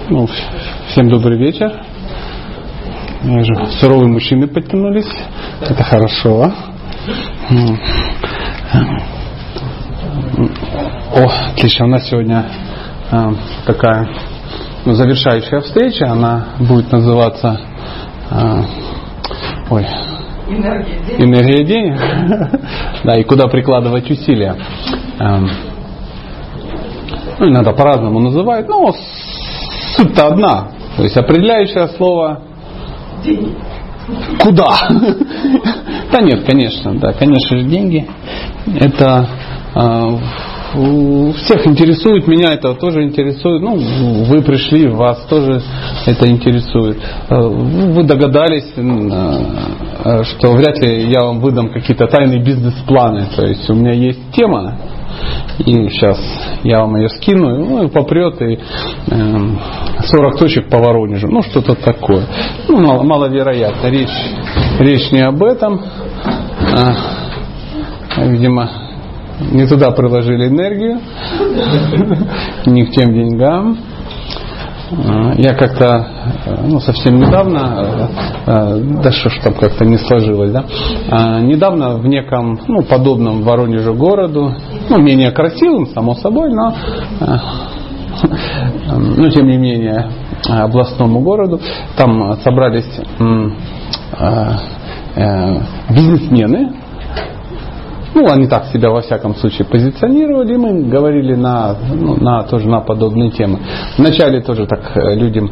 Ну, всем добрый вечер. Я вижу, суровые мужчины подтянулись. Это хорошо. Отлично. У нас сегодня такая завершающая встреча. Она будет называться энергия денег. Да, и куда прикладывать усилия. Ну, иногда по-разному называют, но суть-то одна. То есть определяющее слово куда? Да нет, конечно, же деньги. Это всех интересует, меня это тоже интересует. Ну, вы пришли, вас тоже это интересует. Вы догадались, что вряд ли я вам выдам какие-то тайные бизнес-планы. То есть у меня есть тема, и сейчас я вам ее скину, ну и попрет, и 40 точек по Воронежу. Ну, что-то такое. Ну, маловероятно. Речь не об этом. Видимо, не туда приложили энергию, не к тем деньгам. Я как-то, совсем недавно, да что ж там как-то не сложилось, да, недавно в неком, подобном Воронежу городу, менее красивым, само собой, но тем не менее, областному городу, там собрались бизнесмены. Они так себя во всяком случае позиционировали, и мы говорили тоже на подобные темы. Вначале тоже так людям,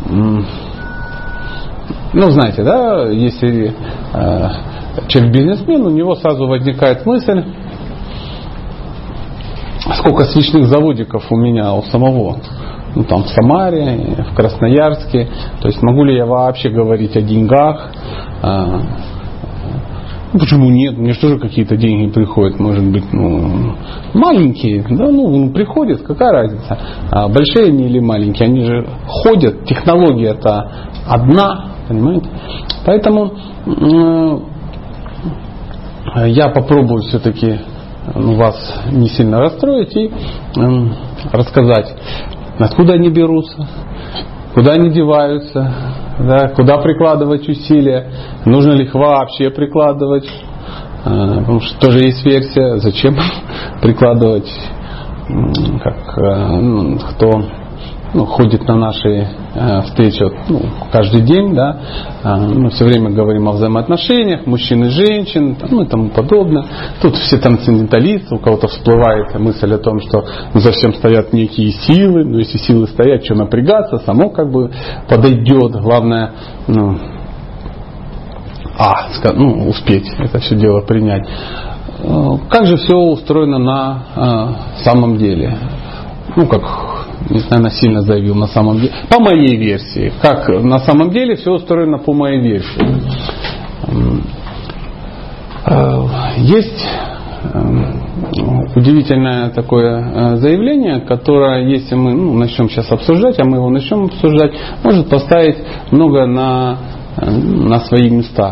знаете, да, если человек бизнесмен, у него сразу возникает мысль, сколько свечных заводиков у меня у самого. Там в Самаре, в Красноярске. То есть могу ли я вообще говорить о деньгах? Почему нет? Мне же тоже какие-то деньги приходят, может быть, маленькие, да, приходят, какая разница? Большие они или маленькие, они же ходят, технология-то одна, понимаете? Поэтому я попробую все-таки вас не сильно расстроить и рассказать, откуда они берутся, куда они деваются, да, куда прикладывать усилия, нужно ли их вообще прикладывать, потому что тоже есть версия, зачем прикладывать, кто ходит на наши встречи каждый день, да, мы все время говорим о взаимоотношениях мужчин и женщин, и тому подобное. Тут все трансценденталисты, у кого-то всплывает мысль о том, что за всем стоят некие силы, но если силы стоят, что напрягаться, само подойдет, главное успеть это все дело принять. Как же все устроено на самом деле? Не знаю, насильно заявил на самом деле. По моей версии. Как на самом деле все устроено по моей версии. Есть удивительное такое заявление, которое, если мы начнем сейчас обсуждать, а мы его начнем обсуждать, может поставить много на свои места.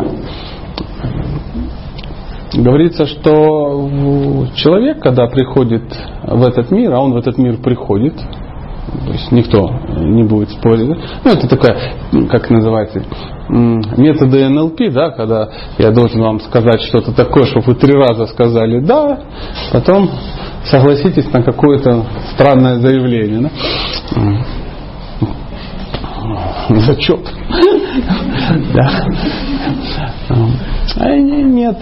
Говорится, что человек, когда приходит в этот мир, а он в этот мир приходит, то есть никто не будет спорить. Это такая, как называется, методы НЛП, да, когда я должен вам сказать что-то такое, чтобы вы 3 раза сказали «да», потом согласитесь на какое-то странное заявление. Да? Зачет. Нет.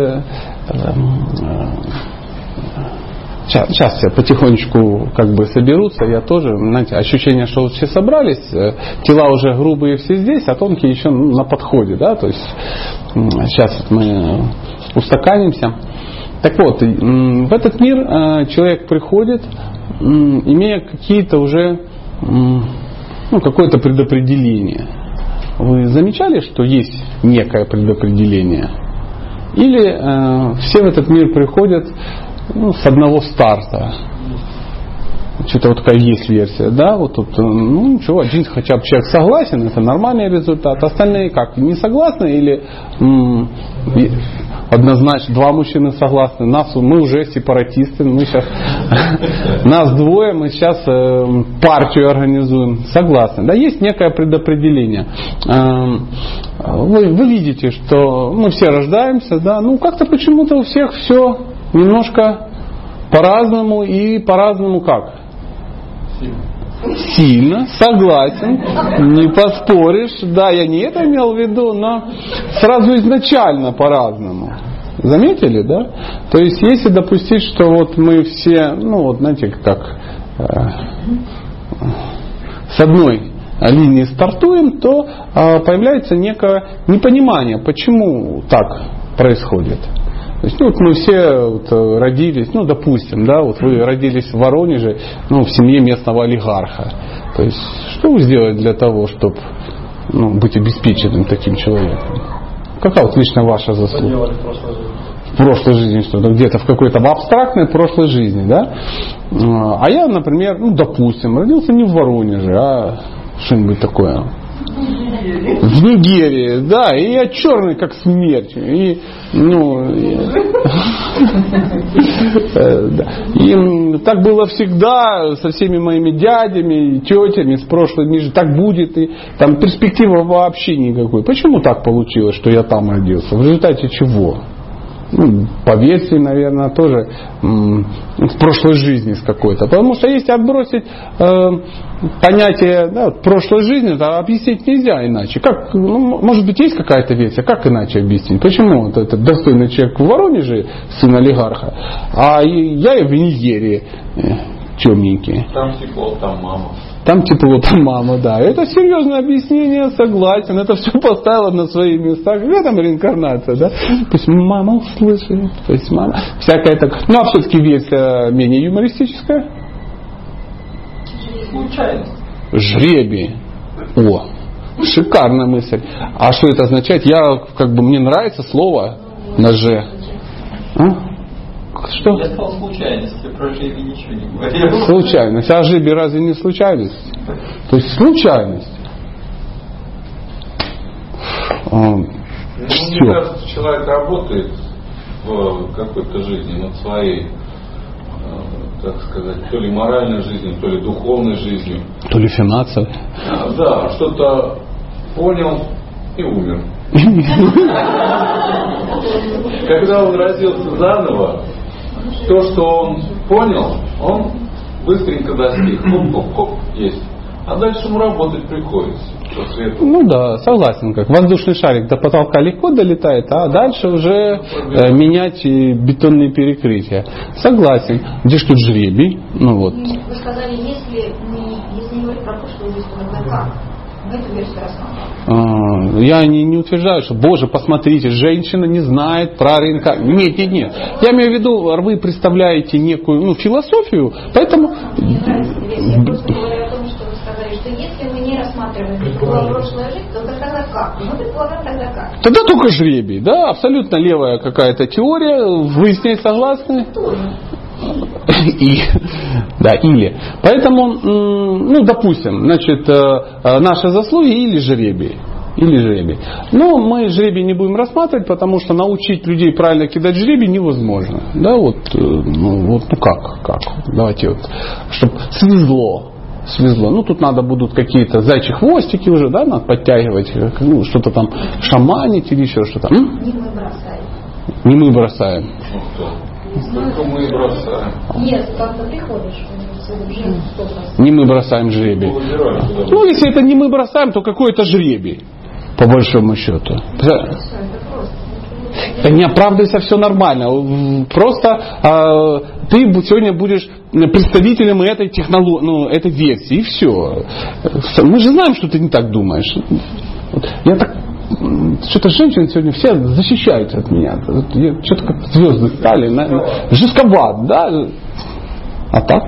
Сейчас все потихонечку соберутся, я тоже, знаете, ощущение, что все собрались, тела уже грубые все здесь, а тонкие еще на подходе, да, то есть сейчас мы устаканимся. Так вот, в этот мир человек приходит, имея какие-то уже, какое-то предопределение. Вы замечали, что есть некое предопределение? Или все в этот мир приходят с одного старта? Что-то такая есть версия, да, тут, один хотя бы человек согласен, это нормальный результат, остальные как, не согласны или однозначно, два мужчины согласны, мы уже сепаратисты, мы сейчас, нас двое, мы сейчас партию организуем, согласны. Да, есть некое предопределение. Вы видите, что мы все рождаемся, да, ну как-то почему-то у всех все немножко по-разному и по-разному как? Сильно, согласен, не поспоришь, да, я не это имел в виду, но сразу изначально по-разному. Заметили, да? То есть, если допустить, что вот мы все, ну вот знаете, как с одной линии стартуем, то появляется некое непонимание, почему так происходит. То есть, ну, вот мы все вот родились, ну, допустим, да, вот вы родились в Воронеже, ну, в семье местного олигарха. То есть, что вы сделали для того, чтобы быть обеспеченным таким человеком? Какая вот лично ваша заслуга? В прошлой жизни что-то, где-то в какой-то в абстрактной прошлой жизни, да? А я, например, ну, допустим, родился не в Воронеже, а что-нибудь такое. В Нигерии, да, и я черный как смерть. И, и так было всегда со всеми моими дядями и тетями с прошлой жизни, так будет, и там перспективы вообще никакой. Почему так получилось, что я там родился? В результате чего? По версии, наверное, тоже в прошлой жизни с какой-то. Потому что если отбросить понятие, да, прошлой жизни, то объяснить нельзя иначе. Как, может быть, есть какая-то версия, как иначе объяснить? Почему вот этот достойный человек в Воронеже, сын олигарха, а я в Нигерии темненький? Там тепло, там мама. Там тепло, там мама, да. Это серьезное объяснение, согласен. Это все поставило на свои места. В этом реинкарнация, да? То есть мама услышит, то есть мама. Всякая так. Ну, а все-таки версия менее юмористическая. Случайность. Жребий. О, шикарная мысль. А что это означает? Мне нравится слово на Ж. Что? Я сказал случайность, я про жребий ничего не говорил. Случайность. А жребий разве не случайность? То есть случайность. Мне кажется, человек работает в какой-то жизни над своей, так сказать, то ли моральной жизнью, то ли духовной жизнью. То ли финансовой. Да, что-то понял и умер. Когда он родился заново, то, что он понял, он быстренько достиг. Хоп-хоп-хоп, есть. А дальше ему работать приходится. Ну да, согласен. Как воздушный шарик до потолка легко долетает, а дальше уже менять бетонные перекрытия. Согласен. Где ж тут жребий? Ну вот. Вы сказали, если не говорить про прошлую жизнь, то как? Я не утверждаю, что, Боже, посмотрите, женщина не знает про реинкарнацию. Нет. Я имею в виду, вы представляете некую философию, поэтому... Я просто говорю о том, что вы сказали, что если мы не рассматриваем, что была прошлая жизнь, то тогда как? Мы предполагаем тогда как? Тогда только жребий, да, абсолютно левая какая-то теория, вы с ней согласны? Или. Поэтому, допустим, значит, наши заслуги или жребий. Но мы жребий не будем рассматривать, потому что научить людей правильно кидать жребий невозможно. Да, как? Давайте чтобы свезло. Тут надо будут какие-то зайчьи хвостики уже, да, надо подтягивать, что-то там шаманить или еще что-то. Не мы бросаем. Только мы бросаем. Нет, как-то приходишь. Не мы бросаем жребий. Если это не мы бросаем, то какой это жребий? По большому счету. Не оправдывайся, все нормально. Просто ты сегодня будешь представителем этой технологии, этой версии, и все. Мы же знаем, что ты не так думаешь. Я так... Что-то женщины сегодня все защищаются от меня. Что-то как звезды стали. Жестковат, да? А так?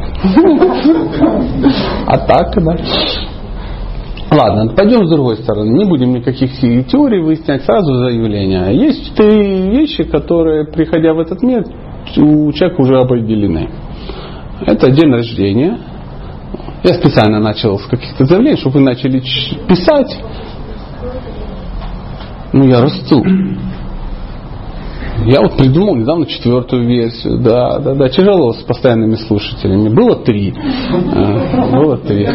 Да. Ладно, пойдем с другой стороны. Не будем никаких теорий выяснять, сразу заявление. Есть 3 вещи, которые, приходя в этот мир, у человека уже определены. Это день рождения. Я специально начал с каких-то заявлений, чтобы вы начали писать. Я расту. Я вот придумал недавно 4-ю версию. Да. Тяжело с постоянными слушателями. Было 3. Было 3.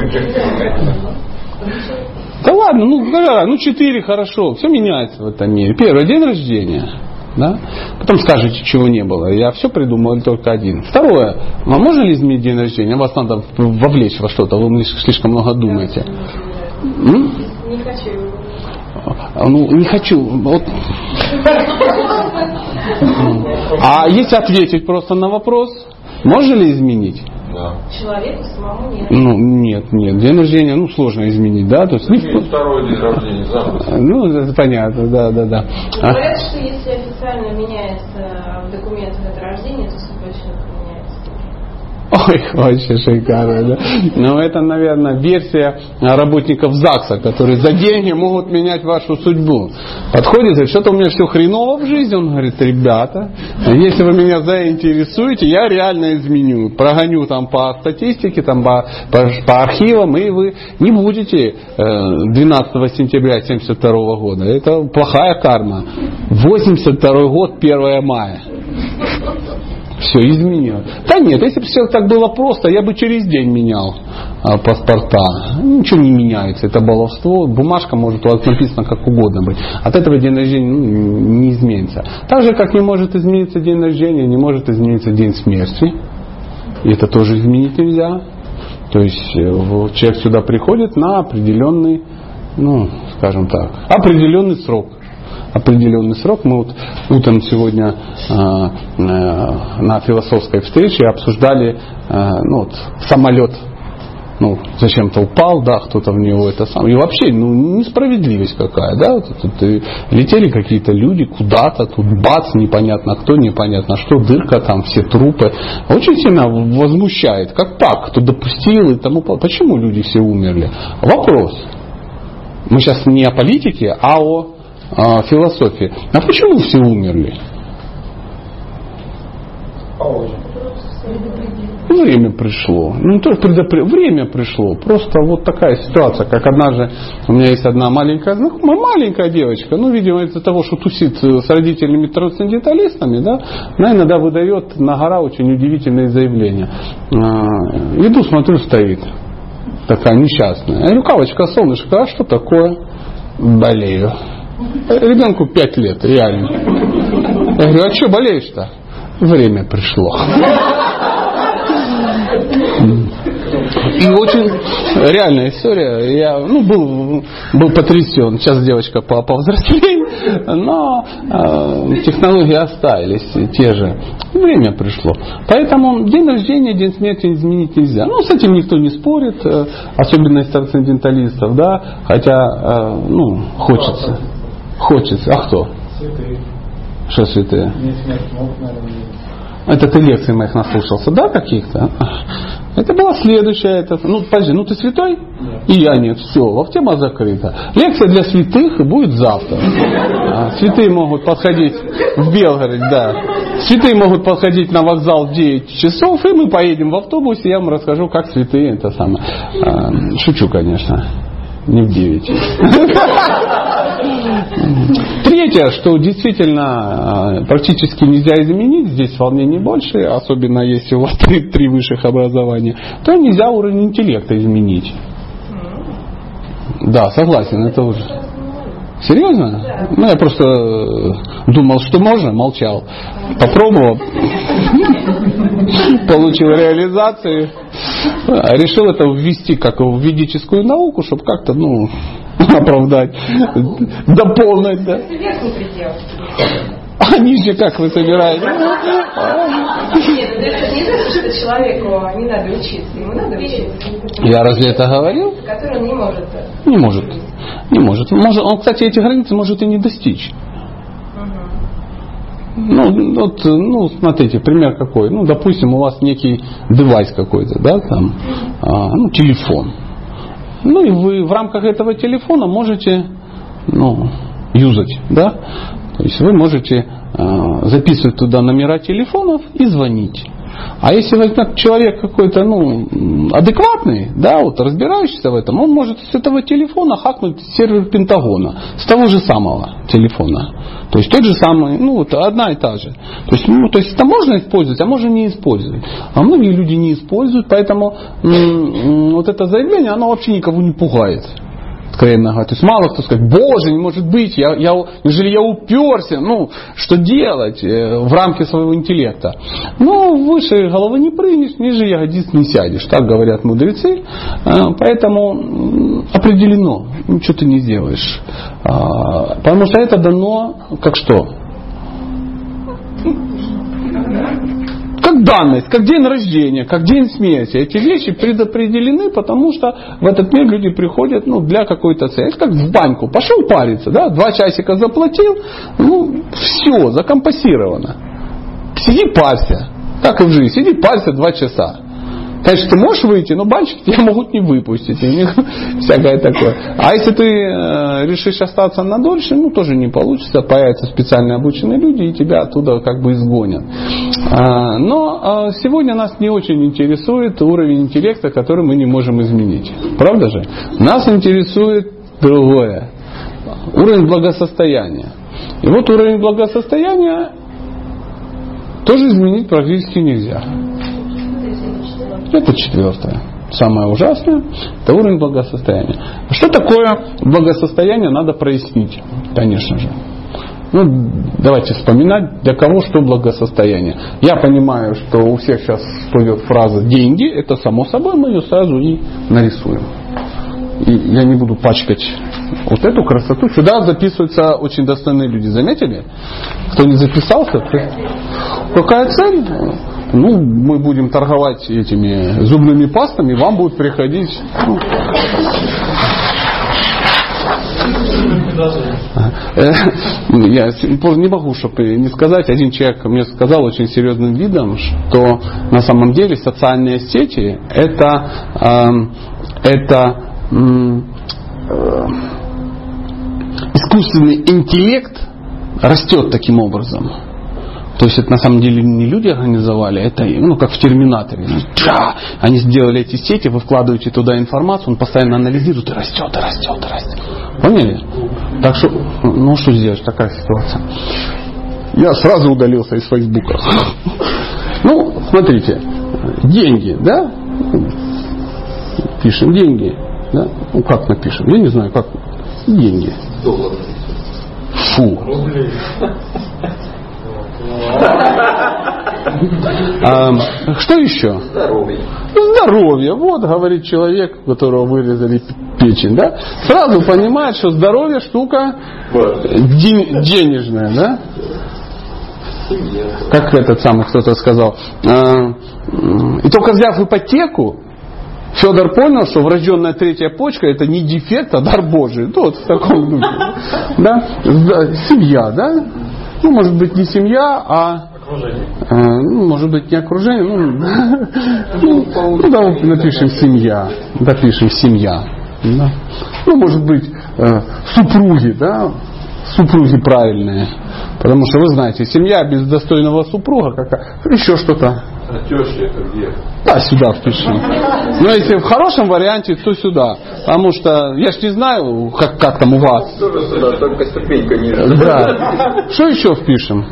Да ладно, 4 хорошо. Все меняется в этом мире. Первый день рождения. Да? Потом скажете, чего не было. Я все придумал, только один. Второе. А можно ли изменить день рождения? Вас надо вовлечь во что-то. Вы слишком много думаете. Не хочу. Не хочу. Вот. А если ответить просто на вопрос, можно ли изменить? Да. Человеку самому нет. Нет. День рождения, сложно изменить, да? То есть, второй день рождения запросто. Это понятно, да. Говорят, что если официально меняется в документах это рождение, то судьба человека меняется. Ой, вообще шикарно, да? Но это, наверное, версия работников ЗАГСа, которые за деньги могут менять вашу судьбу. Подходит и говорит, что-то у меня все хреново в жизни. Он говорит, ребята, если вы меня заинтересуете, я реально изменю. Прогоню там по статистике, там по архивам, и вы не будете 12 сентября 1972 года. Это плохая карма. 82 год, 1 мая. Все изменил. Да нет, если бы все так было просто, я бы через день менял паспорта. Ничего не меняется, это баловство. Бумажка может у вас написана как угодно быть. От этого день рождения не изменится. Так же, как не может измениться день рождения, не может измениться день смерти. И это тоже изменить нельзя. То есть человек сюда приходит на определенный, скажем так, определенный срок. Мы вот утром сегодня на философской встрече обсуждали самолет. Зачем-то упал, да, кто-то в него это сам. И вообще, несправедливость какая, да. Тут летели какие-то люди куда-то, тут бац, непонятно кто, непонятно что, дырка там, все трупы. Очень сильно возмущает. Как так? Кто допустил и тому подобное. Почему люди все умерли? Вопрос. Мы сейчас не о политике, а о философии. А почему все умерли? Время пришло. Время пришло. Просто вот такая ситуация, как однажды у меня есть одна маленькая знакомая, маленькая девочка, видимо, из-за того, что тусит с родителями трансценденталистами, да, она иногда выдает на гора очень удивительные заявления. Иду, смотрю, стоит. Такая несчастная. Я говорю, Кавочка, солнышко, а что такое? Болею. Ребенку 5 лет, реально. Я говорю, а что болеешь-то? Время пришло. И очень реальная история. Я был потрясен. Сейчас девочка повзрослее, но технологии остались те же. Время пришло. Поэтому день рождения, день смерти изменить нельзя. С этим никто не спорит, особенно из трансценденталистов, да. Хотя, хочется. А кто? Святые. Что святые? Нет смерти могут, наверное, видеть. Это ты лекций моих наслушался, да, каких-то? Это была следующая. Подожди, ты святой? Нет. И я нет. Все, тема закрыта. Лекция для святых будет завтра. Святые могут подходить в Белгород, да. Святые могут подходить на вокзал в 9 часов, и мы поедем в автобусе, я вам расскажу, как святые это самое. Шучу, конечно. Не в 9. Третье, что действительно практически нельзя изменить, здесь волнений больше, особенно если у вас 3 высших образования, то нельзя уровень интеллекта изменить. Да, согласен, это уже. Серьезно? Я просто думал, что можно, молчал. Попробовал. Получил реализацию. Решил это ввести как в ведическую науку, чтобы как-то, оправдать, дополнить, да. А ниже как вы собираетесь? Нет, это не значит, что человеку не надо учиться, ему надо учиться. Я разве это говорил? Который он не может. Не может. Он, кстати, эти границы может и не достичь. Смотрите, пример какой. Допустим, у вас некий девайс какой-то, да, там, телефон. И вы в рамках этого телефона можете, юзать, да. То есть вы можете записывать туда номера телефонов и звонить. А если возьмет человек какой-то, адекватный, да, вот разбирающийся в этом, он может с этого телефона хакнуть сервер Пентагона, с того же самого телефона. То есть тот же самый, одна и та же. То есть это можно использовать, а можно не использовать. А многие люди не используют, поэтому вот это заявление, оно вообще никого не пугает. Откровенно говоря. То есть мало кто скажет, Боже, не может быть, неужели я уперся, что делать в рамки своего интеллекта? Выше головы не прыгнешь, ниже ягодиц не сядешь, так говорят мудрецы. Поэтому определено, ничего ты не сделаешь. Потому что это дано, как что? Как данность, как день рождения, как день смерти. Эти вещи предопределены, потому что в этот мир люди приходят для какой-то цели. Это как в баньку. Пошел париться, 2 часика заплатил, все, закомпассировано. Сиди парься. Так и в жизни. Сиди парься 2 часа. Конечно, ты можешь выйти, но банщики тебя могут не выпустить. И всякое такое. А если ты решишь остаться на дольше, тоже не получится. Появятся специально обученные люди и тебя оттуда как бы изгонят. Но сегодня нас не очень интересует уровень интеллекта, который мы не можем изменить. Правда же? Нас интересует другое. Уровень благосостояния. И вот уровень благосостояния тоже изменить практически нельзя. Это 4-е. Самое ужасное – это уровень благосостояния. Что такое благосостояние, надо прояснить, конечно же. Давайте вспоминать, для кого что благосостояние. Я понимаю, что у всех сейчас всплывет фраза «деньги». Это само собой, мы ее сразу и нарисуем. И я не буду пачкать вот эту красоту. Сюда записываются очень достойные люди. Заметили? Кто не записался? Какая цель? Мы будем торговать этими зубными пастами, вам будут приходить. Я не могу, чтобы не сказать. Один человек мне сказал очень серьезным видом, что на самом деле социальные сети это искусственный интеллект растет таким образом. То есть это на самом деле не люди организовали, это как в Терминаторе. Они сделали эти сети, вы вкладываете туда информацию, он постоянно анализирует и растет. Поняли? Так что, что сделать, такая ситуация. Я сразу удалился из Фейсбука. Смотрите, деньги, да? Пишем деньги, да? Как напишем? Я не знаю, как. Деньги. Доллары. Фу. Рубли. Что еще? Здоровье. Вот, говорит человек, у которого вырезали печень, да? Сразу понимает, что здоровье штука денежная, да? Как этот самый кто-то сказал. И только взяв ипотеку, Федор понял, что врожденная 3-я почка это не дефект, а дар Божий. Вот в таком духе. Да? Семья, да? Может быть не семья, а может быть не окружение. Давай напишем семья. Допишем семья. Да? Может быть супруги, да? Супруги правильные. Потому что вы знаете, семья без достойного супруга какая. Еще что-то. А теща это где? Да, сюда впишем. Но если в хорошем варианте, то сюда. Потому что я ж не знаю, как там у вас. Да, только ступенька ниже. Да. Что еще впишем?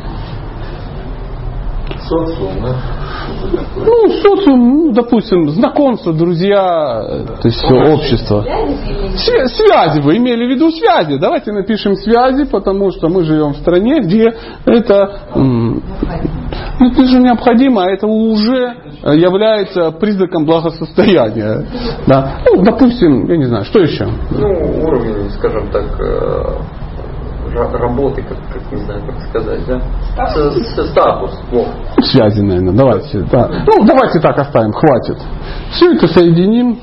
Социум, да? Социум, допустим, знакомство, друзья, то есть общество. Связи, вы имели в виду связи. Давайте напишем связи, потому что мы живем в стране, где это же необходимо, а это уже является признаком благосостояния. Да. Допустим, я не знаю, что еще? Уровень, скажем так, работы, как не знаю, как сказать, да? Статус. Связи, наверное, давайте. Да. Давайте так оставим, хватит. Все это соединим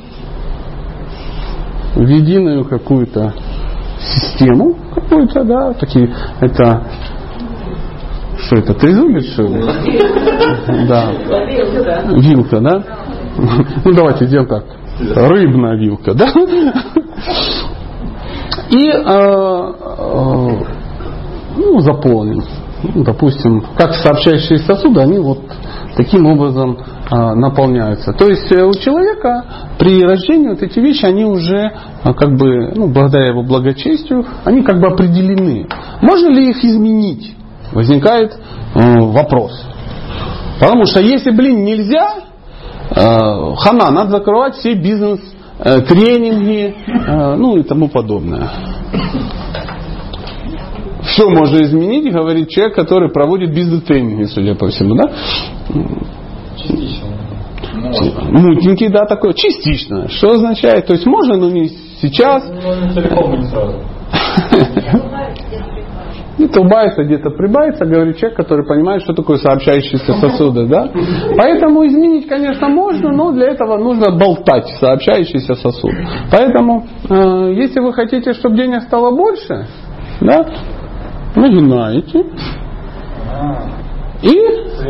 в единую какую-то систему, какую-то, да, такие, это, что это, трезубец, что ли? Да. Вилка, да? Давайте сделаем так. Рыбная вилка, да? И заполним. Допустим, как сообщающие сосуды, они вот таким образом наполняются. То есть у человека при рождении вот эти вещи, они уже благодаря его благочестию, они определены. Можно ли их изменить? Возникает вопрос. Потому что если, нельзя, хана, надо закрывать все бизнес-тренинги, и тому подобное. Все можно изменить, говорит человек, который проводит бизнес-тренинги, судя по всему, да? Частично. Мутненький, да, такой. Частично. Что означает? То есть можно, но не сейчас. Не целиком, не сразу. Где-то убавится, где-то прибавится, говорит человек, который понимает, что такое сообщающиеся сосуды, да? Поэтому изменить, конечно, можно, но для этого нужно болтать сообщающийся сосуд. Поэтому, если вы хотите, чтобы денег стало больше, да, нагинаете и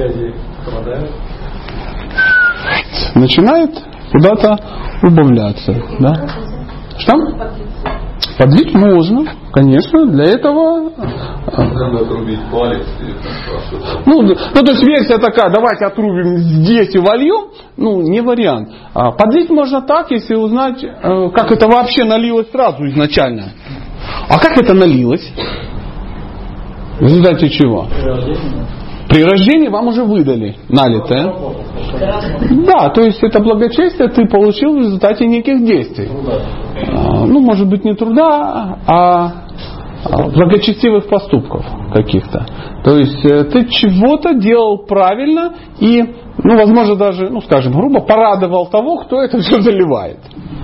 начинает куда-то убавляться, да? Что? Подлить можно, конечно, для этого. Надо отрубить палец. То есть версия такая, давайте отрубим здесь и вольем, не вариант. Подлить можно так, если узнать, как это вообще налилось сразу изначально. А как это налилось? В результате чего? При рождении вам уже выдали налитое. Да, то есть это благочестие ты получил в результате неких действий. Может быть не труда, а благочестивых поступков каких-то. То есть ты чего-то делал правильно и, возможно даже, скажем грубо, порадовал того, кто это все заливает.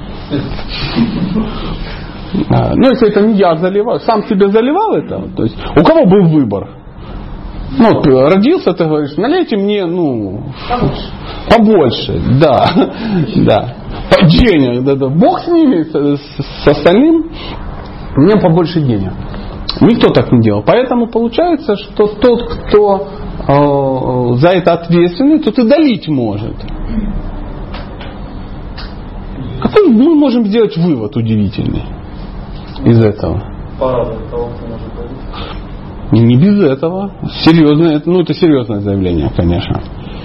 Если это не я заливал, сам себе заливал это, то есть у кого был выбор? Родился, ты говоришь, налейте мне, побольше, да. Денег, да. Бог с ними, с остальным, мне побольше денег. Никто так не делал. Поэтому получается, что тот, кто за это ответственный, тот и долить может. Какой мы можем сделать вывод удивительный из этого? Порадовать того, кто может долить. Не без этого. Серьезное, это серьезное заявление, конечно.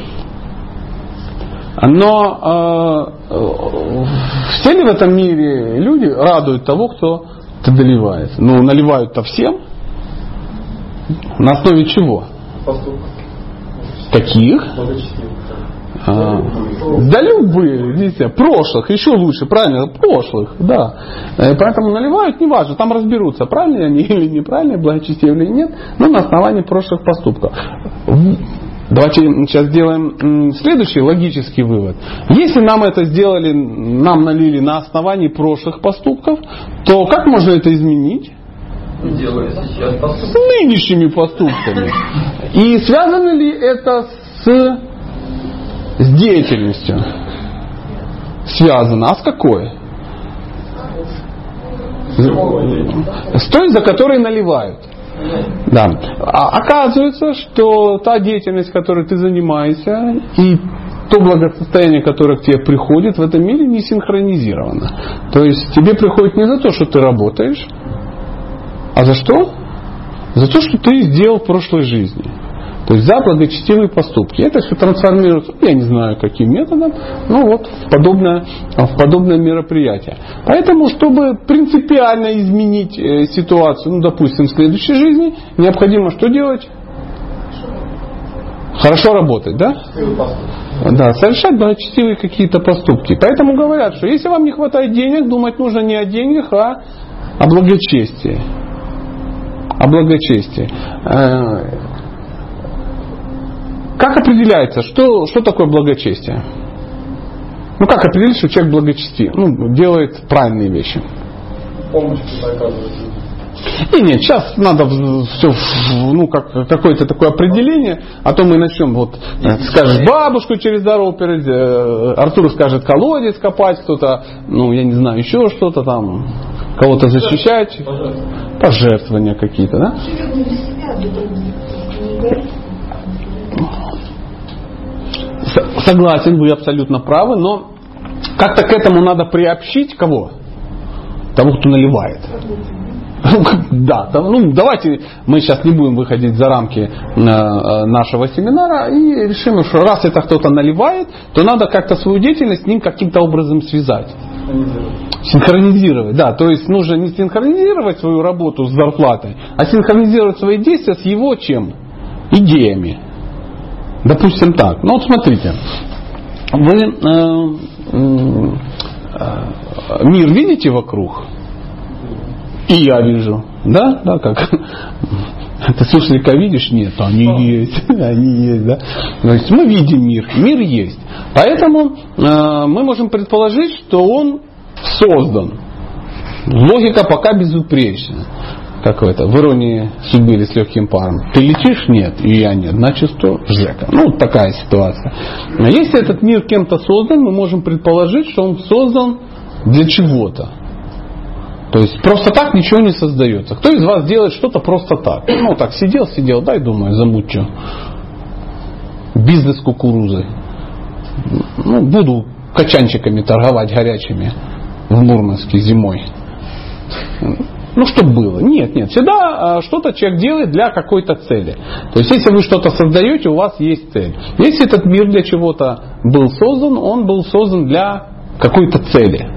Но все ли в этом мире люди радуют того, кто доливает? Наливают-то всем. На основе чего? Поступок. Каких? Да любые, видите, прошлых, еще лучше, правильно, прошлых, да. Поэтому наливают, неважно, там разберутся, правильные они или неправильные, благочестивые или нет, но на основании прошлых поступков. Давайте сейчас сделаем следующий логический вывод. Если нам это сделали, нам налили на основании прошлых поступков, то как можно это изменить? Делаю сейчас поступки. С нынешними поступками. И связано ли это с деятельностью? Связано. А с какой? С той, за которой наливают. Да. Оказывается, что та деятельность, которой ты занимаешься, и то благосостояние, которое к тебе приходит, в этом мире не синхронизировано. То есть тебе приходит не за то, что ты работаешь, а за что? За то, что ты сделал в прошлой жизни. То есть за благочестивые поступки. Это все трансформируется, я не знаю каким методом, в подобное мероприятие. Поэтому, чтобы принципиально изменить ситуацию, допустим, в следующей жизни, необходимо что делать? Хорошо работать, да? Да, совершать благочестивые какие-то поступки. Поэтому говорят, что если вам не хватает денег, думать нужно не о деньгах, а о благочестии. О благочестии. Как определяется, что такое благочестие? Как определить, что человек благочестив? Делает правильные вещи. Помощь оказывает. Нет, сейчас надо все, какое-то такое определение, а то мы начнем, скажешь, бабушку через дорогу перейти, Артур скажет, колодец копать, кто-то, я не знаю, еще что-то там, кого-то защищать, пожертвования какие-то, да? Согласен, вы абсолютно правы, но как-то к этому надо приобщить кого? Того, кто наливает. Да, давайте мы сейчас не будем выходить за рамки нашего семинара и решим, что раз это кто-то наливает, то надо как-то свою деятельность с ним каким-то образом связать. Синхронизировать, да. То есть нужно не синхронизировать свою работу с зарплатой, а синхронизировать свои действия с его чем? Идеями. Допустим так. Ну вот смотрите. Вы мир видите вокруг? И я вижу. Да? Да, как? Ты суслика видишь? Нет, они есть. Они есть, да? То есть мы видим мир. Мир есть. Поэтому мы можем предположить, что он создан. Логика пока безупречна. Как это, в иронии судьбы или с легким паром. Ты летишь? Нет. И я нет. Значит, что? Жека. Ну, такая ситуация. Но если этот мир кем-то создан, мы можем предположить, что он создан для чего-то. То есть просто так ничего не создается. Кто из вас делает что-то просто так? Ну, так сидел, дай думаю, замучу. Бизнес кукурузы. Ну, буду качанчиками торговать горячими в Мурманске зимой. Ну, чтобы было. Нет. Всегда что-то человек делает для какой-то цели. То есть, если вы что-то создаете, у вас есть цель. Если этот мир для чего-то был создан, он был создан для какой-то цели.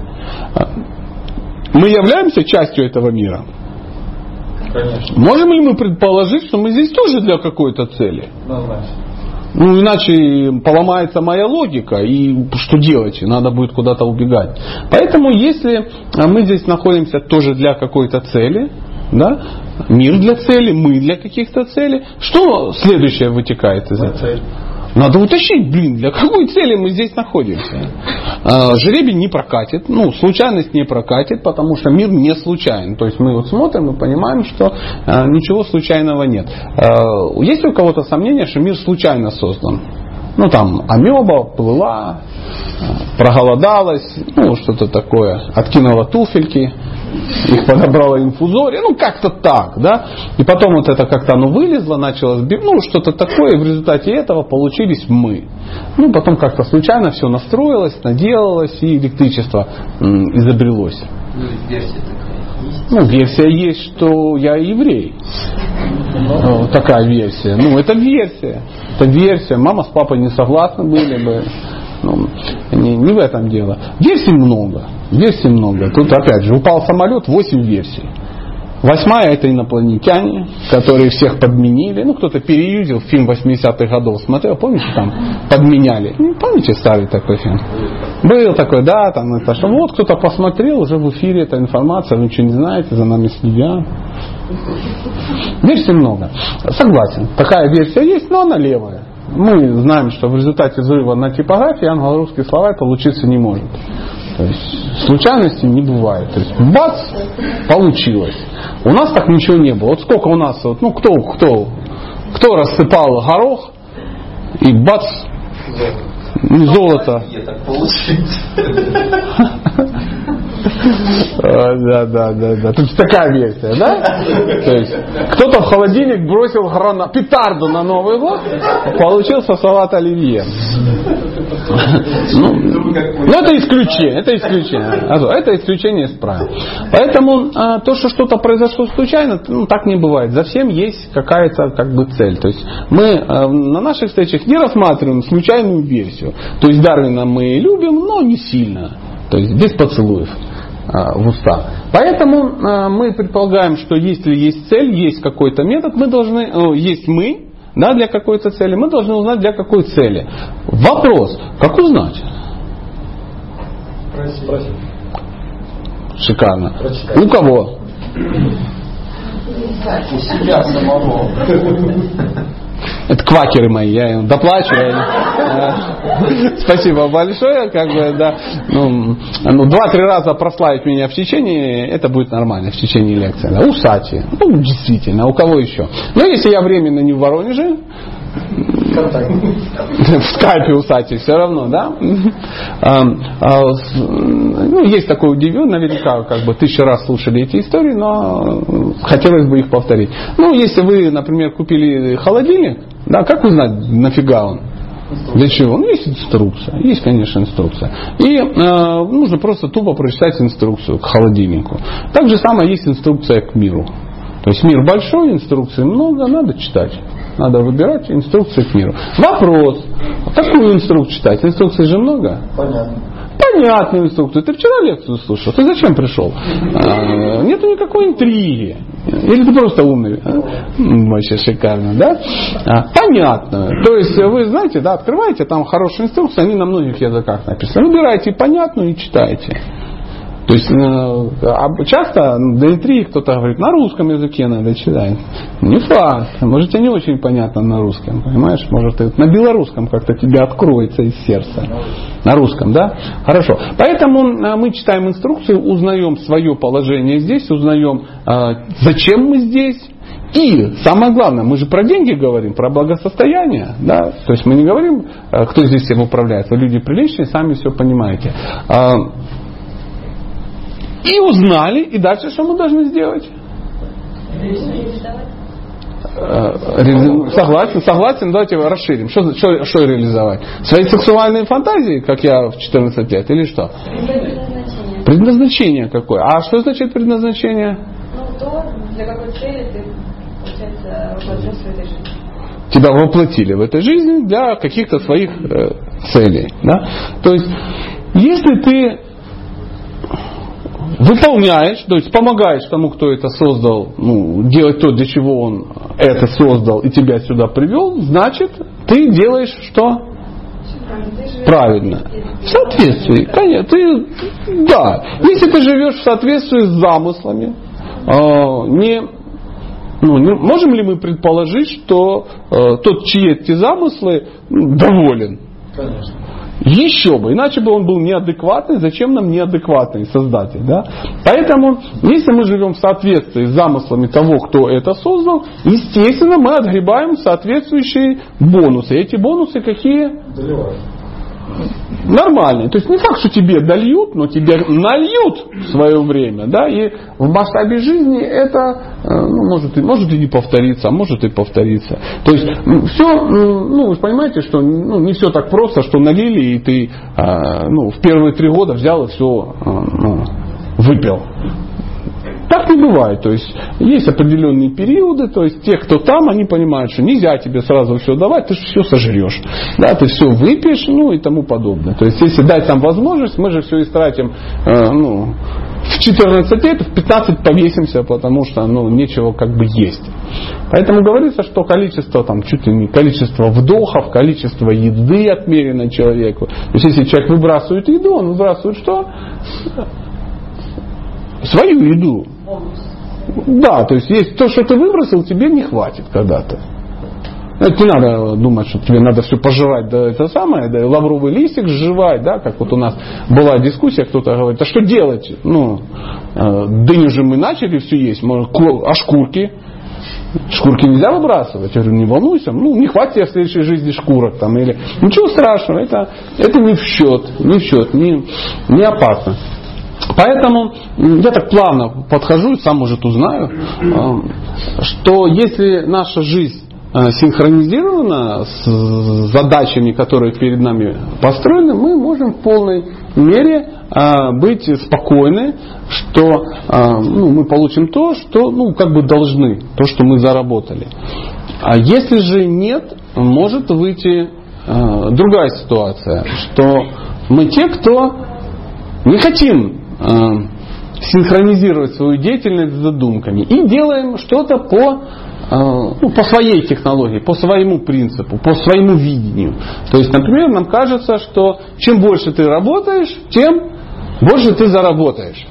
Мы являемся частью этого мира? Конечно. Можем ли мы предположить, что мы здесь тоже для какой-то цели? Однозначно. Ну, иначе поломается моя логика, и что делать? Надо будет куда-то убегать. Поэтому, если мы здесь находимся тоже для какой-то цели, да, мир для цели, мы для каких-то целей, что следующее вытекает из этого? Надо уточнить, для какой цели мы здесь находимся. Жребий не прокатит, случайность не прокатит, потому что мир не случайен. То есть мы вот смотрим и понимаем, что ничего случайного нет. Есть ли у кого-то сомнение, что мир случайно создан? Там амеба плыла, проголодалась, что-то такое, откинула туфельки, их подобрала инфузория, как-то так, да, и потом вот это как-то оно вылезло, начало что-то такое, и в результате этого получились мы. Потом как-то случайно все настроилось, наделалось, и электричество изобрелось. Версия такая есть? Версия есть, что я еврей. Такая версия. Это версия. Это версия. Мама с папой не согласны были бы. Не в этом дело. Версий много. Тут опять же упал самолет, 8 версий. 8-я это инопланетяне, которые всех подменили. Кто-то переюзил фильм 80-х годов. Смотрел, помните, там подменяли. Помните старый такой фильм? Был такой, да, там это что. Вот кто-то посмотрел, уже в эфире эта информация, вы ничего не знаете, за нами следят. Версий много. Согласен. Такая версия есть, но она левая. Мы знаем, что в результате взрыва на типографии англо-русский словарь получиться не может. То есть случайности не бывает. То есть бац, получилось. У нас так ничего не было. Вот сколько у нас, кто рассыпал горох и бац, золото. Да. Тут такая версия, да? То есть кто-то в холодильник бросил петарду на Новый год, получился салат оливье. Это исключение. Это исключение из правил. Поэтому то, что что-то произошло случайно, так не бывает. За всем есть какая-то цель. То есть мы на наших встречах не рассматриваем случайную версию. То есть Дарвина мы любим, но не сильно. То есть без поцелуев в уста. Поэтому мы предполагаем, что если есть цель, есть какой-то метод, мы должны, есть мы, да, для какой-то цели, мы должны узнать, для какой цели. Вопрос, как узнать? Спросить. Шикарно. Прочитать. У кого? У себя самого. Это квакеры мои, я им доплачу. Спасибо большое. 2-3 раза прославить меня в течение, это будет нормально в течение лекции. Да. Усачи. Действительно, у кого еще? Но если я временно не в Воронеже, в скайпе усачи все равно, да? Есть такое удивление, наверняка 1000 раз слушали эти истории, но хотелось бы их повторить. Если вы, например, купили холодильник, да, как узнать, нафига он? Для чего? Ну, есть инструкция. Есть, конечно, инструкция. И нужно просто тупо прочитать инструкцию к холодильнику. Так же самое есть инструкция к миру. То есть мир большой, инструкций много, надо читать. Надо выбирать инструкции к миру. Вопрос. Какую инструкцию читать? Инструкций же много? Понятно. Понятную инструкцию. Ты вчера лекцию слушал? Ты зачем пришел? Нету никакой интриги. Или ты просто умный? Вообще шикарно, да? Понятно. То есть вы знаете, да, открываете, там хорошие инструкции, они на многих языках написаны. Выбирайте понятную и читайте. То есть часто до интриги кто-то говорит, на русском языке надо читать. Не факт. Может, тебе не очень понятно на русском. Понимаешь? Может, на белорусском как-то тебе откроется из сердца. На русском, да? Хорошо. Поэтому мы читаем инструкцию, узнаем свое положение здесь, узнаем, зачем мы здесь. И самое главное, мы же про деньги говорим, про благосостояние. Да? То есть мы не говорим, кто здесь всем управляет. Вы люди приличные, сами все понимаете. И узнали, и дальше что мы должны сделать? Согласен, давайте расширим. Что реализовать? Свои сексуальные фантазии, как я в 14 лет, или что? Предназначение какое? А что значит предназначение? Ну, то, для какой цели ты, получается, воплотился в этой жизни. Тебя воплотили в этой жизни для каких-то своих целей. Да? То есть, если ты выполняешь, то есть помогаешь тому, кто это создал, делать то, для чего он это создал и тебя сюда привел, значит, ты делаешь что? Правильно. В соответствии. Конечно, да. Если ты живешь в соответствии с замыслами, можем ли мы предположить, что тот, чьи эти замыслы, доволен? Конечно. Еще бы, иначе бы он был неадекватный, зачем нам неадекватный создатель, да? Поэтому, если мы живем в соответствии с замыслами того, кто это создал, естественно, мы отгребаем соответствующие бонусы. Эти бонусы какие? Доливают. Нормальные. То есть не факт, что тебе дольют, но тебе нальют в свое время, да, и в масштабе жизни это может и не повториться, а может и повториться. То есть все, вы понимаете, что не все так просто, что налили, и ты в первые 3 года взял и все выпил. Так не бывает. То есть есть определенные периоды, то есть те, кто там, они понимают, что нельзя тебе сразу все давать, ты же все сожрешь. Да, ты все выпьешь, и тому подобное. То есть если дать нам возможность, мы же все истратим в 14 лет, в 15 повесимся, потому что нечего как бы есть. Поэтому говорится, что количество, чуть ли не количество вдохов, количество еды отмерено человеку. То есть если человек выбрасывает еду, он выбрасывает что? Свою еду. Да, то есть есть то, что ты выбросил, тебе не хватит когда-то. Не надо думать, что тебе надо все пожрать, да, это самое, да, лавровый листик сживать, да, как вот у нас была дискуссия, кто-то говорит, а что делать? Дыню же мы начали все есть, а шкурки? Шкурки нельзя выбрасывать. Я говорю, не волнуйся, не хватит тебе в следующей жизни шкурок там, или ничего страшного, это не в счет, не опасно. Поэтому я так плавно подхожу и сам, может, узнаю, что если наша жизнь синхронизирована с задачами, которые перед нами построены, мы можем в полной мере быть спокойны, что мы получим то, что как бы должны, то, что мы заработали. А если же нет, может выйти другая ситуация, что мы те, кто не хотим синхронизировать свою деятельность с задумками и делаем что-то по своей технологии, по своему принципу, по своему видению. То есть, например, нам кажется, что чем больше ты работаешь, тем больше ты заработаешь.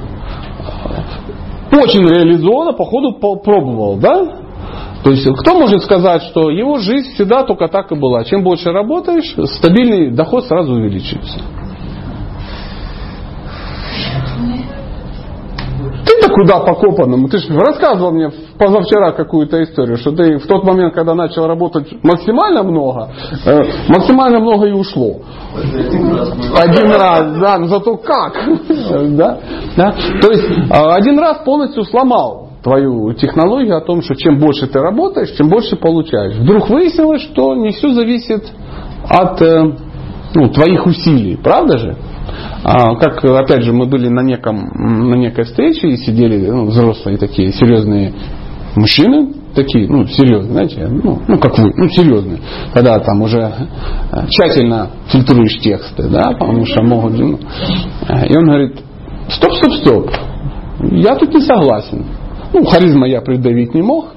Очень реализованно, походу, пробовал, да? То есть, кто может сказать, что его жизнь всегда только так и была? Чем больше работаешь, стабильный доход сразу увеличивается. Ты-то куда по-копанному? Ты же рассказывал мне позавчера какую-то историю, что ты в тот момент, когда начал работать максимально много и ушло. Один раз, да, но зато как? Да? То есть один раз полностью сломал твою технологию о том, что чем больше ты работаешь, чем больше получаешь. Вдруг выяснилось, что не все зависит от твоих усилий, правда же? Как, опять же, мы были на некой встрече и сидели взрослые такие серьезные мужчины, такие, серьезные, знаете, как вы, серьезные, когда там уже тщательно фильтруешь тексты, да, потому что могут, и он говорит, стоп, я тут не согласен. Харизма я придавить не мог,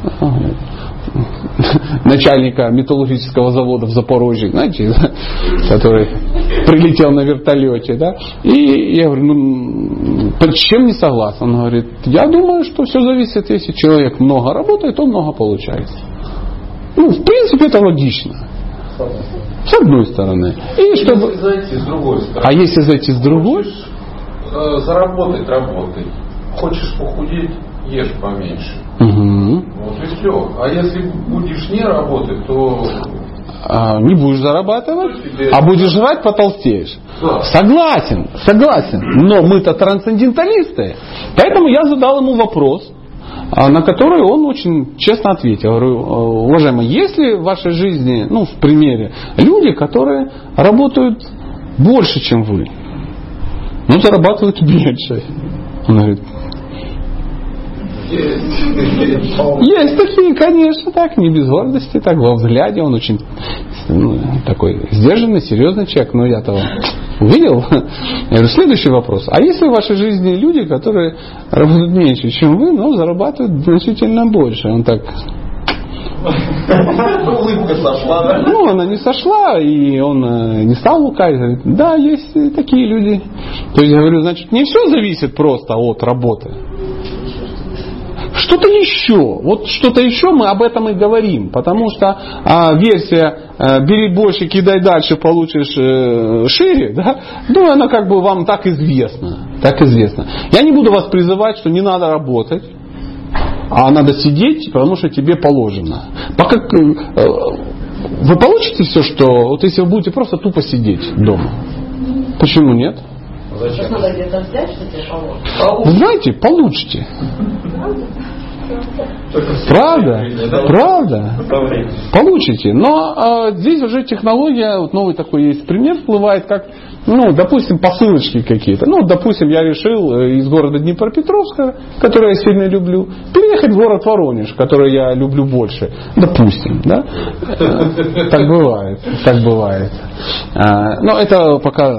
начальника металлургического завода в Запорожье, знаете, который прилетел на вертолете, да, и я говорю, чем не согласен? Он говорит, я думаю, что все зависит, если человек много работает, он много получает. В принципе, это логично. С одной стороны. И чтобы... Если зайти с другой стороны. А если зайти с другой? Хочешь заработать, работай. Хочешь похудеть, ешь поменьше. Угу. Вот и все. А если будешь не работать, то... Не будешь зарабатывать, а будешь жрать, потолстеешь. Да. Согласен. Но мы-то трансценденталисты. Поэтому я задал ему вопрос, на который он очень честно ответил. Я говорю, уважаемый, есть ли в вашей жизни, в примере, люди, которые работают больше, чем вы, но зарабатывают меньше? Он говорит, есть такие, конечно, так, не без гордости, так, во взгляде. Он очень такой сдержанный, серьезный человек, но я-то увидел. Я говорю, следующий вопрос. А есть ли в вашей жизни люди, которые работают меньше, чем вы, но зарабатывают значительно больше? Он так... Улыбка сошла, да? Она не сошла, и он не стал лукавить. Говорит, да, есть такие люди. То есть, я говорю, значит, не все зависит просто от работы. Что-то еще. Вот что-то еще мы об этом и говорим. Потому что версия «бери больше, кидай дальше, получишь шире», да? Она как бы вам так известна. Я не буду вас призывать, что не надо работать, а надо сидеть, потому что тебе положено. Пока вы получите все, что... Вот если вы будете просто тупо сидеть дома. Почему нет? Зачем? Надо где-то взять, что тебе положено. Вы знаете, получите. Правда. Получите. Но здесь уже технология, вот новый такой есть пример, всплывает, как, допустим, посылочки какие-то. Допустим, я решил из города Днепропетровска, который я сильно люблю, переехать в город Воронеж, который я люблю больше. Допустим, да? Так бывает. Но это пока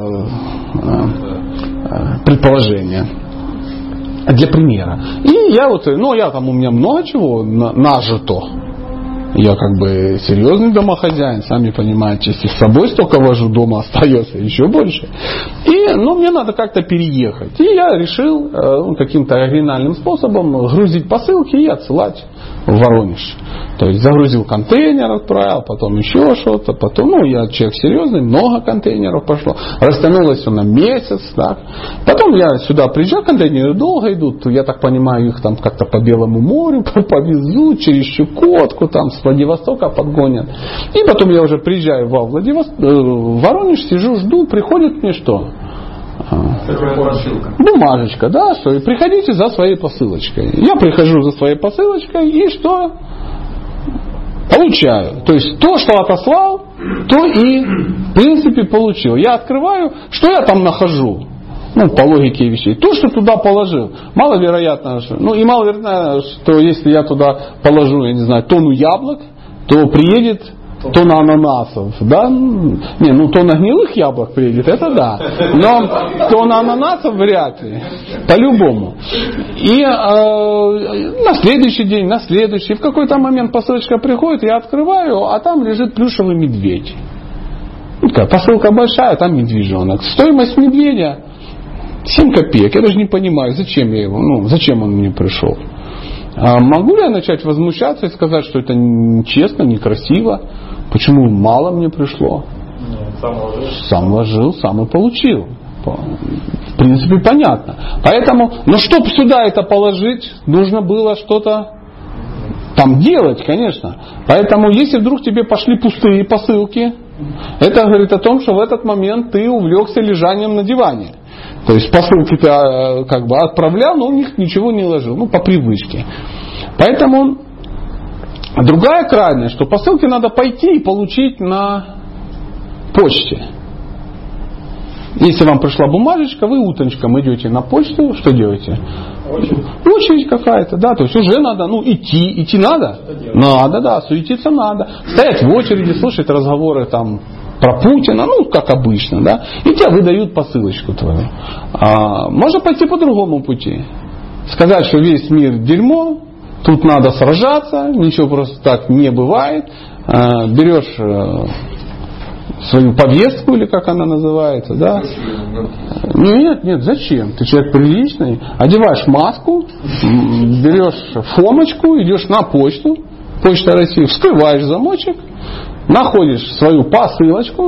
предположение. Для примера. И я у меня много чего нажито. Я как бы серьезный домохозяин, сами понимаете, если с собой столько вожу, дома остается еще больше. Мне надо как-то переехать. И я решил каким-то оригинальным способом грузить посылки и отсылать в Воронеж. То есть загрузил контейнер, отправил, потом еще что-то, потом, я человек серьезный, много контейнеров пошло. Растянулось все на месяц, так. Потом я сюда приезжаю, контейнеры долго идут, я так понимаю, их там как-то по Белому морю повезут, через Чукотку, там с Владивостока подгонят. И потом я уже приезжаю в Воронеж, сижу, жду, приходит мне что? Бумажечка, да, что приходите за своей посылочкой. Я прихожу за своей посылочкой и что? Получаю. То есть то, что отослал, то и в принципе получил. Я открываю, что я там нахожу? По логике вещей. То, что туда положил. Маловероятно, что если я туда положу, я не знаю, тонну яблок, то приедет тонна ананасов, да? Тонна гнилых яблок приедет, это да. Но тонна ананасов вряд ли. По-любому. И на следующий день, в какой-то момент посылочка приходит, я открываю, а там лежит плюшевый медведь. Посылка большая, а там медвежонок. Стоимость медведя 7 копеек. Я даже не понимаю, зачем я его, зачем он мне пришел. А могу ли я начать возмущаться и сказать, что это нечестно, некрасиво? Почему мало мне пришло? Сам вложил, сам и получил. В принципе, понятно. Поэтому, чтобы сюда это положить, нужно было что-то там делать, конечно. Поэтому, если вдруг тебе пошли пустые посылки, это говорит о том, что в этот момент ты увлекся лежанием на диване. То есть посылки ты отправлял, но в них ничего не ложил. По привычке. Поэтому другая крайность, что посылки надо пойти и получить на почте. Если вам пришла бумажечка, вы утречком идете на почту, что делаете? Очередь какая-то, да, то есть уже надо, идти надо? Надо, да, суетиться надо. Стоять в очереди, слушать разговоры там про Путина, как обычно, да, и тебе выдают посылочку твою. Можно пойти по другому пути. Сказать, что весь мир дерьмо, тут надо сражаться, ничего просто так не бывает. Берешь свою повестку, или как она называется, да? Нет, зачем? Ты человек приличный, одеваешь маску, берешь фомочку, идешь на почту, Почта России, вскрываешь замочек, находишь свою посылочку,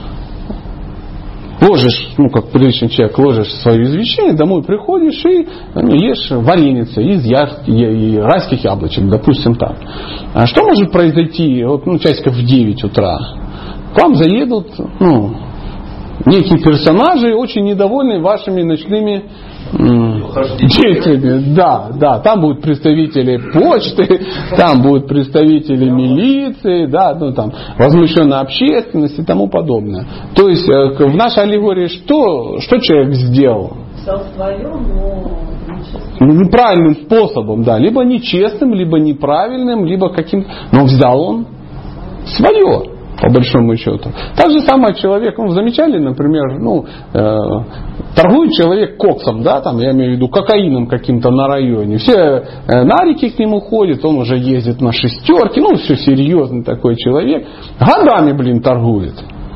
ложишь, как приличный человек, ложишь свое извещение, домой приходишь и ешь вареницы из райских яблочек, допустим так. А что может произойти часиков в 9 утра? К вам заедут некие персонажи, очень недовольные вашими ночными действиями. Да, там будут представители почты, там будут представители милиции, там возмущенная общественность и тому подобное. То есть в нашей аллегории что человек сделал? Взял свое, но неправильным способом, да, либо нечестным, либо неправильным, либо каким-то, но взял он свое. По большому счету. Так же самое человек, замечали, например, торгует человек коксом, да, там, я имею в виду кокаином каким-то на районе. Все нарики к нему ходят, он уже ездит на шестерке, все серьезный такой человек. Годами, торгует.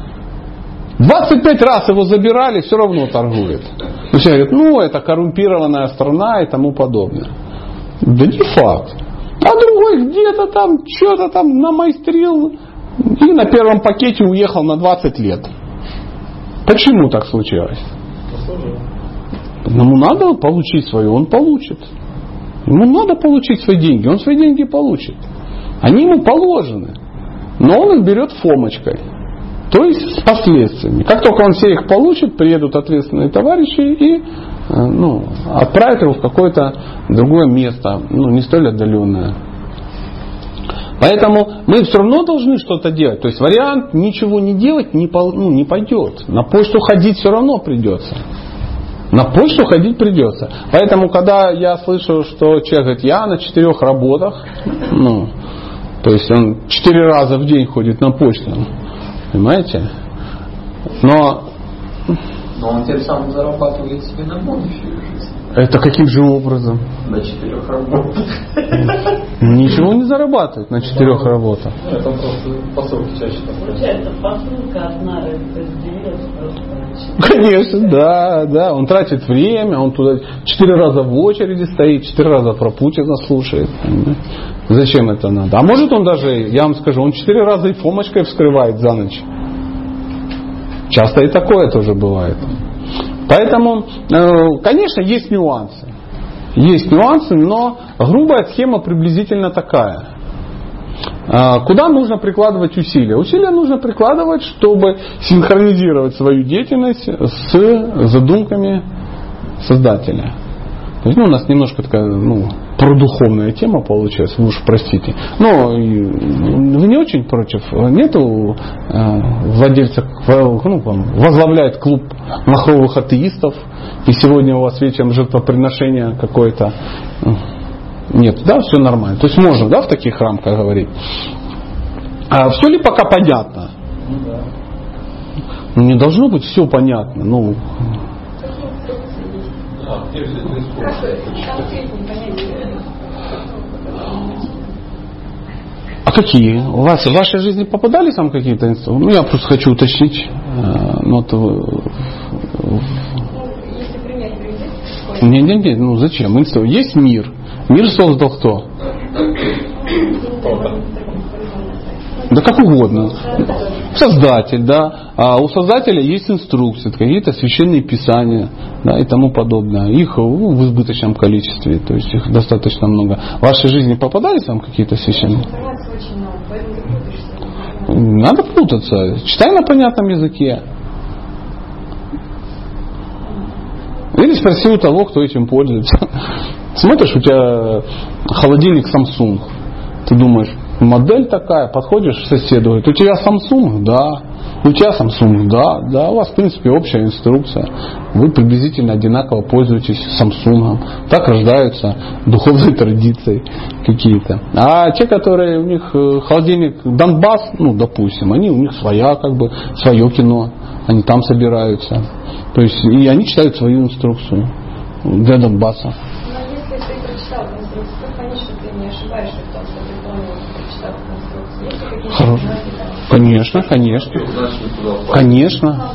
25 раз его забирали, все равно торгует. Все говорят, это коррумпированная страна и тому подобное. Да не факт. А другой где-то там, что-то там намайстрил, и на первом пакете уехал на 20 лет. Почему так случилось? Ему надо получить свое, он получит. Ему надо получить свои деньги, он свои деньги получит. Они ему положены. Но он их берет фомочкой. То есть с последствиями. Как только он все их получит, приедут ответственные товарищи и отправят его в какое-то другое место, не столь отдаленное. Поэтому мы все равно должны что-то делать. То есть вариант ничего не делать не пойдет. На почту ходить все равно придется. На почту ходить придется. Поэтому, когда я слышу, что человек говорит, я на 4 работах, то есть он 4 раза в день ходит на почту. Понимаете? Но он тем самым зарабатывает себе на будущую жизнь. Это каким же образом? На 4 работах. Ничего не зарабатывает на 4 работах. Это просто посылки чаще. Получается, посылка одна разделилась просто. Конечно, да. Он тратит время, он туда 4 раза в очереди стоит, 4 раза про Путина слушает. Зачем это надо? А может он даже, я вам скажу, он 4 раза и фомочкой вскрывает за ночь. Часто и такое тоже бывает. Поэтому, конечно, есть нюансы. Есть нюансы, но грубая схема приблизительно такая. Куда нужно прикладывать усилия? Усилия нужно прикладывать, чтобы синхронизировать свою деятельность с задумками Создателя. То есть, у нас немножко такая, продуховная тема получается, вы уж простите. Но вы не очень против? Нету владельца, возглавляет клуб махровых атеистов, и сегодня у вас вечером жертвоприношение какое-то. Нет, да, все нормально. То есть можно, да, в таких рамках говорить. А все ли пока понятно? Не должно быть все понятно. А какие? У вас в вашей жизни попадались там какие-то инструменты? Я просто хочу уточнить. Если принять приведете? Нет, зачем? Есть мир. Мир создал кто? Да как угодно. Создатель, да. А у Создателя есть инструкции, какие-то священные писания, да, и тому подобное. Их в избыточном количестве, то есть их достаточно много. В вашей жизни попадались там какие-то священные? Информации очень много, поэтому ты путаешься. Надо путаться. Читай на понятном языке. Или спроси у того, кто этим пользуется. Смотришь, у тебя холодильник Samsung. Ты думаешь, модель такая, подходишь к соседу, говорит, у тебя Samsung? Да. У тебя Samsung, да, у вас в принципе общая инструкция. Вы приблизительно одинаково пользуетесь Samsung. Так рождаются духовные традиции какие-то. А те, которые у них холодильник Донбасс, ну, допустим, у них свое кино. Они там собираются. То есть и они читают свою инструкцию для Донбасса. Но если ты прочитал инструкцию, то конечно ты не ошибаешься в том, что ты понял, прочитал инструкцию. Есть ли какие-то знаки там? Конечно. Конечно.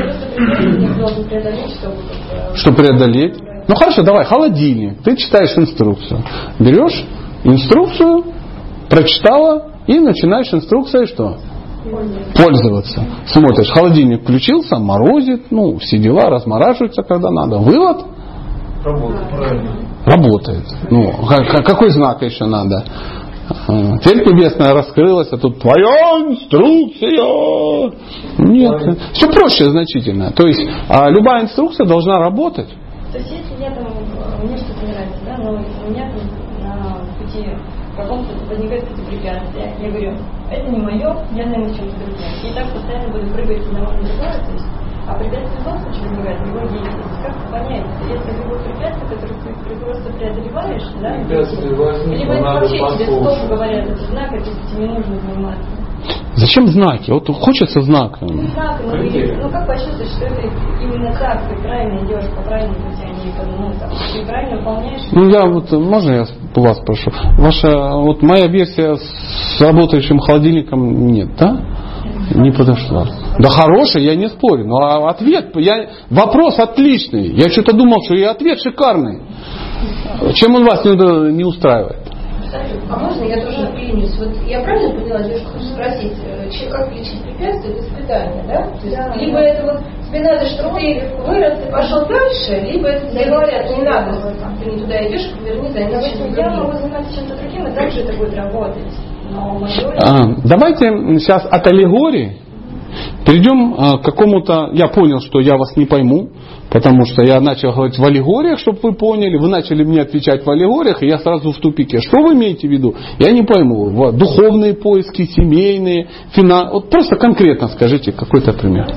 Что преодолеть? Ну хорошо, давай, холодильник. Ты читаешь инструкцию. Берешь инструкцию, прочитала и начинаешь инструкцией что? Пользоваться. Смотришь, холодильник включился, морозит, все дела, размораживаются, когда надо. Вывод? Работает. Какой знак еще надо? Теперь небесная раскрылась, а тут твоя инструкция. Нет. Все проще значительно. То есть любая инструкция должна работать. То есть если я там, мне что-то нравится, да, но у меня на пути каком-то возникает какие-то препятствия, я говорю, это не мое, я наверное чем-то другим. И так постоянно буду прыгать с одного на другое, то есть, а препятствие в том случае возникает в любой деятельности. Как понять, если любое препятствие, которое ты просто преодолеваешь, да, либо это вообще тебе стоп говорят, это знак, это тебе нужно заниматься. Зачем знаки? Вот хочется знака. Знак, как почувствовать, что это именно так, ты правильно идешь по правильному пути, а не ты правильно выполняешь? Можно я вас прошу? Моя версия с работающим холодильником нет, да? Не подошла. Да хороший, я не спорю. Но ответ, вопрос отличный. Я что-то думал, что и ответ шикарный. Чем он вас не устраивает? А можно я тоже вклинюсь? Вот я правильно поняла, девушка хочет спросить, как лечить препятствия без испытания, да? То есть, либо это тебе надо, чтобы ты вырос и пошел дальше, либо это тебе говорят, не надо, ты не туда идешь, верни, займись чем-то другим. Я могу заниматься чем-то другим, и также это будет работать. Давайте сейчас от аллегории перейдем к какому-то... Я понял, что я вас не пойму, потому что я начал говорить в аллегориях, чтобы вы поняли. Вы начали мне отвечать в аллегориях, и я сразу в тупике. Что вы имеете в виду? Я не пойму. Духовные поиски, семейные, вот просто конкретно скажите какой-то пример.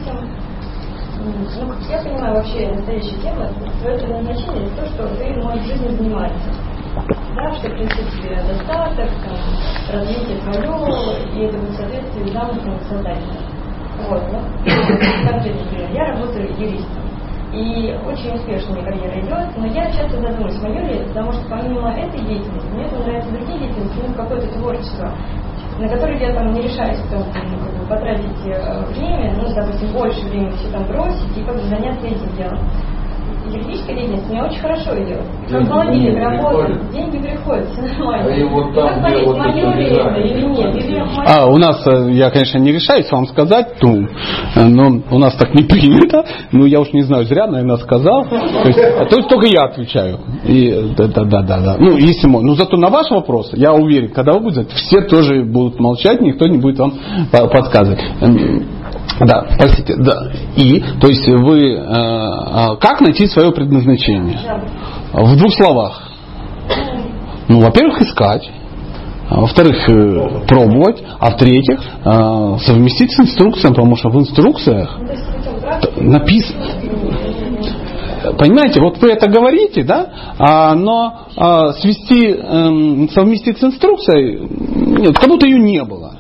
Я понимаю вообще настоящая тема, твое предназначение, то, что ты можешь в жизни заниматься. Да, что принесет тебе достаток, развитие твое, и это будет в соответствии с замыслом создателя. Конкретный пример. Я работаю юристом. И очень успешная карьера идет, но я часто задумываюсь, мое ли это, потому что помимо этой деятельности, мне нравятся другие деятельности, какое-то творчество, на которые я не решаюсь потратить время, допустим, больше времени все там бросить и заняться этим делом. Юридическая деятельность мне очень хорошо идет. Как холодильник работает, деньги приходят, все нормально. Как понять, мое ли это или нет? У нас, я, конечно, не решаюсь вам сказать, но у нас так не принято. Я уж не знаю, зря, наверное, сказал. То есть только я отвечаю. Да. Если можно. Но зато на ваш вопрос, я уверен, когда вы будете, все тоже будут молчать, никто не будет вам подсказывать. Да, простите, да. То есть вы как найти свое предназначение? В двух словах. Во-первых, искать. Во-вторых, пробовать. А в-третьих, совместить с инструкцией, потому что в инструкциях написано. Понимаете, вот вы это говорите, да, но совместить с инструкцией, как будто ее не было.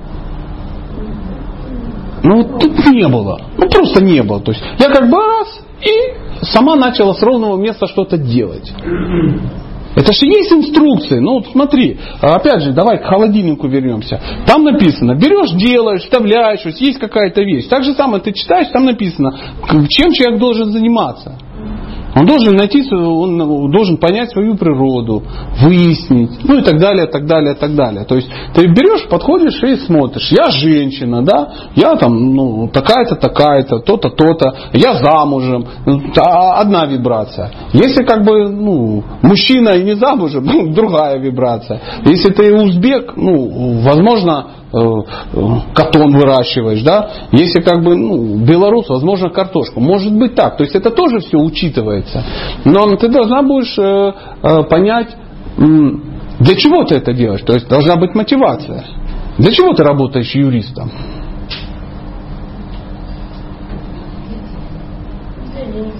Тут не было. Просто не было. То есть я и сама начала с ровного места что-то делать. Это же есть инструкции. Смотри, опять же, давай к холодильнику вернемся. Там написано, берешь, делаешь, вставляешь, есть какая-то вещь. Так же самое ты читаешь, там написано, чем человек должен заниматься. Он должен понять свою природу, выяснить, и так далее, так далее, так далее. То есть ты берешь, подходишь и смотришь. Я женщина, да, я такая-то, такая-то, то-то, то-то, я замужем. Одна вибрация. Если мужчина и не замужем, другая вибрация. Если ты узбек, возможно, катон выращиваешь, да? Если белорус, возможно, картошку. Может быть так. То есть это тоже все учитывается. Но ты должна будешь понять, для чего ты это делаешь. То есть должна быть мотивация. Для чего ты работаешь юристом?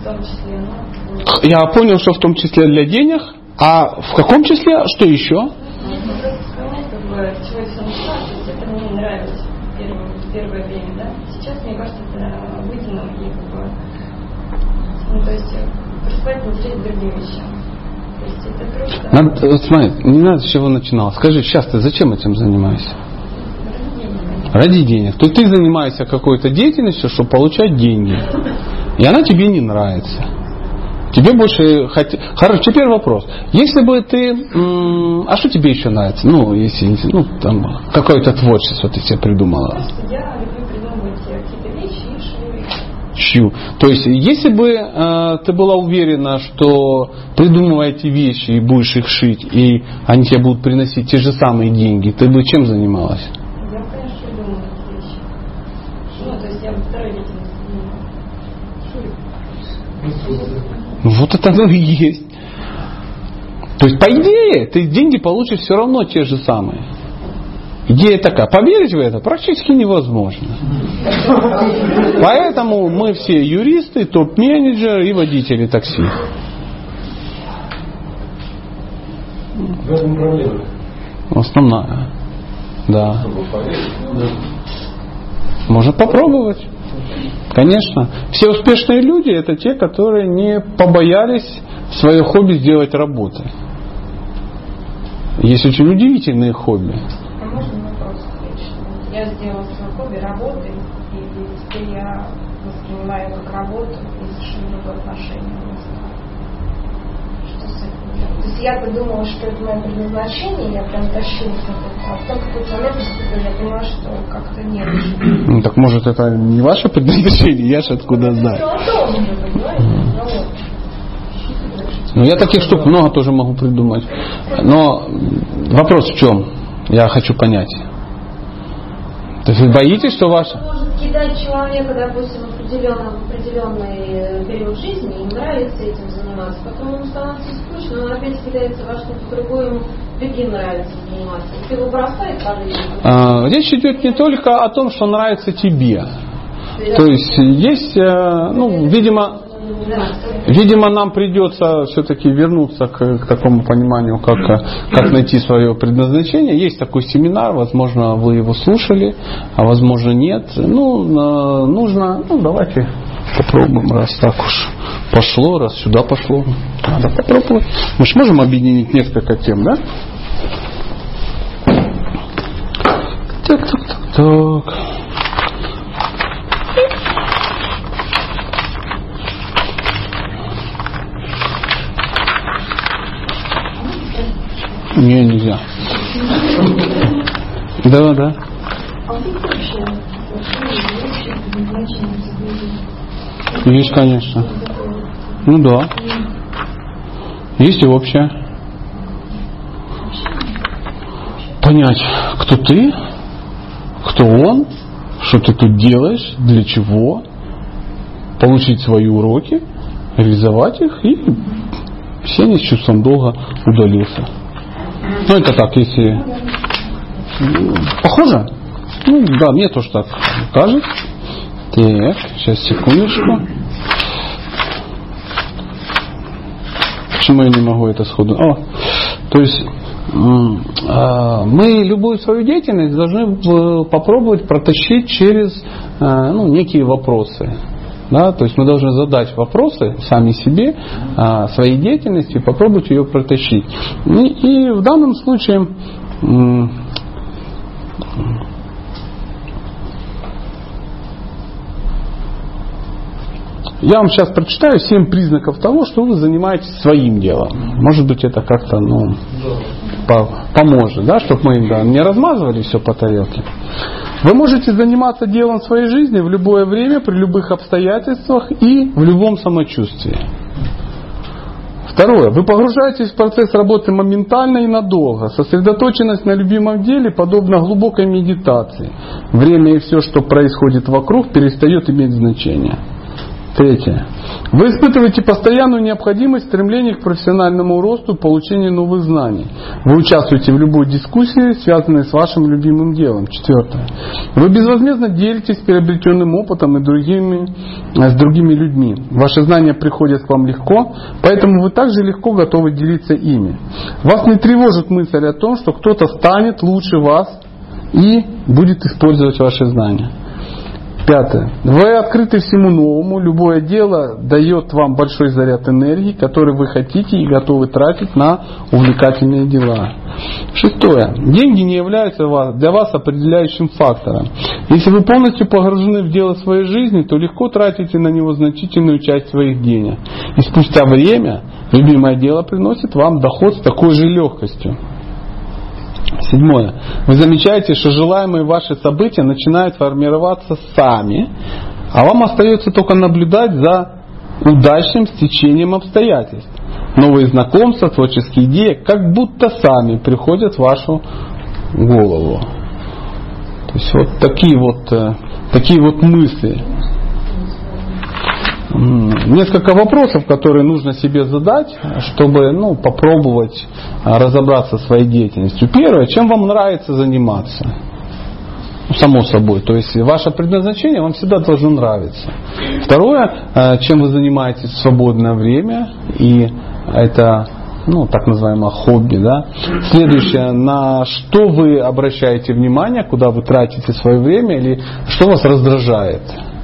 том числе. Я понял, что в том числе для денег, а в каком числе, что еще? Вспоминать, как бы, с чего все началось, то есть это мне нравилось в первое время, да. Сейчас, мне кажется, это обыденно и как бы, ну, то есть перестать смотреть другим вещам. То есть это просто... Надо, вот смотри, не надо с чего начинал. Скажи, сейчас ты зачем этим занимаешься? Ради денег. То есть ты занимаешься какой-то деятельностью, чтобы получать деньги. И она тебе не нравится. Тебе больше Хорошо, теперь вопрос. Если бы ты... А что тебе еще нравится? Ну, если... Ну, там, какое-то творчество ты себе придумала. Я люблю придумывать какие-то вещи и шью. То есть, если бы ты была уверена, что придумывая эти вещи и будешь их шить, и они тебе будут приносить те же самые деньги, ты бы чем занималась? Я, конечно, придумала эти вещи. Ну, то есть я бы второй деятельностью занималась. Вот это оно и есть. То есть, по идее, ты деньги получишь все равно те же самые. Идея такая. Поверить в это практически невозможно. Поэтому мы все юристы, топ-менеджеры и водители такси. В этом проблема. Основная. Да. Можно попробовать. Конечно. Все успешные люди — это те, которые не побоялись свое хобби сделать работой. Есть очень удивительные хобби. А можно вопрос личный? Я сделала свое хобби работой, и теперь я воспринимаю как работу и совершенно другое отношение. Что с этим делать? То есть я-то думала, что это мое предназначение, я прям тащилась на это, а потом в какой-то момент я поняла, что как-то нет. Ну, так может это не ваше предназначение, я же откуда знаю. Ну, я таких штук много тоже могу придумать. Но вопрос в чем? Я хочу понять. То есть вы боитесь, что ваше... Может кидать человека, допустим, в определенный период жизни, ему нравится этим заниматься, потом ему становится скучно, он опять кидается во что-то другое, ему другим нравится заниматься. И ты его бросаешь по жизни. Речь идет не только о том, что нравится тебе. То есть есть, ну, видимо, нам придется все-таки вернуться к такому пониманию, как найти свое предназначение. Есть такой семинар, возможно, вы его слушали, а возможно нет. Ну, нужно, давайте попробуем, раз так уж пошло, раз сюда пошло. Надо попробовать. Мы же можем объединить несколько тем, да? Так. Не, нельзя. Да. Есть, конечно. Ну да. Есть и общее. Понять, кто ты, кто он, что ты тут делаешь, для чего, получить свои уроки, реализовать их и Сеня с чувством долга удалился. Ну, это так, если... Похоже? Ну, да, мне тоже так кажется. Так, сейчас, секундочку. Почему я не могу это сходу? То есть, мы любую свою деятельность должны попробовать протащить через некие вопросы. Да, то есть мы должны задать вопросы сами себе, своей деятельности, и попробовать ее протащить. И в данном случае я вам сейчас прочитаю 7 признаков того, что вы занимаетесь своим делом. Может быть, это как-то поможет, да, чтобы мы не размазывали все по тарелке. Вы можете заниматься делом своей жизни в любое время, при любых обстоятельствах и в любом самочувствии. Второе. Вы погружаетесь в процесс работы моментально и надолго. Сосредоточенность на любимом деле подобна глубокой медитации. Время и все, что происходит вокруг, перестает иметь значение. Третье. Вы испытываете постоянную необходимость стремления к профессиональному росту, получению новых знаний. Вы участвуете в любой дискуссии, связанной с вашим любимым делом. Четвертое. Вы безвозмездно делитесь приобретенным опытом и с другими людьми. Ваши знания приходят к вам легко, поэтому вы также легко готовы делиться ими. Вас не тревожит мысль о том, что кто-то станет лучше вас и будет использовать ваши знания. Пятое. Вы открыты всему новому. Любое дело дает вам большой заряд энергии, который вы хотите и готовы тратить на увлекательные дела. Шестое. Деньги не являются для вас определяющим фактором. Если вы полностью погружены в дело своей жизни, то легко тратите на него значительную часть своих денег. И спустя время любимое дело приносит вам доход с такой же легкостью. Седьмое. Вы замечаете, что желаемые ваши события начинают формироваться сами, а вам остается только наблюдать за удачным стечением обстоятельств. Новые знакомства, творческие идеи как будто сами приходят в вашу голову. То есть вот такие вот мысли. Несколько вопросов, которые нужно себе задать, чтобы попробовать разобраться в своей деятельностью. Первое, чем вам нравится заниматься? Само собой. То есть ваше предназначение вам всегда должно нравиться. Второе, чем вы занимаетесь в свободное время. И это так называемое хобби. Да? Следующее, на что вы обращаете внимание, куда вы тратите свое время или что вас раздражает.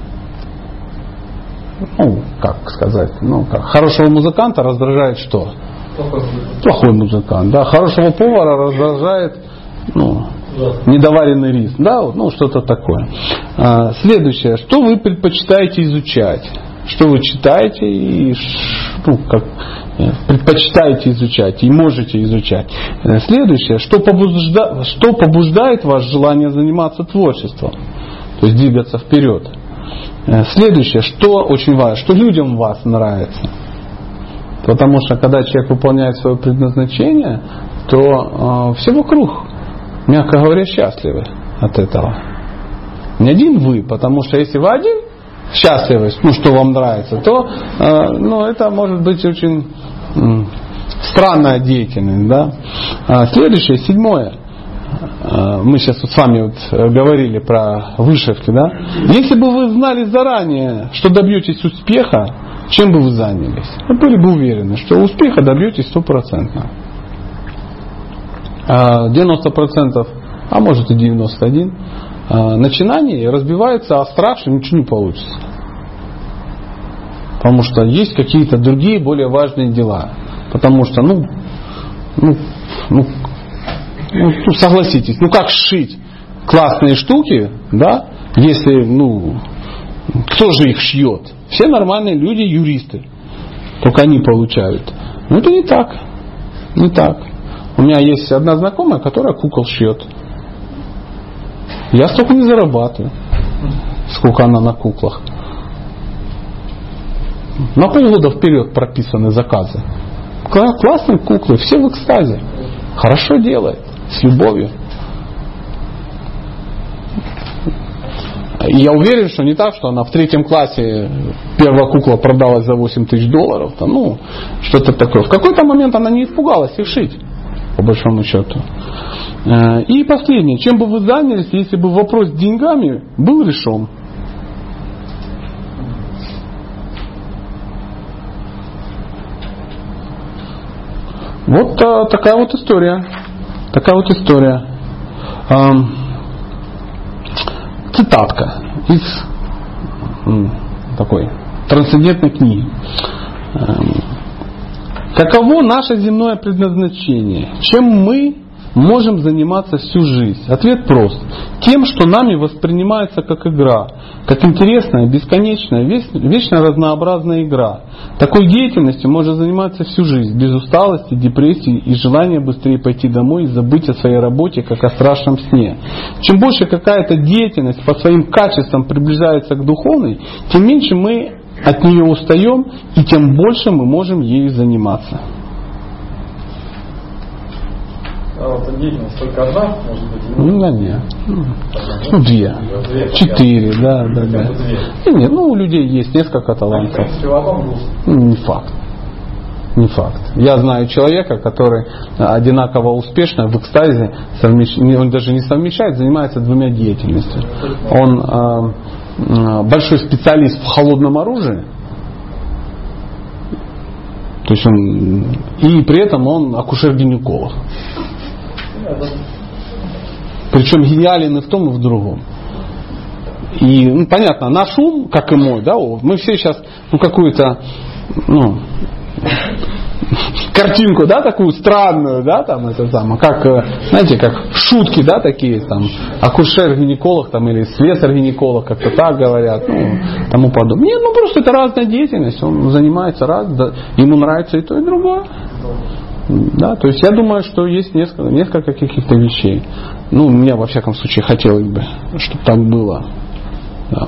Хорошего музыканта раздражает что? Плохой музыкант. Да? Хорошего повара раздражает недоваренный рис. Да? Что-то такое. Следующее. Что вы предпочитаете изучать? Что вы читаете и предпочитаете изучать и можете изучать? Следующее. Что побуждает ваше желание заниматься творчеством? То есть двигаться вперед. Следующее, что очень важно, что людям вас нравится. Потому что когда человек выполняет свое предназначение, то все вокруг, мягко говоря, счастливы от этого. Не один вы, потому что если вы один счастливы, что вам нравится, то это может быть очень странная деятельность. Да? Следующее, седьмое. Мы сейчас с вами говорили про вышивки, да? Если бы вы знали заранее, что добьетесь успеха, чем бы вы занялись? Вы были бы уверены, что успеха добьетесь 100%. 90%, а может и 91%, начинаний разбивается о страх, что ничего не получится. Потому что есть какие-то другие, более важные дела. Потому что, согласитесь, как сшить классные штуки, да, если, кто же их шьет? Все нормальные люди, юристы. Только они получают. Это не так. Не так. У меня есть одна знакомая, которая кукол шьет. Я столько не зарабатываю, сколько она на куклах. На полгода вперед прописаны заказы. Классные куклы, все в экстазе. Хорошо делает. С любовью. И я уверен, что не так, что она в 3 классе первая кукла продалась за $8000, что-то такое. В какой-то момент она не испугалась их шить, по большому счету. И последнее. Чем бы вы занялись, если бы вопрос с деньгами был решен? Вот такая вот история. Цитатка из такой трансцендентной книги. Каково наше земное предназначение? Чем мы можем заниматься всю жизнь? Ответ прост. Тем, что нами воспринимается как игра, как интересная, бесконечная, вечно разнообразная игра. Такой деятельностью можно заниматься всю жизнь, без усталости, депрессии и желания быстрее пойти домой и забыть о своей работе, как о страшном сне. Чем больше какая-то деятельность по своим качествам приближается к духовной, тем меньше мы от нее устаем и тем больше мы можем ею заниматься. деятельность только одна, может быть? Ну, нет. Ну, две. 4, да. Нет, у людей есть несколько талантов. Не факт. Не факт. Я знаю человека, который одинаково успешно в экстазе, он даже не совмещает, занимается двумя деятельностями. Он большой специалист в холодном оружии, то есть и при этом он акушер-гинеколог. Причем гениален и в том, и в другом. И, понятно, наш ум, как и мой, да, мы все сейчас какую-то, картинку, да, такую странную, да, там это самое, как, знаете, как шутки, да, такие, там, акушер-гинеколог, там, или слесарь-гинеколог, как-то так говорят, тому подобное. Нет, просто это разная деятельность, он занимается ему нравится и то, и другое. Да, то есть я думаю, что есть несколько каких-то вещей. Мне, во всяком случае, хотелось бы, чтобы так было. Да.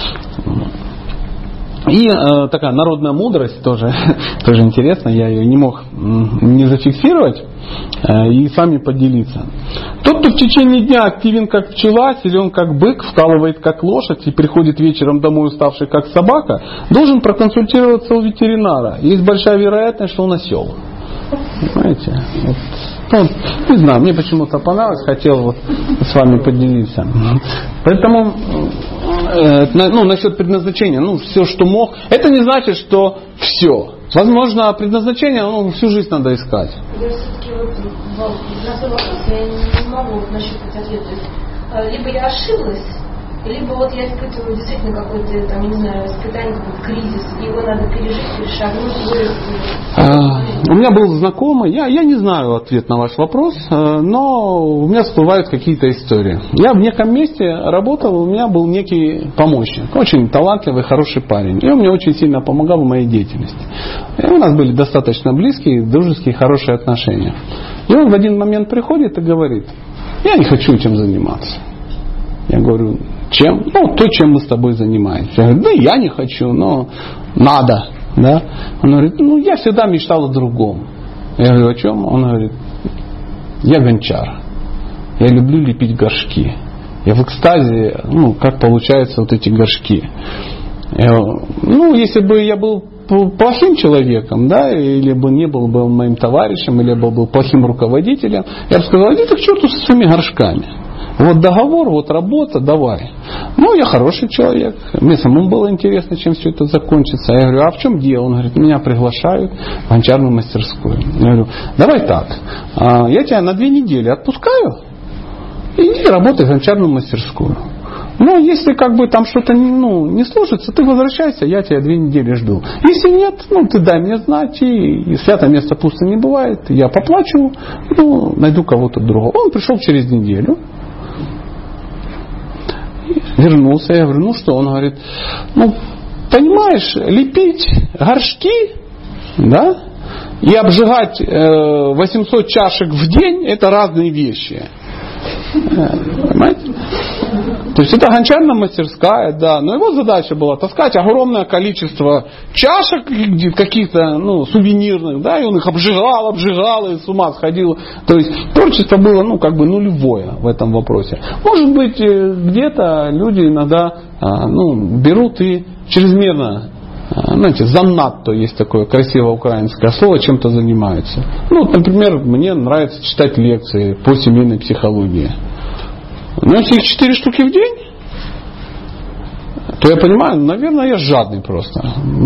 И такая народная мудрость тоже интересно, я ее не мог не зафиксировать и с вами поделиться. Тот, кто в течение дня активен как пчела, силен как бык, вкалывает как лошадь и приходит вечером домой уставший как собака, должен проконсультироваться у ветеринара. Есть большая вероятность, что он осел. Понимаете? Не знаю, мне почему-то понравилось, хотел с вами поделиться. Поэтому насчет предназначения, все, что мог, это не значит, что все. Возможно, предназначение, всю жизнь надо искать. Я все-таки на свой вопрос я не могу нащупать ответ. То есть, либо я ошиблась, либо я испытываю действительно какой-то, испытание, какой-то кризис, его надо пережить, перешагнуть, вырасти. У меня был знакомый, я не знаю ответ на ваш вопрос, но у меня всплывают какие-то истории. Я в неком месте работал, у меня был некий помощник, очень талантливый, хороший парень, и он мне очень сильно помогал в моей деятельности. И у нас были достаточно близкие, дружеские, хорошие отношения. И он в один момент приходит и говорит: я не хочу этим заниматься. Я говорю: чем? То, чем мы с тобой занимаемся. Я говорю: я не хочу, но надо. Да? Он говорит: я всегда мечтал о другом. Я говорю: о чем? Он говорит: я гончар. Я люблю лепить горшки. Я в экстазе, как получаются эти горшки. Если бы я был плохим человеком, да, или бы не был бы моим товарищем, или бы был плохим руководителем, я бы сказал: иди ты к черту со своими горшками. Договор, работа, давай. Я хороший человек. Мне самому было интересно, чем все это закончится. Я говорю: а в чем дело? Он говорит: меня приглашают в гончарную мастерскую. Я говорю: давай так, я тебя на 2 недели отпускаю, иди работай в гончарную мастерскую. Если там что-то не сложится, ты возвращайся, я тебя 2 недели жду. Если нет, ты дай мне знать, и святое место пусто не бывает, я поплачу, найду кого-то другого. Он пришел через неделю. Вернулся, я говорю: что? Он говорит: понимаешь, лепить горшки, да, и обжигать 800 чашек в день — это разные вещи. Понимаете? То есть это гончарная мастерская, да, но его задача была таскать огромное количество чашек каких-то, сувенирных, да, и он их обжигал и с ума сходил. То есть творчество было, нулевое в этом вопросе. Может быть, где-то люди иногда, берут и чрезмерно, занадто, есть такое красивое украинское слово, чем-то занимаются. Например, мне нравится читать лекции по семейной психологии. Если их 4 штуки в день, то я понимаю, наверное, я жадный просто.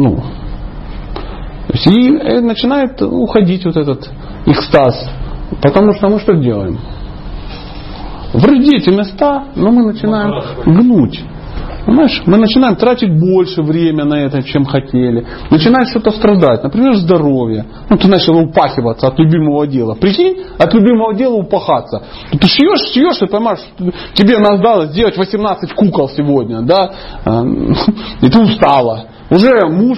И начинает уходить этот экстаз. Потому что мы что делаем? Вроде эти места, но мы начинаем гнуть. Понимаешь? Мы начинаем тратить больше времени на это, чем хотели. Начинает что-то страдать. Например, здоровье. Ты начал упахиваться от любимого дела. Прикинь, от любимого дела упахаться. Ты шьешь, и понимаешь, тебе надо сделать 18 кукол сегодня. Да? И ты устала. Уже муж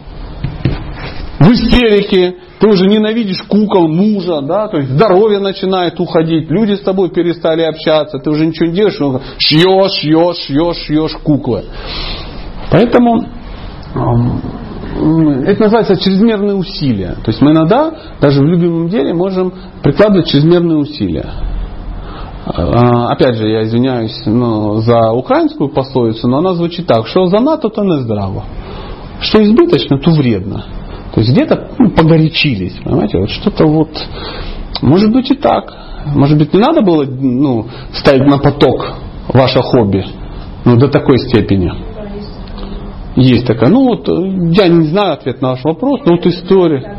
в истерике. Ты уже ненавидишь кукол, мужа, да, то есть здоровье начинает уходить, люди с тобой перестали общаться, ты уже ничего не делаешь, шьешь куклы. Поэтому это называется чрезмерные усилия. То есть мы иногда даже в любимом деле можем прикладывать чрезмерные усилия. Опять же, я извиняюсь за украинскую пословицу, но она звучит так: что занадто, то не здраво. Что избыточно, то вредно. То есть где-то погорячились, понимаете, вот что-то вот, может быть и так. Может быть, не надо было ставить на поток ваше хобби, до такой степени. Есть такая. Я не знаю ответ на ваш вопрос, но вот история.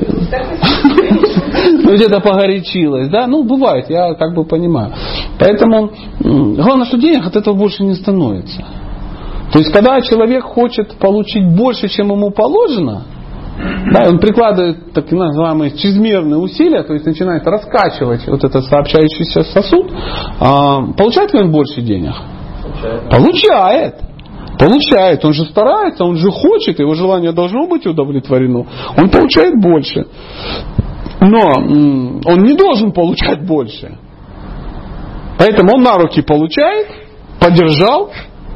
Где-то погорячилась, да? Бывает, я как бы понимаю. Поэтому главное, что денег от этого больше не становится. То есть, когда человек хочет получить больше, чем ему положено, да, он прикладывает так называемые чрезмерные усилия, то есть начинает раскачивать вот этот сообщающийся сосуд, получает ли он больше денег? Получает. Он же старается, он же хочет, его желание должно быть удовлетворено. Он получает больше. Но он не должен получать больше. Поэтому он на руки получает, подержал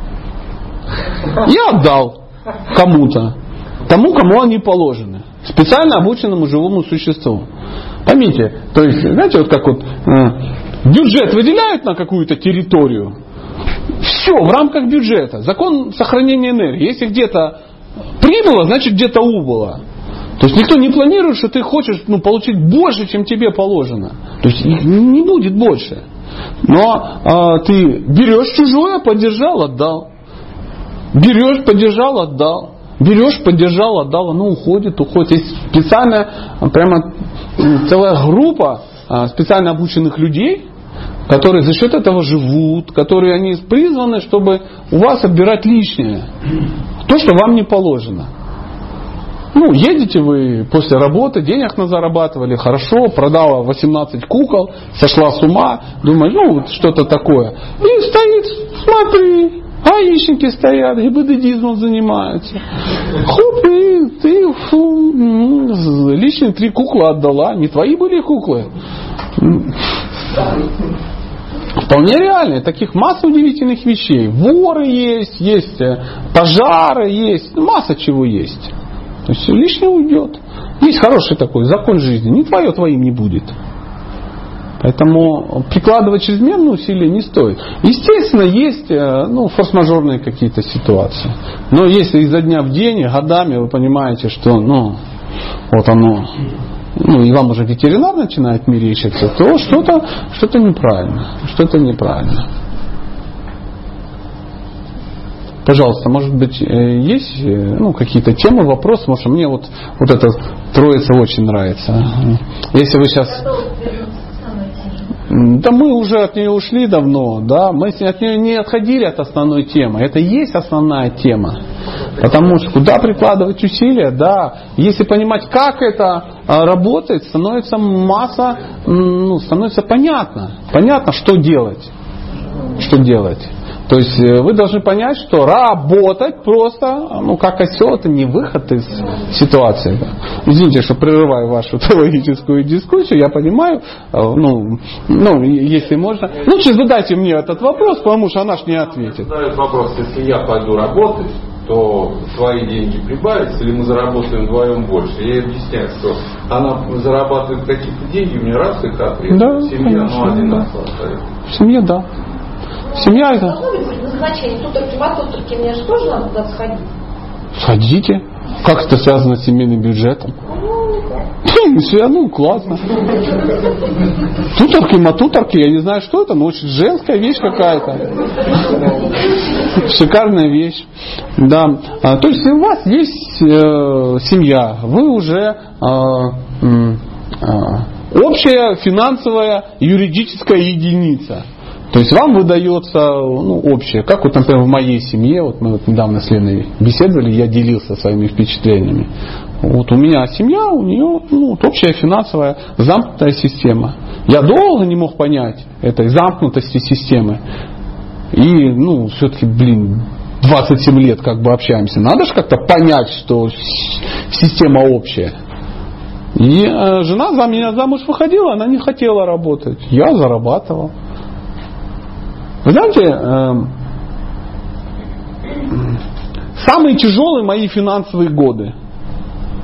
и отдал кому-то. Тому, кому они положены. Специально обученному живому существу. Поймите, то есть, знаете, вот как вот бюджет выделяют на какую-то территорию. Все в рамках бюджета. Закон сохранения энергии. Если где-то прибыло, значит где-то убыло. То есть никто не планирует, что ты хочешь получить больше, чем тебе положено. То есть не будет больше. Но ты берешь чужое, поддержал, отдал. Берешь, поддержал, отдал. Берешь, поддержал, отдал, оно уходит. Есть специальная, прямо целая группа специально обученных людей, которые за счет этого живут, которые они призваны, чтобы у вас отбирать лишнее. То, что вам не положено. Едете вы после работы, денег назарабатывали, хорошо, продала 18 кукол, сошла с ума, думаешь, что-то такое. И стоит, смотри, гаишники стоят, гибддизмом занимаются. Хоп, и ты лишние 3 куклы отдала. Не твои были куклы. Вполне реально. Таких масса удивительных вещей. Воры есть пожары есть, масса чего есть. То есть лишнее уйдет. Есть хороший такой закон жизни. Не твое твоим не будет. Поэтому прикладывать чрезмерные усилия не стоит. Естественно, есть форс-мажорные какие-то ситуации. Но если изо дня в день, годами вы понимаете, что вот оно, и вам уже ветеринар начинает мерещиться, то что-то неправильно. Что-то неправильно. Пожалуйста, может быть, есть какие-то темы, вопросы, потому что мне вот эта троица очень нравится. Если вы сейчас... Да мы уже от нее ушли давно, да, мы от нее не отходили от основной темы. Это и есть основная тема. Потому что куда прикладывать усилия, да, если понимать, как это работает, становится масса, становится понятно. Понятно, что делать. То есть вы должны понять, что работать просто, как осел, это не выход из ситуации. Извините, что прерываю вашу теологическую дискуссию, я понимаю, если можно. Лучше задайте мне этот вопрос, потому что она ж не ответит. Задает вопрос, если я пойду работать, то твои деньги прибавятся, или мы заработаем вдвоем больше. Я ей объясняю, что она зарабатывает какие-то деньги, мне раз их отрезать. Да, семья, конечно, одинаково остается. Семья, да. Семья это... Должно быть назначение тутарки-матутарки, мне же тоже надо туда сходить. Сходите. Как это связано с семейным бюджетом? Классно. Тутарки-матутарки, я не знаю, что это, но очень женская вещь какая-то. Шикарная вещь. Да. То есть, если у вас есть семья, вы уже общая финансовая юридическая единица. То есть вам выдается общее. Как вот, например, в моей семье, вот мы недавно с Леной беседовали, я делился своими впечатлениями. Вот у меня семья, у нее общая финансовая замкнутая система. Я долго не мог понять этой замкнутости системы. И, все-таки, 27 лет как бы общаемся. Надо же как-то понять, что система общая. И жена за меня замуж выходила, она не хотела работать. Я зарабатывал. Вы знаете, самые тяжелые мои финансовые годы,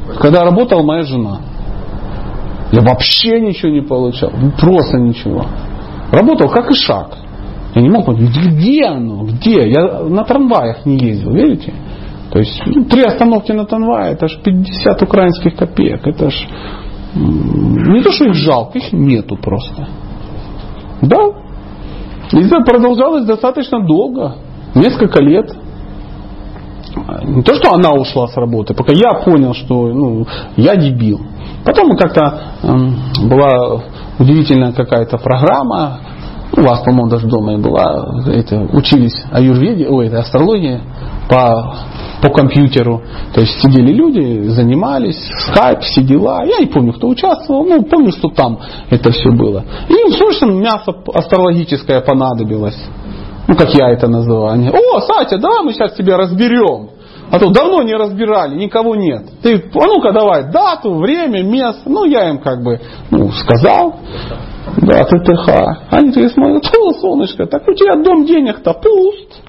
Когда работала моя жена. Я вообще ничего не получал. Просто ничего. Работал как ишак. Я не мог понять, где оно, где? Я на трамваях не ездил, верите? То есть 3 остановки на трамвае, это ж 50 украинских копеек. Это ж не то, что их жалко, их нету просто. Да. И это продолжалось достаточно долго. Несколько лет. Не то, что она ушла с работы, пока я понял, что я дебил. Потом как-то была удивительная какая-то программа. У вас, по-моему, даже дома и была. Учились аюрведе, астрологии по компьютеру. То есть сидели люди, занимались, скайп, все дела. Я не помню, кто участвовал, помню, что там это все было. И им срочно мясо астрологическое понадобилось. Как я это называю. Они: о, Сатя, давай мы сейчас тебя разберем. А то давно не разбирали, никого нет. Ты, ну-ка давай, дату, время, место. Я им сказал. Да, ТТХ. Они такие смотрят: о, солнышко, так у тебя дом денег-то пуст.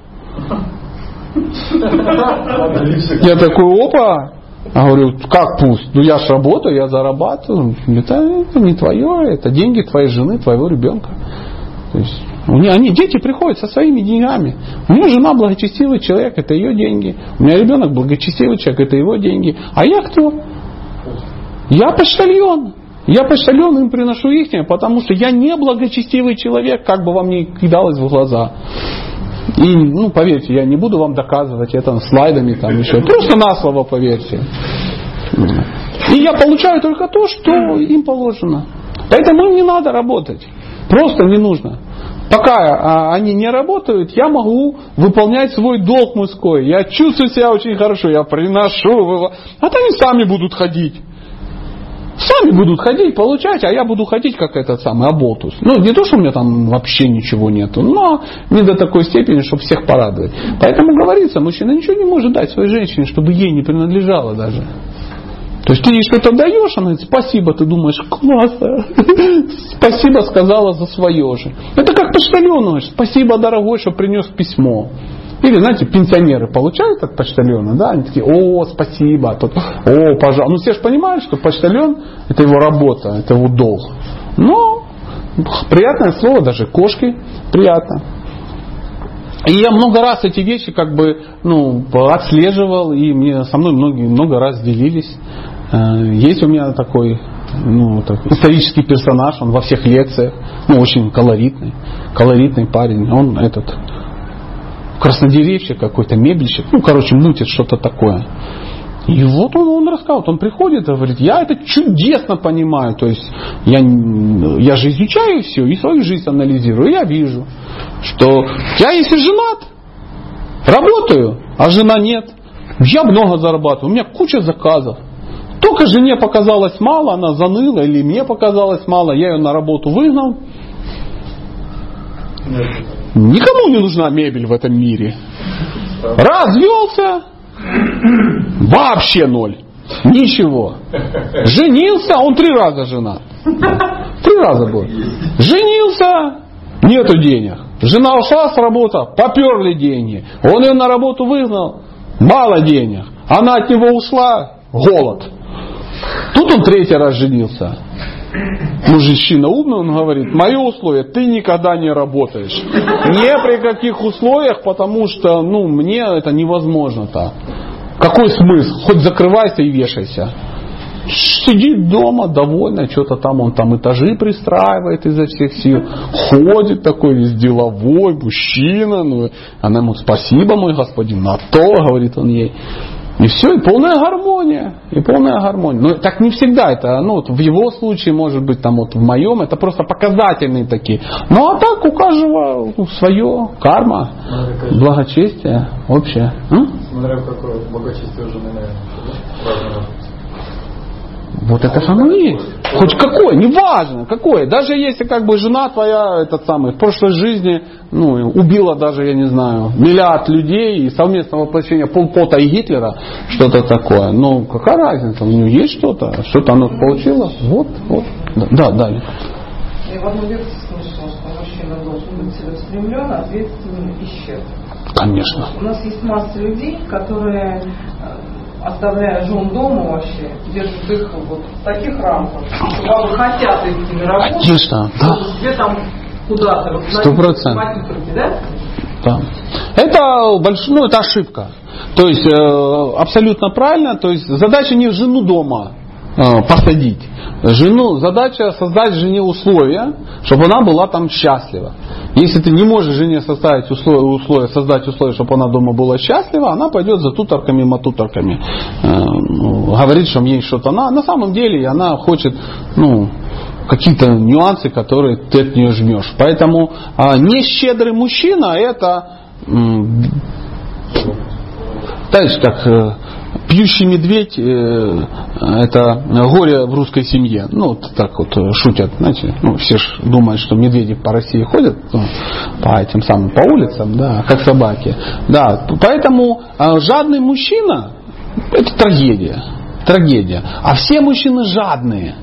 Я такой: опа. Я говорю: как пуст? Я ж работаю, я зарабатываю. Это не твое, это деньги твоей жены, твоего ребенка. То есть дети приходят со своими деньгами. У меня жена благочестивый человек, это ее деньги. У меня ребенок благочестивый человек, это его деньги. А я кто? Я почтальон. Я почтальон, им приношу ихнее, потому что я не благочестивый человек, как бы вам ни кидалось в глаза. И, поверьте, я не буду вам доказывать это слайдами там еще. Просто на слово поверьте. И я получаю только то, что им положено. Поэтому им не надо работать. Просто не нужно. Пока они не работают, я могу выполнять свой долг мужской. Я чувствую себя очень хорошо, я приношу. А то они сами будут ходить. Сами будут ходить, получать, а я буду ходить как этот самый оболтус. Не то, что у меня там вообще ничего нету, но не до такой степени, чтобы всех порадовать. Поэтому говорится, мужчина ничего не может дать своей женщине, чтобы ей не принадлежало даже. То есть ты ей что-то даешь, она говорит: спасибо, ты думаешь: классно, спасибо сказала за свое же. Это как почтальону: спасибо, дорогой, что принес письмо. Или, знаете, пенсионеры получают от почтальона, да, они такие: о, спасибо, тут, о, пожалуйста. Все же понимают, что почтальон — это его работа, это его долг. Но приятное слово, даже кошки приятно. И я много раз эти вещи отслеживал, и со мной много раз делились. Есть у меня такой исторический персонаж, он во всех лекциях, очень колоритный парень. Он краснодеревщик какой-то, мебельщик, мутит что-то такое. И вот он рассказывает, он приходит и говорит: я это чудесно понимаю, то есть я же изучаю все и свою жизнь анализирую, и я вижу, что я, если женат, работаю, а жена нет, я много зарабатываю, у меня куча заказов. Только жене показалось мало, она заныла, или мне показалось мало, я ее на работу выгнал. Никому не нужна мебель в этом мире. Развелся, вообще ноль. Ничего. Женился, он 3 раза женат. 3 раза был. Женился, нету денег. Жена ушла с работы, поперли деньги. Он ее на работу выгнал, мало денег. Она от него ушла, голод. Тут он 3-й раз женился. Мужчина умный, он говорит: мое условие, ты никогда не работаешь. Ни при каких условиях, потому что мне это невозможно так. Какой смысл? Хоть закрывайся и вешайся. Сидит дома, довольно, что-то там он этажи пристраивает изо всех сил. Ходит такой весь деловой, мужчина. Она ему: спасибо, мой господин, на то, говорит он ей. И все, и полная гармония. Но так не всегда это. В его случае, может быть, в моем, это просто показательные такие. А так у каждого свое, карма, благочестие общее. Смотря какое благочестие жены, наверное. Вот это же оно и есть. Хоть какое, неважно, какое. Даже если жена твоя в прошлой жизни убила даже, я не знаю, миллиард людей и совместное воплощение Пол Пота и Гитлера, что-то такое. Какая разница? У нее есть что-то оно получило. Вот. Да. И в одной версии смешно, что мужчина должен быть целеустремлен, ответственным и щедрым. Конечно. У нас есть масса людей, которые оставляя жен дома вообще, держит их вот в таких рамках, что бабы хотят идти на работу, конечно, да. Тебе там куда-то, вот, 100%. Да? Да. Это это ошибка. То есть абсолютно правильно. То есть задача не жену дома посадить. Задача создать жене условия, чтобы она была там счастлива. Если ты не можешь жене создать условия, чтобы она дома была счастлива, она пойдет за туторками, матуторками. Говорит, что ей что-то на самом деле она хочет, какие-то нюансы, которые ты от нее жмешь. Поэтому не щедрый мужчина, это знаешь, как пьющий медведь, это горе в русской семье. Так вот шутят, знаете. Все ж думают, что медведи по России ходят, по этим самым, по улицам, да, как собаки. Да, поэтому жадный мужчина — это трагедия. Трагедия. А все мужчины жадные.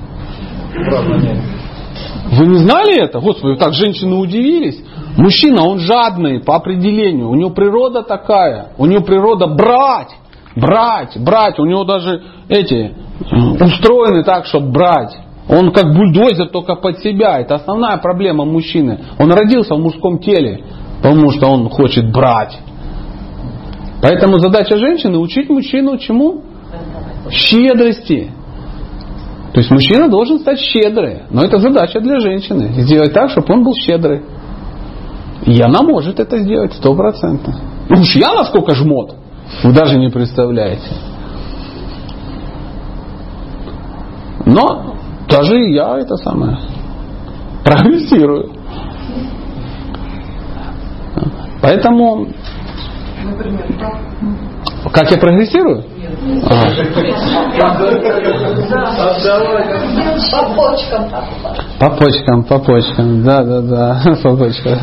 Вы не знали это? Господи, так женщины удивились. Мужчина, он жадный по определению. У него природа такая. У него природа брать. У него даже устроены так, чтобы брать. Он как бульдозер только под себя. Это основная проблема мужчины. Он родился в мужском теле, потому что он хочет брать. Поэтому задача женщины — учить мужчину чему? Щедрости. То есть мужчина должен стать щедрым. Но это задача для женщины. Сделать так, чтобы он был щедрый. И она может это сделать 100%. Уж я насколько жмот, вы даже не представляете. Но даже я прогрессирую. Поэтому... Например, как я прогрессирую? По почкам. Да. По почкам.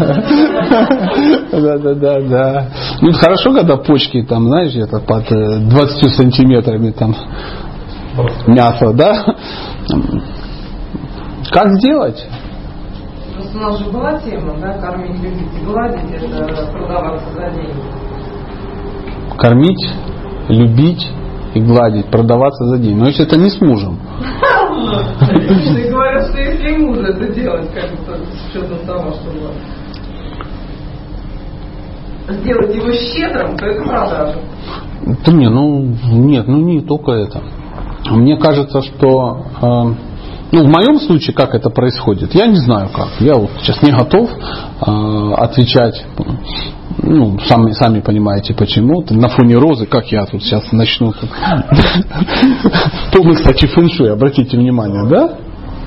Да. Хорошо, когда почки там, знаешь, где-то под 20 сантиметрами там мясо, да? Как сделать? У нас же была тема, да, кормить, любить и гладить, это продаваться за деньги. Кормить, любить и гладить, продаваться за деньги. Но если это не с мужем. Ты говоришь, что если муж это делать, как это с учетом того, чтобы сделать его щедрым, то это продажа. Да нет, не только это. Мне кажется, что в моем случае, как это происходит, я не знаю как. Я вот сейчас не готов отвечать. Сами понимаете почему. На фоне розы, как я тут сейчас начну. Полный, кстати, фэн-шуй, обратите внимание, да?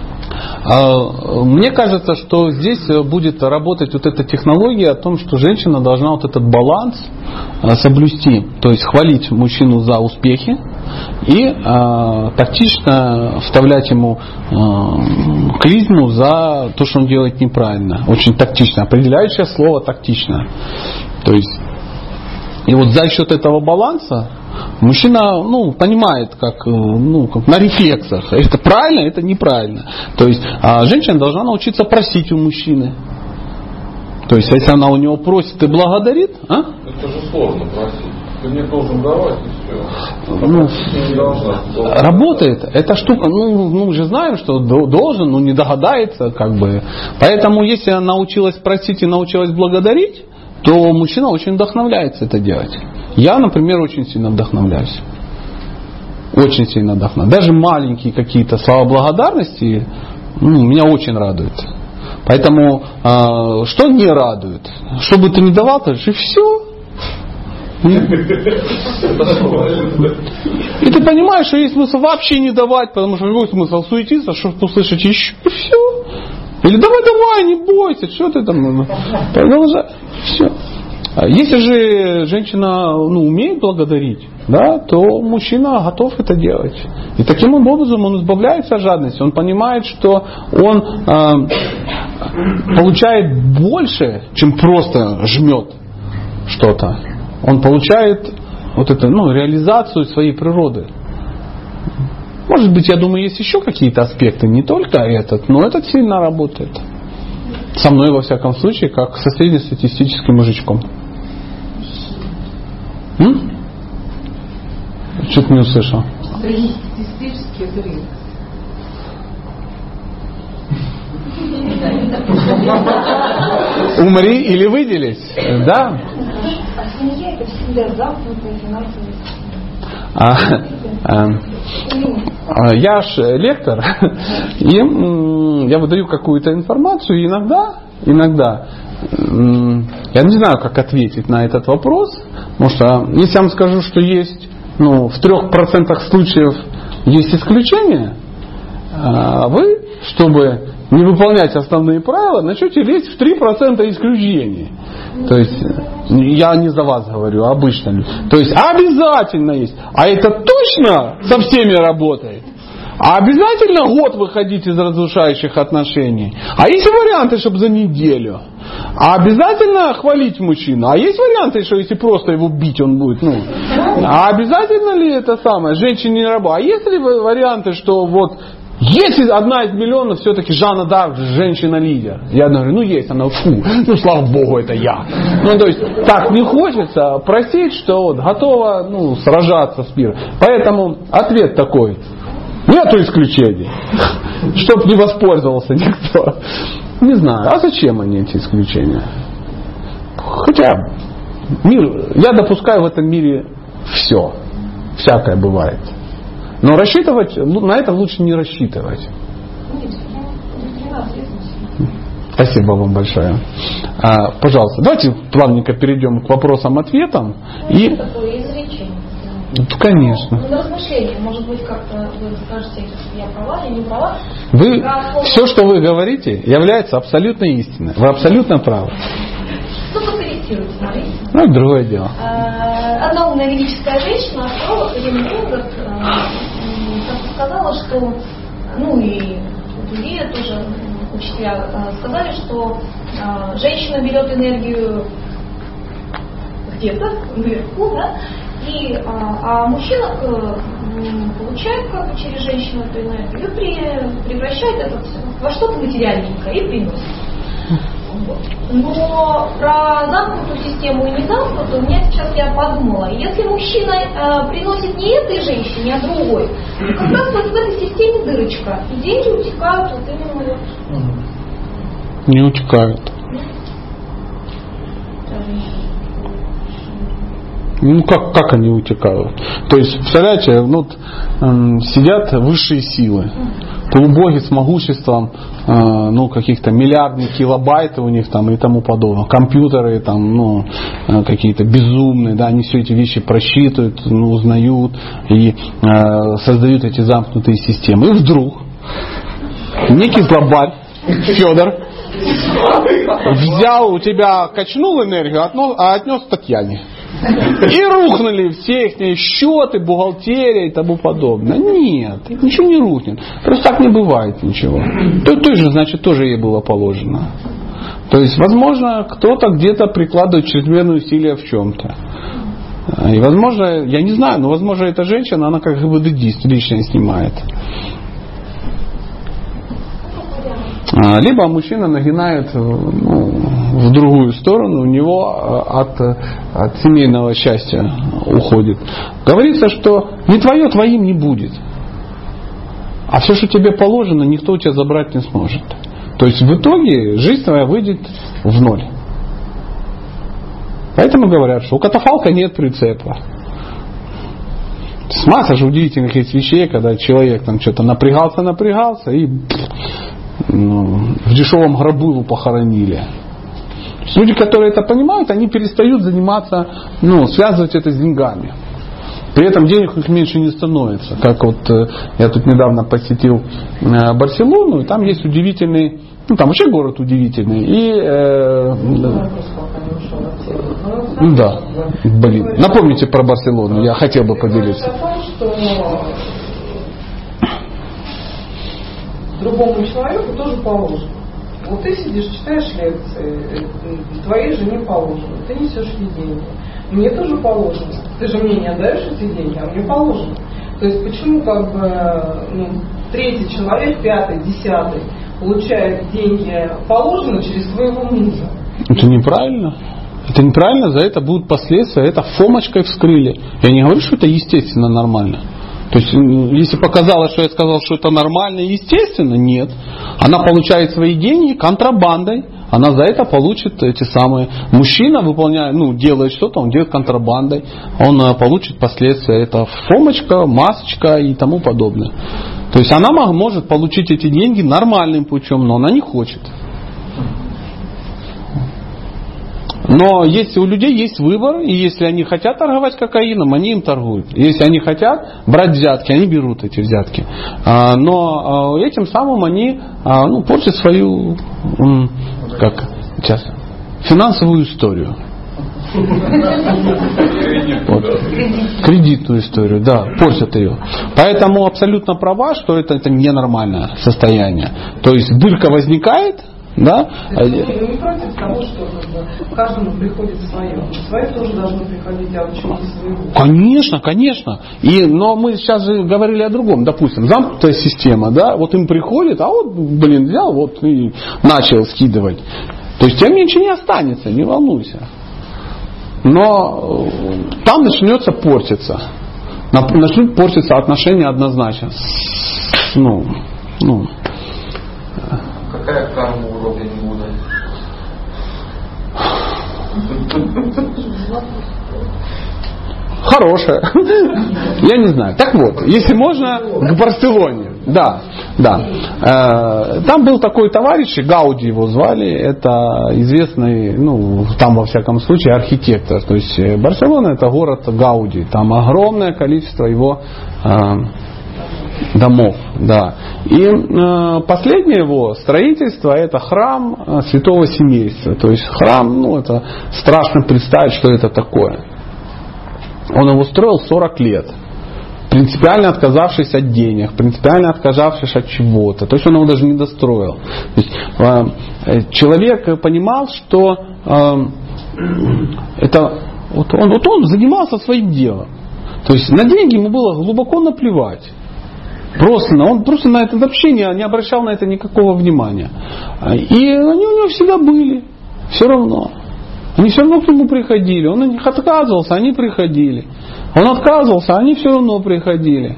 Мне кажется, что здесь будет работать вот эта технология о том, что женщина должна вот этот баланс соблюсти. То есть хвалить мужчину за успехи и тактично вставлять ему клизму за то, что он делает неправильно. Очень тактично. Определяющее слово тактично. То есть и вот за счет этого баланса мужчина понимает, как на рефлексах. Это правильно, это неправильно. То есть женщина должна научиться просить у мужчины. То есть если она у него просит и благодарит, это же сложно просить. Ты мне должен давать и все. Работает. Эта штука, мы же знаем, что должен, не догадается, как бы. Поэтому если она научилась просить и научилась благодарить, то мужчина очень вдохновляется это делать. Я, например, очень сильно вдохновляюсь. Очень сильно вдохновляюсь. Даже маленькие какие-то слова благодарности меня очень радуют. Поэтому, что не радует? Что бы ты ни давал, то же и все. И ты понимаешь, что есть смысл вообще не давать, потому что какой смысл суетиться, чтобы услышать еще и все. Или давай, не бойся, что ты там, продолжай, все. Если же женщина умеет благодарить, да, то мужчина готов это делать. И таким образом он избавляется от жадности. Он понимает, что он получает больше, чем просто жмет что-то. Он получает вот это, реализацию своей природы. Может быть, я думаю, есть еще какие-то аспекты, не только этот, но этот сильно работает. Со мной, во всяком случае, как со среднестатистическим мужичком. Что Не услышал. Статистический дрейф. Умри или выделись, да? А семья это всегда замкнутая финансовая. Я ж лектор, и я выдаю какую-то информацию, и иногда, я не знаю, как ответить на этот вопрос, потому что если я вам скажу, что есть, в 3% случаев есть исключения, вы, чтобы не выполнять основные правила, начнете лезть в 3% исключений. То есть, я не за вас говорю, а обычно. То есть, обязательно есть. А это точно со всеми работает? А обязательно год выходить из разрушающих отношений? А есть варианты, чтобы за неделю? А обязательно хвалить мужчину? А есть варианты, что если просто его бить, он будет? А обязательно ли это самое? Женщине не работает? А есть ли варианты, что вот если одна из миллионов все-таки Жанна Дарк, женщина-лидер? Я говорю, есть, она слава Богу, это я. То есть, так не хочется просить, что вот готова сражаться с миром. Поэтому ответ такой. Нету исключений. Чтоб не воспользовался никто. Не знаю, а зачем они, эти исключения? Хотя, я допускаю в этом мире все. Всякое бывает. Но рассчитывать, на это лучше не рассчитывать. Спасибо вам большое. Пожалуйста, давайте плавненько перейдем к вопросам-ответам. Что такое изречение? Конечно. На размышление, может быть, как-то вы скажете, я права или не права. Все, что вы говорите, является абсолютной истиной. Вы абсолютно правы. Покорректируйте, смотрите. Это другое дело. Одна умная велическая женщина, астролог Елена Рейнгард, сказала, что, и другие тоже учителя сказали, что женщина берет энергию где-то наверху, да, а мужчина получает через женщину эту энергию и превращает это во что-то материальненькое и приносит. Но про замкнутую систему и не замкнутую, я подумала, если мужчина приносит не этой женщине, а другой, то как раз вот в этой системе дырочка, и деньги утекают вот именно. Не утекают. Как они утекают? То есть, представляете, сидят высшие силы, полубоги с могуществом, каких-то миллиардных килобайт у них там и тому подобное, компьютеры там, какие-то безумные, да, они все эти вещи просчитывают, узнают и создают эти замкнутые системы. И вдруг некий злобарь Федор взял у тебя, качнул энергию, а отнес Татьяне. И рухнули все их счеты, бухгалтерия и тому подобное. Нет, ничего не рухнет. Просто так не бывает ничего. Той же, значит, тоже ей было положено. То есть, возможно, кто-то где-то прикладывает чрезмерные усилия в чем-то. И, возможно, я не знаю, но, возможно, эта женщина, она как ГИБДДист лично снимает. Либо мужчина нагинает в другую сторону, у него от семейного счастья уходит. Говорится, что не твое твоим не будет. А все, что тебе положено, никто у тебя забрать не сможет. То есть в итоге жизнь твоя выйдет в ноль. Поэтому говорят, что у катафалка нет прицепа. Масса же удивительных есть вещей, когда человек там что-то напрягался и в дешевом гробу его похоронили. Люди, которые это понимают, они перестают заниматься, связывать это с деньгами. При этом денег их меньше не становится. Как я тут недавно посетил Барселону, и там есть удивительный, там вообще город удивительный. И да, напомните про Барселону, я хотел бы поделиться. Другому человеку тоже положено. Вот ты сидишь, читаешь лекции, твоей жене положено, ты несешь ей деньги. Мне тоже положено. Ты же мне не отдаешь эти деньги, а мне положено. То есть почему третий человек, пятый, десятый получает деньги положено через своего мужа? Это неправильно. Это неправильно, за это будут последствия. Это фомочкой вскрыли. Я не говорю, что это естественно нормально. То есть, если показалось, что я сказал, что это нормально и естественно, нет. Она получает свои деньги контрабандой. Она за это получит эти самые... Мужчина, выполняет, делает что-то, он делает контрабандой. Он получит последствия. Это фомочка, масочка и тому подобное. То есть, она может получить эти деньги нормальным путем, но она не хочет. Но если у людей есть выбор, и если они хотят торговать кокаином, они им торгуют. Если они хотят брать взятки, они берут эти взятки. Но этим самым они портят свою финансовую историю. Вот. Кредитную историю, да, портят ее. Поэтому абсолютно права, что это ненормальное состояние. То есть дырка возникает, да? Не против того, что каждому приходит свое. Свои тоже должны приходить, а ученики своего. Конечно, конечно. Но мы сейчас же говорили о другом. Допустим, замкнутая система, да, вот им приходит, а вот, взял вот и начал скидывать. То есть тем ничего не останется, не волнуйся. Но там начнется портиться. Начнут портиться отношения однозначно. Какая карма у Робин Гуда? Хорошая. Я не знаю. Так вот, если можно, к Барселоне. Да. Там был такой товарищ, Гауди его звали. Это известный, там во всяком случае, архитектор. То есть Барселона — это город Гауди. Там огромное количество его домов, да. И последнее его строительство — это храм Святого Семейства. То есть храм, это страшно представить, что это такое. Он его строил 40 лет. Принципиально отказавшись от денег, принципиально отказавшись от чего-то. То есть он его даже не достроил. То есть, человек понимал, что он занимался своим делом. То есть на деньги ему было глубоко наплевать. Он просто на это вообще не обращал на это никакого внимания. И они у него всегда были. Все равно. Они все равно к нему приходили. Он от них отказывался, они приходили. Он отказывался, они все равно приходили.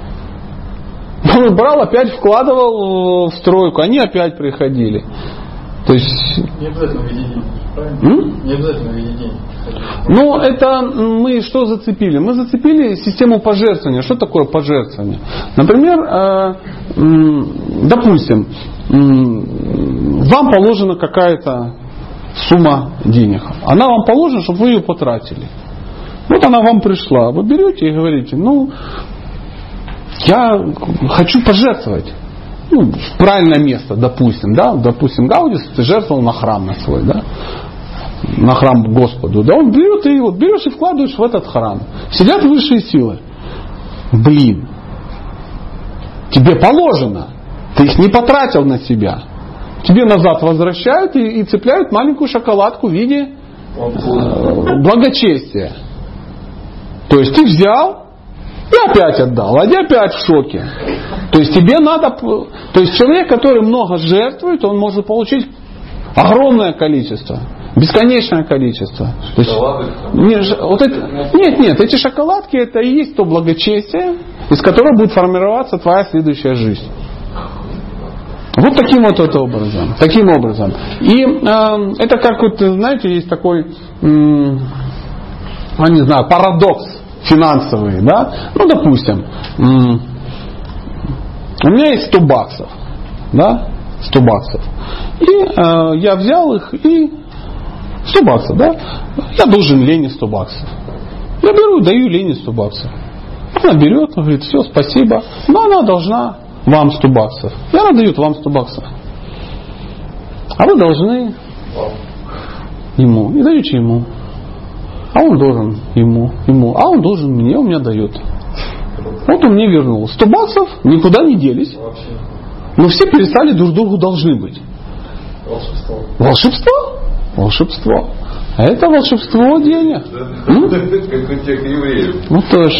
Он брал, опять вкладывал в стройку, они опять приходили. То есть... Не обязательно в виде денег, правильно? Не обязательно в виде денег. Это мы что зацепили? Мы зацепили систему пожертвования. Что такое пожертвование? Например, допустим, вам положена какая-то сумма денег. Она вам положена, чтобы вы ее потратили. Вот она вам пришла. Вы берете и говорите, я хочу пожертвовать. В правильное место, допустим. Да? Допустим, Гаудис ты жертвовал на храм на свой, да? На храм Господу. Да? Он берет и берешь и вкладываешь в этот храм. Сидят высшие силы. Тебе положено. Ты их не потратил на себя. Тебе назад возвращают и цепляют маленькую шоколадку в виде благочестия. То есть ты взял и опять отдал, а ты опять в шоке. То есть тебе надо... То есть человек, который много жертвует, он может получить огромное количество. Бесконечное количество. То есть, нет, эти шоколадки — это и есть то благочестие, из которого будет формироваться твоя следующая жизнь. Вот таким образом. Таким образом. И это как знаете, есть такой, парадокс финансовый, да? Допустим, у меня есть 100 баксов, да? 100 баксов. И я взял их и 100 баксов, да? Я должен Лене 100 баксов. Я беру, даю Лене 100 баксов. Она берет, говорит, все, спасибо. Но она должна вам 100 баксов. И она дает вам 100 баксов. А вы должны ему. И даете ему. А он должен ему. А он должен мне. Он мне дает. Вот он мне вернул. 100 баксов никуда не делись. Но все перестали друг другу должны быть. Волшебство. Это волшебство денег. Как у тех евреев. Ну тоже.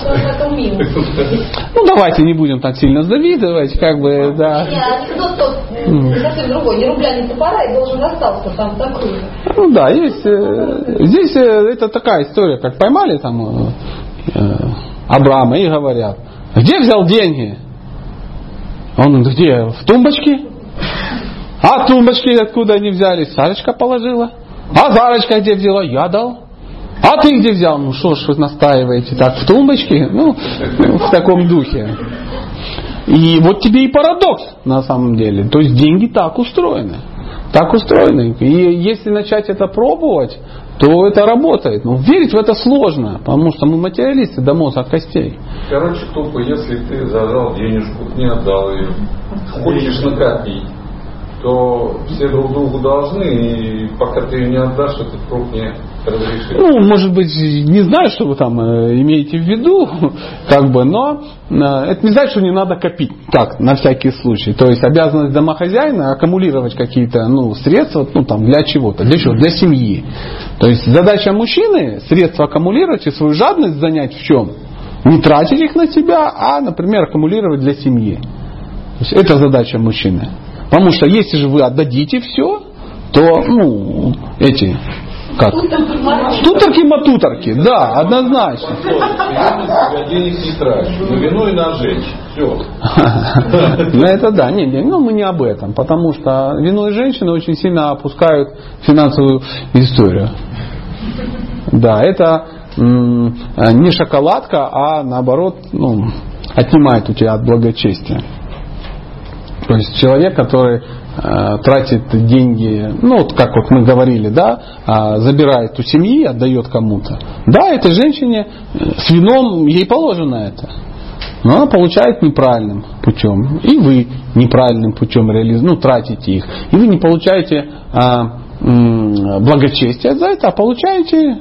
Ну давайте не будем так сильно завидовать, как бы, да. Анекдот совсем другой. Ни рубля, ни топора, и должен остался там такой. Ну да, есть. Здесь это такая история, как поймали там Авраама и говорят: где взял деньги? Он: где? В тумбочке? А тумбочки откуда они взялись? Сарочка положила. А Зарочка где взяла? Я дал. А ты где взял? Ну что ж вы настаиваете? Так, в тумбочке? Ну, в таком духе. И вот тебе и парадокс на самом деле. То есть деньги так устроены. Так устроены. И если начать это пробовать, то это работает. Но верить в это сложно, потому что мы материалисты до мозга костей. Короче, тупо, если ты зажал денежку, не отдал ее, хочешь накопить, то все друг другу должны, и пока ты ее не отдашь, этот круг не разрешит. Ну, может быть, не знаю, что вы там имеете в виду, как бы, но это не значит, что не надо копить. Так, на всякий случай. То есть обязанность домохозяина аккумулировать какие-то средства, там, для чего-то. Для чего? Для семьи. То есть задача мужчины средства аккумулировать и свою жадность занять в чем? Не тратить их на себя, а, например, аккумулировать для семьи. То есть это задача мужчины. Потому что если же вы отдадите все, то, эти, как? Тутарки-матутарки, да, однозначно. Я денег не трачу, на вино и на женщин. Все. Ну это да, мы не об этом, потому что вино и женщины очень сильно опускают финансовую историю. Да, это не шоколадка, а наоборот, отнимает у тебя от благочестия. То есть человек, который тратит деньги, как вот мы говорили, да, забирает у семьи, отдает кому-то. Да, этой женщине с вином ей положено это. Но она получает неправильным путем. И вы неправильным путем тратите их. И вы не получаете благочестие за это, а получаете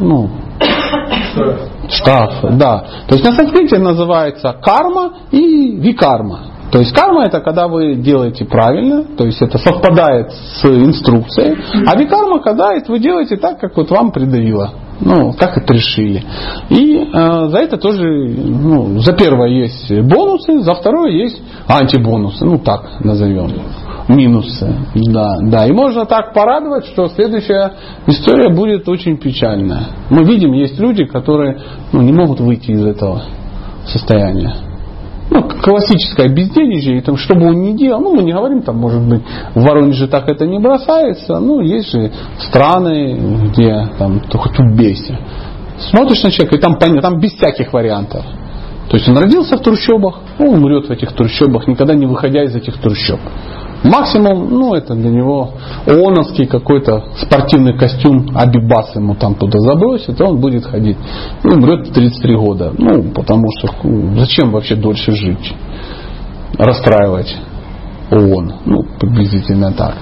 штраф. Да. То есть на санскрите называется карма и викарма. То есть карма — это когда вы делаете правильно, то есть это совпадает с инструкцией, а викарма, когда это вы делаете так, как вот вам придавило, как это решили. И за это тоже, за первое есть бонусы, за второе есть антибонусы, так назовем, минусы. Да. И можно так порадовать, что следующая история будет очень печальная. Мы видим, есть люди, которые не могут выйти из этого состояния. Классическое безденежье, и что бы он ни делал, мы не говорим, может быть, в Воронеже так это не бросается, есть же страны, где ты хоть убейся. Смотришь на человека, и там без всяких вариантов. То есть он родился в трущобах, он умрет в этих трущобах, никогда не выходя из этих трущоб. Максимум, это для него ООНовский какой-то спортивный костюм, абибас ему там туда забросит, и он будет ходить. Умрет в 33 года. Потому что зачем вообще дольше жить? Расстраивать ООН. Приблизительно так.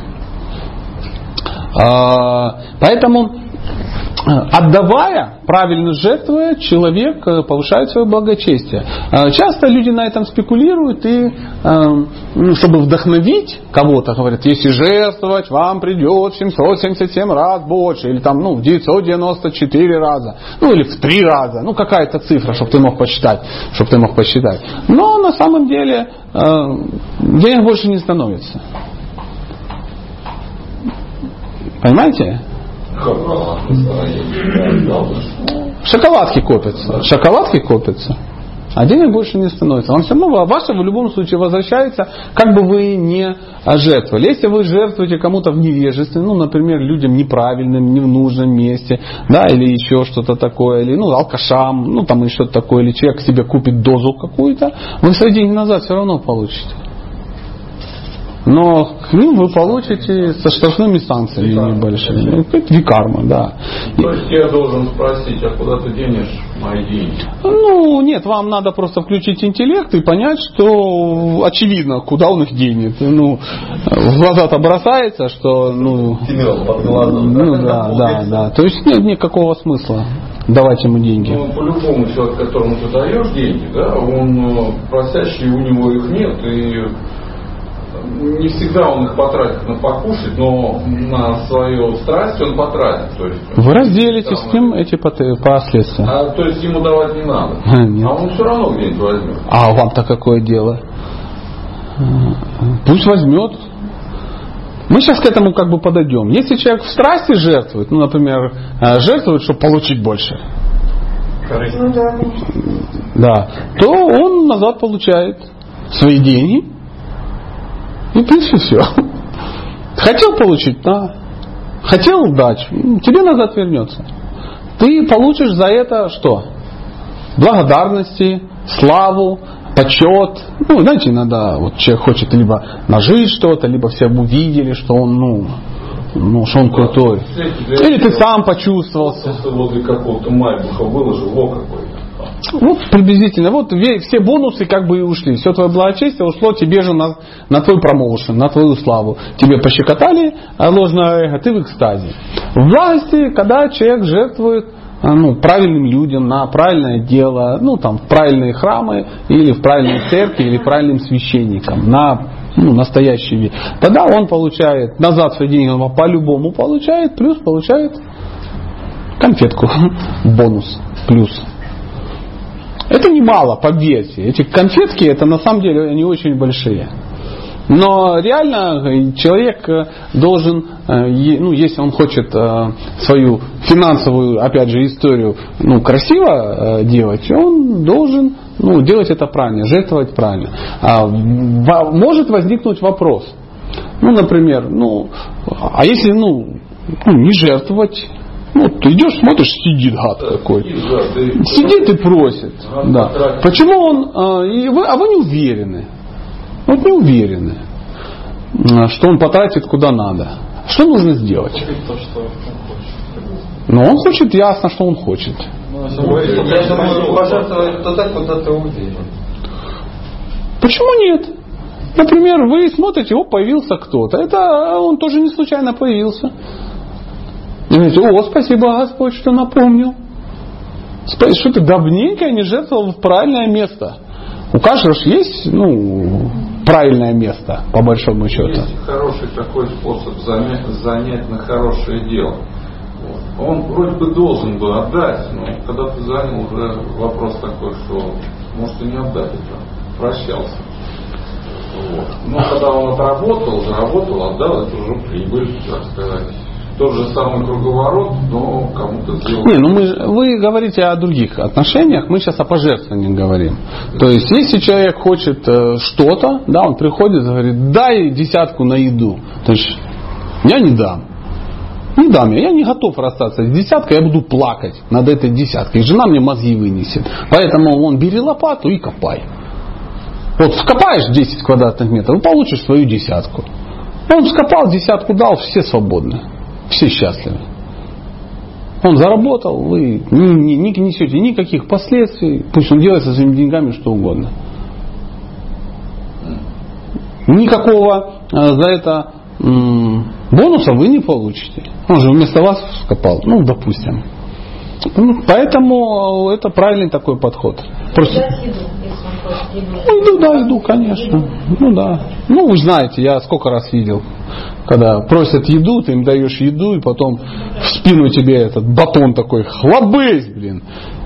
Поэтому, отдавая, правильно жертвуя, человек повышает свое благочестие. Часто люди на этом спекулируют и, чтобы вдохновить кого-то, говорят, если жертвовать, вам придет 777 раз больше, или в 994 раза, или в 3 раза, какая-то цифра, чтобы ты мог посчитать. Но на самом деле денег больше не становится. Понимаете? Шоколадки копятся. А денег больше не становится. Вам все равно ваше в любом случае возвращается, как бы вы не жертвовали. Если вы жертвуете кому-то в невежестве, например, людям неправильным, не в нужном месте, да, или еще что-то такое, или алкашам, или что-то такое, или человек себе купит дозу какую-то, вы свои деньги назад все равно получите. Но к ним вы получите со штрафными санкциями небольшими. Это викарма, да. То есть я должен спросить, а куда ты денешь мои деньги? Нет, вам надо просто включить интеллект и понять, что очевидно, куда он их денет. В глаза-то бросается, что... под глазом. Да. То есть нет никакого смысла давать ему деньги. По-любому человек, которому ты даешь деньги, да, он просящий, у него их нет, и не всегда он их потратит на покушать, но на свою страсть он потратит. То есть, вы разделите с ним эти последствия. То есть ему давать не надо. Нет. А он все равно где-нибудь возьмет. А вам-то какое дело? Пусть возьмет. Мы сейчас к этому как бы подойдем. Если человек в страсти жертвует, ну, например, жертвует, чтобы получить больше, да, то он назад получает свои деньги. И в принципе все. Хотел получить, да. Хотел дать, тебе назад вернется. Ты получишь за это что? Благодарности, славу, почет. Ну, знаете, иногда вот человек хочет либо нажить что-то, либо все увидели, что он, что он крутой. Или ты сам почувствовался. Возле какого-то майбуха выложил, какой-то. Вот приблизительно. Вот все бонусы как бы и ушли. Все твое благочестие ушло тебе же на твой промоушен, на твою славу. Тебе пощекотали ложное эго, ты в экстазе. В благости, когда человек жертвует правильным людям, на правильное дело, в правильные храмы, или в правильные церкви, или правильным священникам, на настоящий вид. Тогда он получает назад свои деньги, он по-любому получает, плюс получает конфетку, бонус, плюс. Это немало, поверьте. Эти конфетки, это на самом деле они очень большие. Но реально человек должен, если он хочет свою финансовую, опять же, историю красиво делать, он должен делать это правильно, жертвовать правильно. Может возникнуть вопрос. Например, а если не жертвовать? Ты идешь, смотришь, сидит гад какой. Сидит и просит. Да. Почему он... А вы не уверены. Вот не уверены, что он потратит куда надо. Что нужно сделать? То, что он хочет. Он хочет ясно, что он хочет. Я думаю, пожертвовать туда, куда ты уверен. Почему нет? Например, вы смотрите, появился кто-то. Это он тоже не случайно появился. И говорите, спасибо, Господь, что напомнил. Что ты давненько не жертвовал в правильное место. У каждого же есть, правильное место, по большому счету. Есть хороший такой способ занять на хорошее дело. Он вроде бы должен был отдать, но когда ты занял, уже вопрос такой, что может и не отдать это. Прощался. Но когда он отработал, заработал, отдал, это уже прибыль, так сказать. Тот же самый круговорот, но кому-то сделал. Вы говорите о других отношениях, мы сейчас о пожертвовании говорим. То есть, если человек хочет что-то, он приходит и говорит, дай 10 на еду. То есть, я не дам. Не дам я не готов расстаться с 10, я буду плакать над этой 10. И жена мне мозги вынесет. Поэтому бери лопату и копай. Вот вкопаешь 10 квадратных метров, и получишь свою 10. Он вскопал, 10 дал, все свободны. Все счастливы. Он заработал, вы не несете никаких последствий, пусть он делает со своими деньгами что угодно. Никакого за это бонуса вы не получите. Он же вместо вас вскопал, допустим. Поэтому это правильный такой подход. Просто... еду, конечно. Вы знаете, я сколько раз видел, когда просят еду, ты им даешь еду, и потом в спину тебе этот батон такой, хлобысь, блин.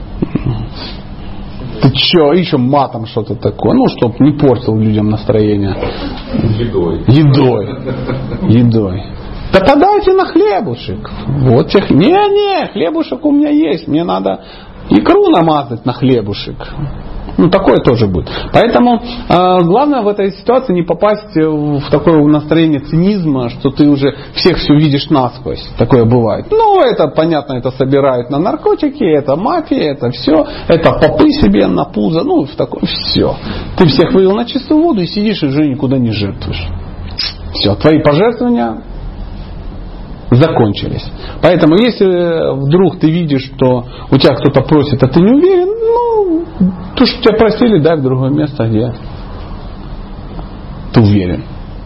Ты че, еще матом что-то такое, чтоб не портил людям настроение. Едой. Да подайте на хлебушек. Вот тех. Не, хлебушек у меня есть. Мне надо икру намазать на хлебушек. Такое тоже будет. Поэтому главное в этой ситуации не попасть в такое настроение цинизма, что ты уже всех все видишь насквозь. Такое бывает. Это понятно, это собирают на наркотики, это мафия, это все. Это попы себе на пузо. В такое все. Ты всех вывел на чистую воду и сидишь и уже никуда не жертвуешь. Все, твои пожертвования закончились. Поэтому если вдруг ты видишь, что у тебя кто-то просит, а ты не уверен, то, что тебя просили, дай в другое место, где ты уверен.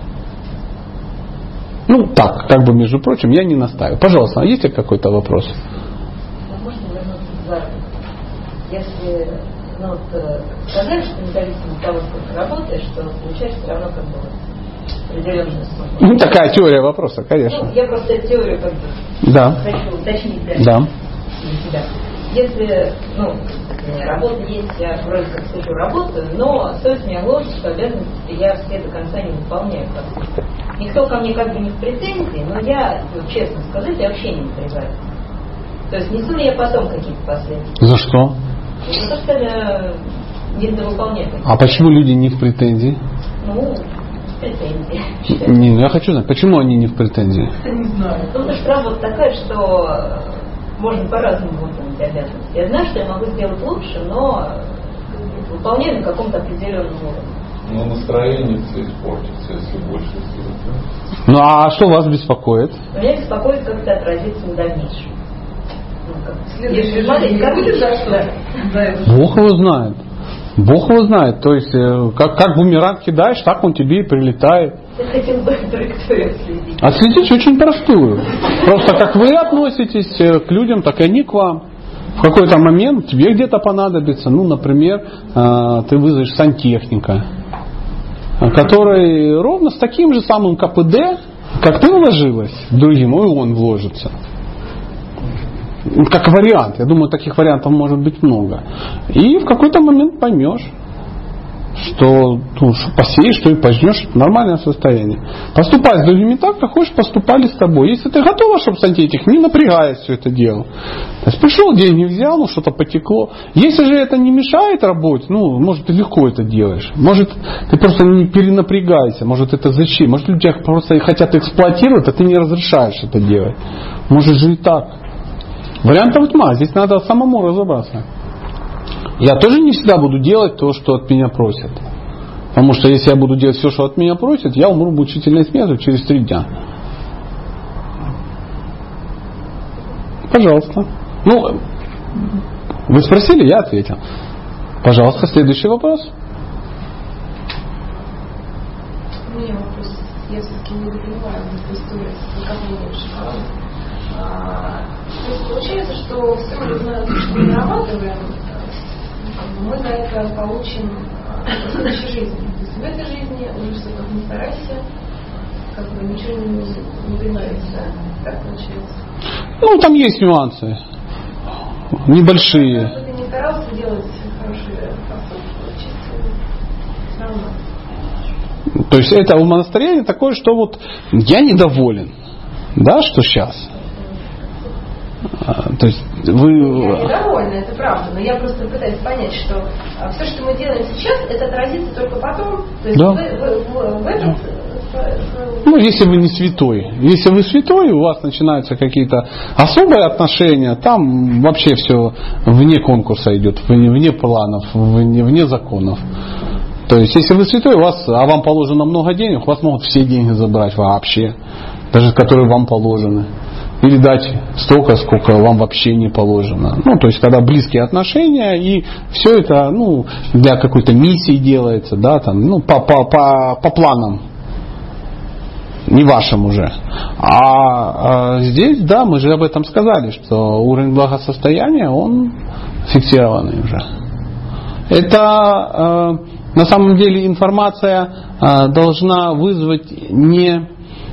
Так, как бы между прочим, я не настаиваю. Пожалуйста, есть ли какой-то вопрос? Можно вернуться к заработку? Если сказали, что независимо от того, сколько работаешь, что получаешь все равно как бы определенную сумму. Ну, такая теория вопроса, конечно. Ну, я просто эту теорию как бы Да. хочу уточнить для Да. себя. Если, работа есть, я вроде как сижу, работаю, но совесть меня гложет, что обязанности я все до конца не выполняю. Никто ко мне как бы не в претензии, но я, честно сказать, я вообще не напрягаюсь. То есть несу ли я потом какие-то последствия? За что? За то, что я не выполняю. А почему люди не в претензии? В претензии. Не, я хочу знать, почему они не в претензии? Не знаю. Потому что работа такая, что можно по-разному выполнить обязанности. Я знаю, что я могу сделать лучше, но выполняю на каком-то определенном уровне. Но настроение все испортится, если больше сделать. Ну а что вас беспокоит? Меня беспокоит, как это отразится в дальнейшем. Следующий жизнь не будет за что? Бог его знает. Бог его знает. То есть, как бумеранг кидаешь, так он тебе и прилетает. Я хотел бы траекторию отследить. Отследить очень простую. Просто как вы относитесь к людям, так и они к вам. В какой-то момент тебе где-то понадобится, например, ты вызовешь сантехника, который ровно с таким же самым КПД, как ты вложилась другим, и он вложится. Как вариант. Я думаю, таких вариантов может быть много. И в какой-то момент поймешь, что посеешь, что и пожнешь. Нормальное состояние. Поступай с другими так, как хочешь, поступали с тобой. Если ты готова, чтобы сантехник, не напрягаясь все это дело. То есть пришел, деньги взял, что-то потекло. Если же это не мешает работе, может, ты легко это делаешь. Может, ты просто не перенапрягайся. Может, это зачем? Может, люди тебя просто хотят эксплуатировать, а ты не разрешаешь это делать. Может же и так. Вариантов тьма. Здесь надо самому разобраться. Я тоже не всегда буду делать то, что от меня просят. Потому что если я буду делать все, что от меня просят, я умру мучительной смертью через 3 дня. Пожалуйста. Вы спросили, я ответил. Пожалуйста, следующий вопрос. У меня вопрос. Я все-таки не понимаю эту историю с накоплением шоколада. То есть получается, что все мы, что мы нарабатываем, мы за это получим в следующей жизни. То есть в этой жизни уже что как не старайся, ничего не приносится. Так получается. Там есть нюансы. Небольшие. Если ты не старался делать хорошие поступки, чисто все равно. То есть это умонастроение такое, что я недоволен. Да, что сейчас? То есть вы... Я недовольна, это правда, но я просто пытаюсь понять, что все, что мы делаем сейчас, это отразится только потом. То есть да. в этот... если вы не святой. Если вы святой, у вас начинаются какие-то особые отношения, там вообще все вне конкурса идет, вне планов, вне законов. То есть, если вы святой, а вам положено много денег, у вас могут все деньги забрать вообще, даже которые вам положены. Или дать столько, сколько вам вообще не положено. То есть, когда близкие отношения, и все это, для какой-то миссии делается, да, по планам. Не вашим уже. А здесь, да, мы же об этом сказали, что уровень благосостояния, он фиксированный уже. Это, на самом деле, информация должна вызвать не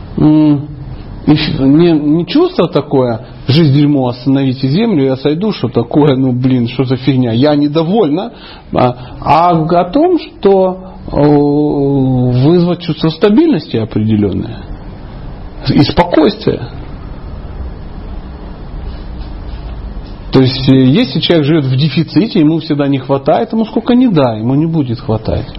чувство такое, жизнь дерьмо, остановите землю, я сойду, что такое, что за фигня, я недовольна, а о том, что вызвать чувство стабильности определенное и спокойствия. То есть, если человек живет в дефиците, ему всегда не хватает, ему сколько ни дай, ему не будет хватать.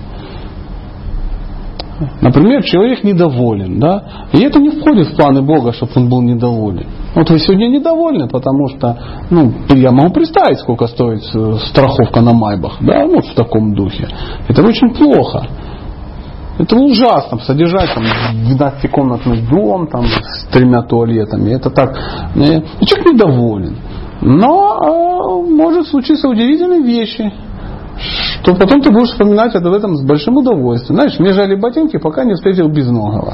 Например, человек недоволен, да, и это не входит в планы Бога, чтобы он был недоволен. Вы сегодня недовольны, потому что, я могу представить, сколько стоит страховка на Майбах, да, в таком духе. Это очень плохо. Это ужасно, содержать 12-комнатный дом с 3 туалетами. Это так. Человек недоволен. Но может случиться удивительные вещи, что потом ты будешь вспоминать об этом с большим удовольствием. Знаешь, мне жали ботинки, пока не встретил безногого.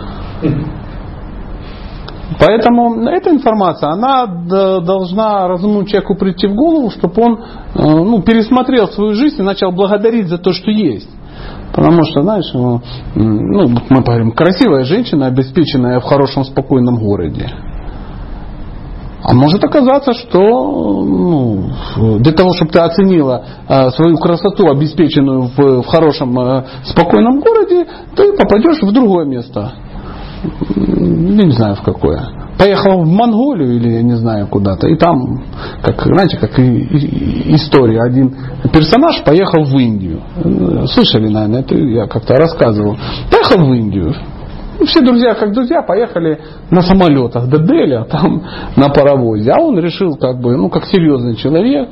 Поэтому эта информация, она должна разумному человеку прийти в голову, чтобы он пересмотрел свою жизнь и начал благодарить за то, что есть. Потому что, знаешь, ну, мы говорим, красивая женщина, обеспеченная в хорошем, спокойном городе. А может оказаться, что для того, чтобы ты оценила свою красоту, обеспеченную в хорошем, спокойном городе, ты попадешь в другое место. Я не знаю в какое. Поехал в Монголию или я не знаю куда-то. И там, как, знаете, как история. Один персонаж поехал в Индию. Слышали, наверное, это я как-то рассказывал. Поехал в Индию. Все друзья, как друзья, поехали на самолетах до Дели, а там на паровозе. А он решил, как серьезный человек,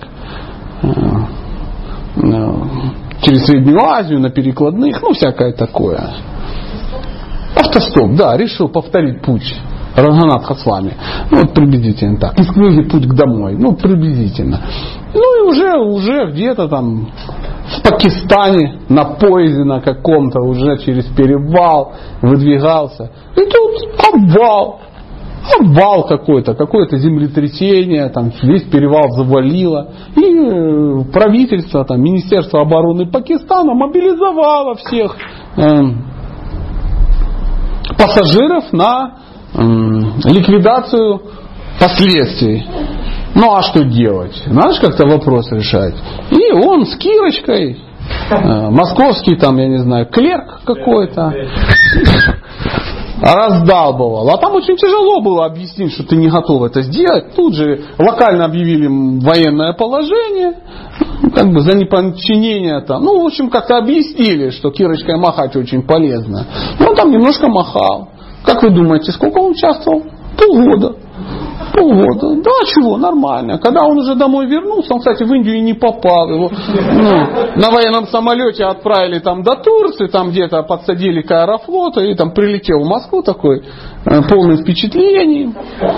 через Среднюю Азию, на перекладных, всякое такое. Автостоп, да, решил повторить путь Рагхунатха с вами. Приблизительно так. Искривый путь к домой. Приблизительно. И уже где-то там в Пакистане на поезде на каком-то уже через перевал выдвигался. И тут обвал какое-то землетрясение, там весь перевал завалило. И правительство, там, Министерство обороны Пакистана мобилизовало всех пассажиров на ликвидацию последствий. А что делать? Надо же как-то вопрос решать. И он с Кирочкой, московский там, я не знаю, клерк какой-то, раздалбывал. А там очень тяжело было объяснить, что ты не готов это сделать. Тут же локально объявили военное положение, за неподчинение там. В общем, как-то объяснили, что Кирочкой махать очень полезно. Он там немножко махал. Как вы думаете, сколько он участвовал? Полгода. Да, чего, нормально. Когда он уже домой вернулся, он, кстати, в Индию и не попал. Его на военном самолете отправили там до Турции, там где-то подсадили к Аэрофлоту, и там прилетел в Москву такой, полный впечатлений.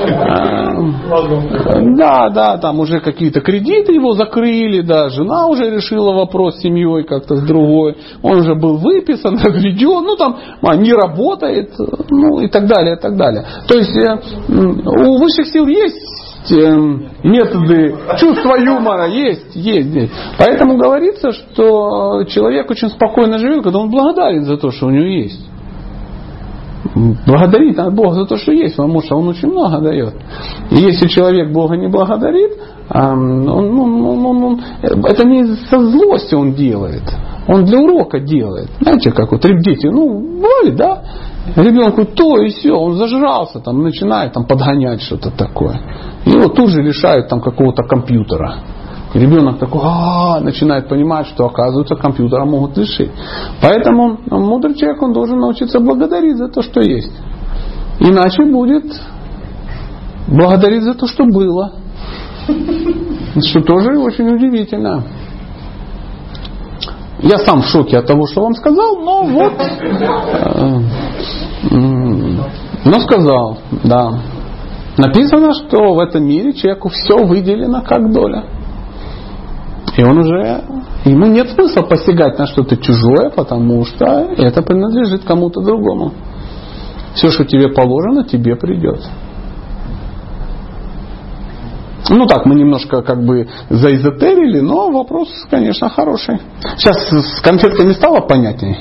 Да, там уже какие-то кредиты его закрыли, да, жена уже решила вопрос с семьей как-то с другой. Он уже был выписан, разведен, там не работает, и так далее, и так далее. То есть у высших сил есть методы чувства юмора, есть. Поэтому говорится, что человек очень спокойно живет, когда он благодарен за то, что у него есть. Благодарить надо Бога за то, что есть, потому что Он очень много дает. И если человек Бога не благодарит, это не со злости он делает. Он для урока делает. Знаете, как дети, бывает, да? Ребенку то и все, он зажрался, там начинает подгонять что-то такое. Его тут же лишают какого-то компьютера. И ребенок такой, начинает понимать, что, оказывается, компьютера могут лишить. Поэтому мудрый человек, он должен научиться благодарить за то, что есть. Иначе будет благодарить за то, что было. Что тоже очень удивительно. Я сам в шоке от того, что вам сказал, но сказал, да. Написано, что в этом мире человеку все выделено как доля. И ему нет смысла посягать на что-то чужое, потому что это принадлежит кому-то другому. Все, что тебе положено, тебе придет. Мы немножко заэзотерили, но вопрос, конечно, хороший. Сейчас с конфетками стало понятней?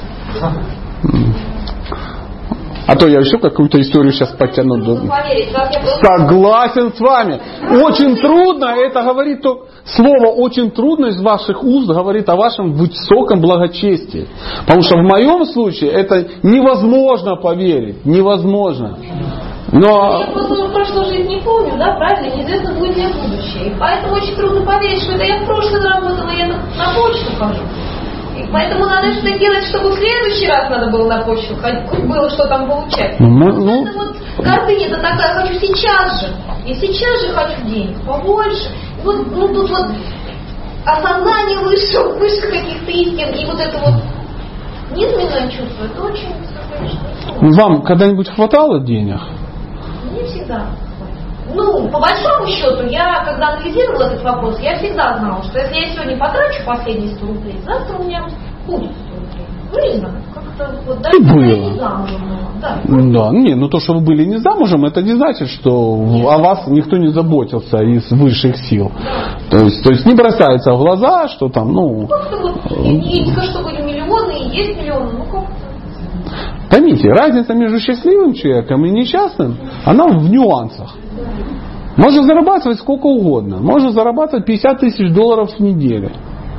А то я еще какую-то историю сейчас подтяну. Согласен с вами. Очень трудно, это говорит, слово очень трудно из ваших уст говорит о вашем высоком благочестии. Потому что в моем случае это невозможно поверить. Невозможно. Но... Я просто прошлую жизнь не помню, да, правильно? Неизвестно, будет ли будущее. И поэтому очень трудно поверить, что это я в прошлом работала, я на почту хожу. И поэтому надо что-то делать, чтобы в следующий раз надо было на почту ходить, было что там получать. Это гордыня, это такая, хочу сейчас же. И сейчас же хочу денег побольше. И тут осознание высших каких-то истин, и это низменное чувство, это очень, конечно. Вам когда-нибудь хватало денег? Не всегда. По большому счету, я, когда анализировала этот вопрос, я всегда знала, что если я сегодня потрачу последние 100 рублей, завтра у меня будет 100 рублей. Не знаю, как-то даже было. Я не замужем была. Да. То, что вы были не замужем, это не значит, что о вас никто не заботился из высших сил. То есть не бросается в глаза, что там, Просто не скажу, что были миллионы, и есть миллион, ну как? Поймите, разница между счастливым человеком и несчастным, она в нюансах. Можно зарабатывать сколько угодно. Можно зарабатывать $50 000 в неделю.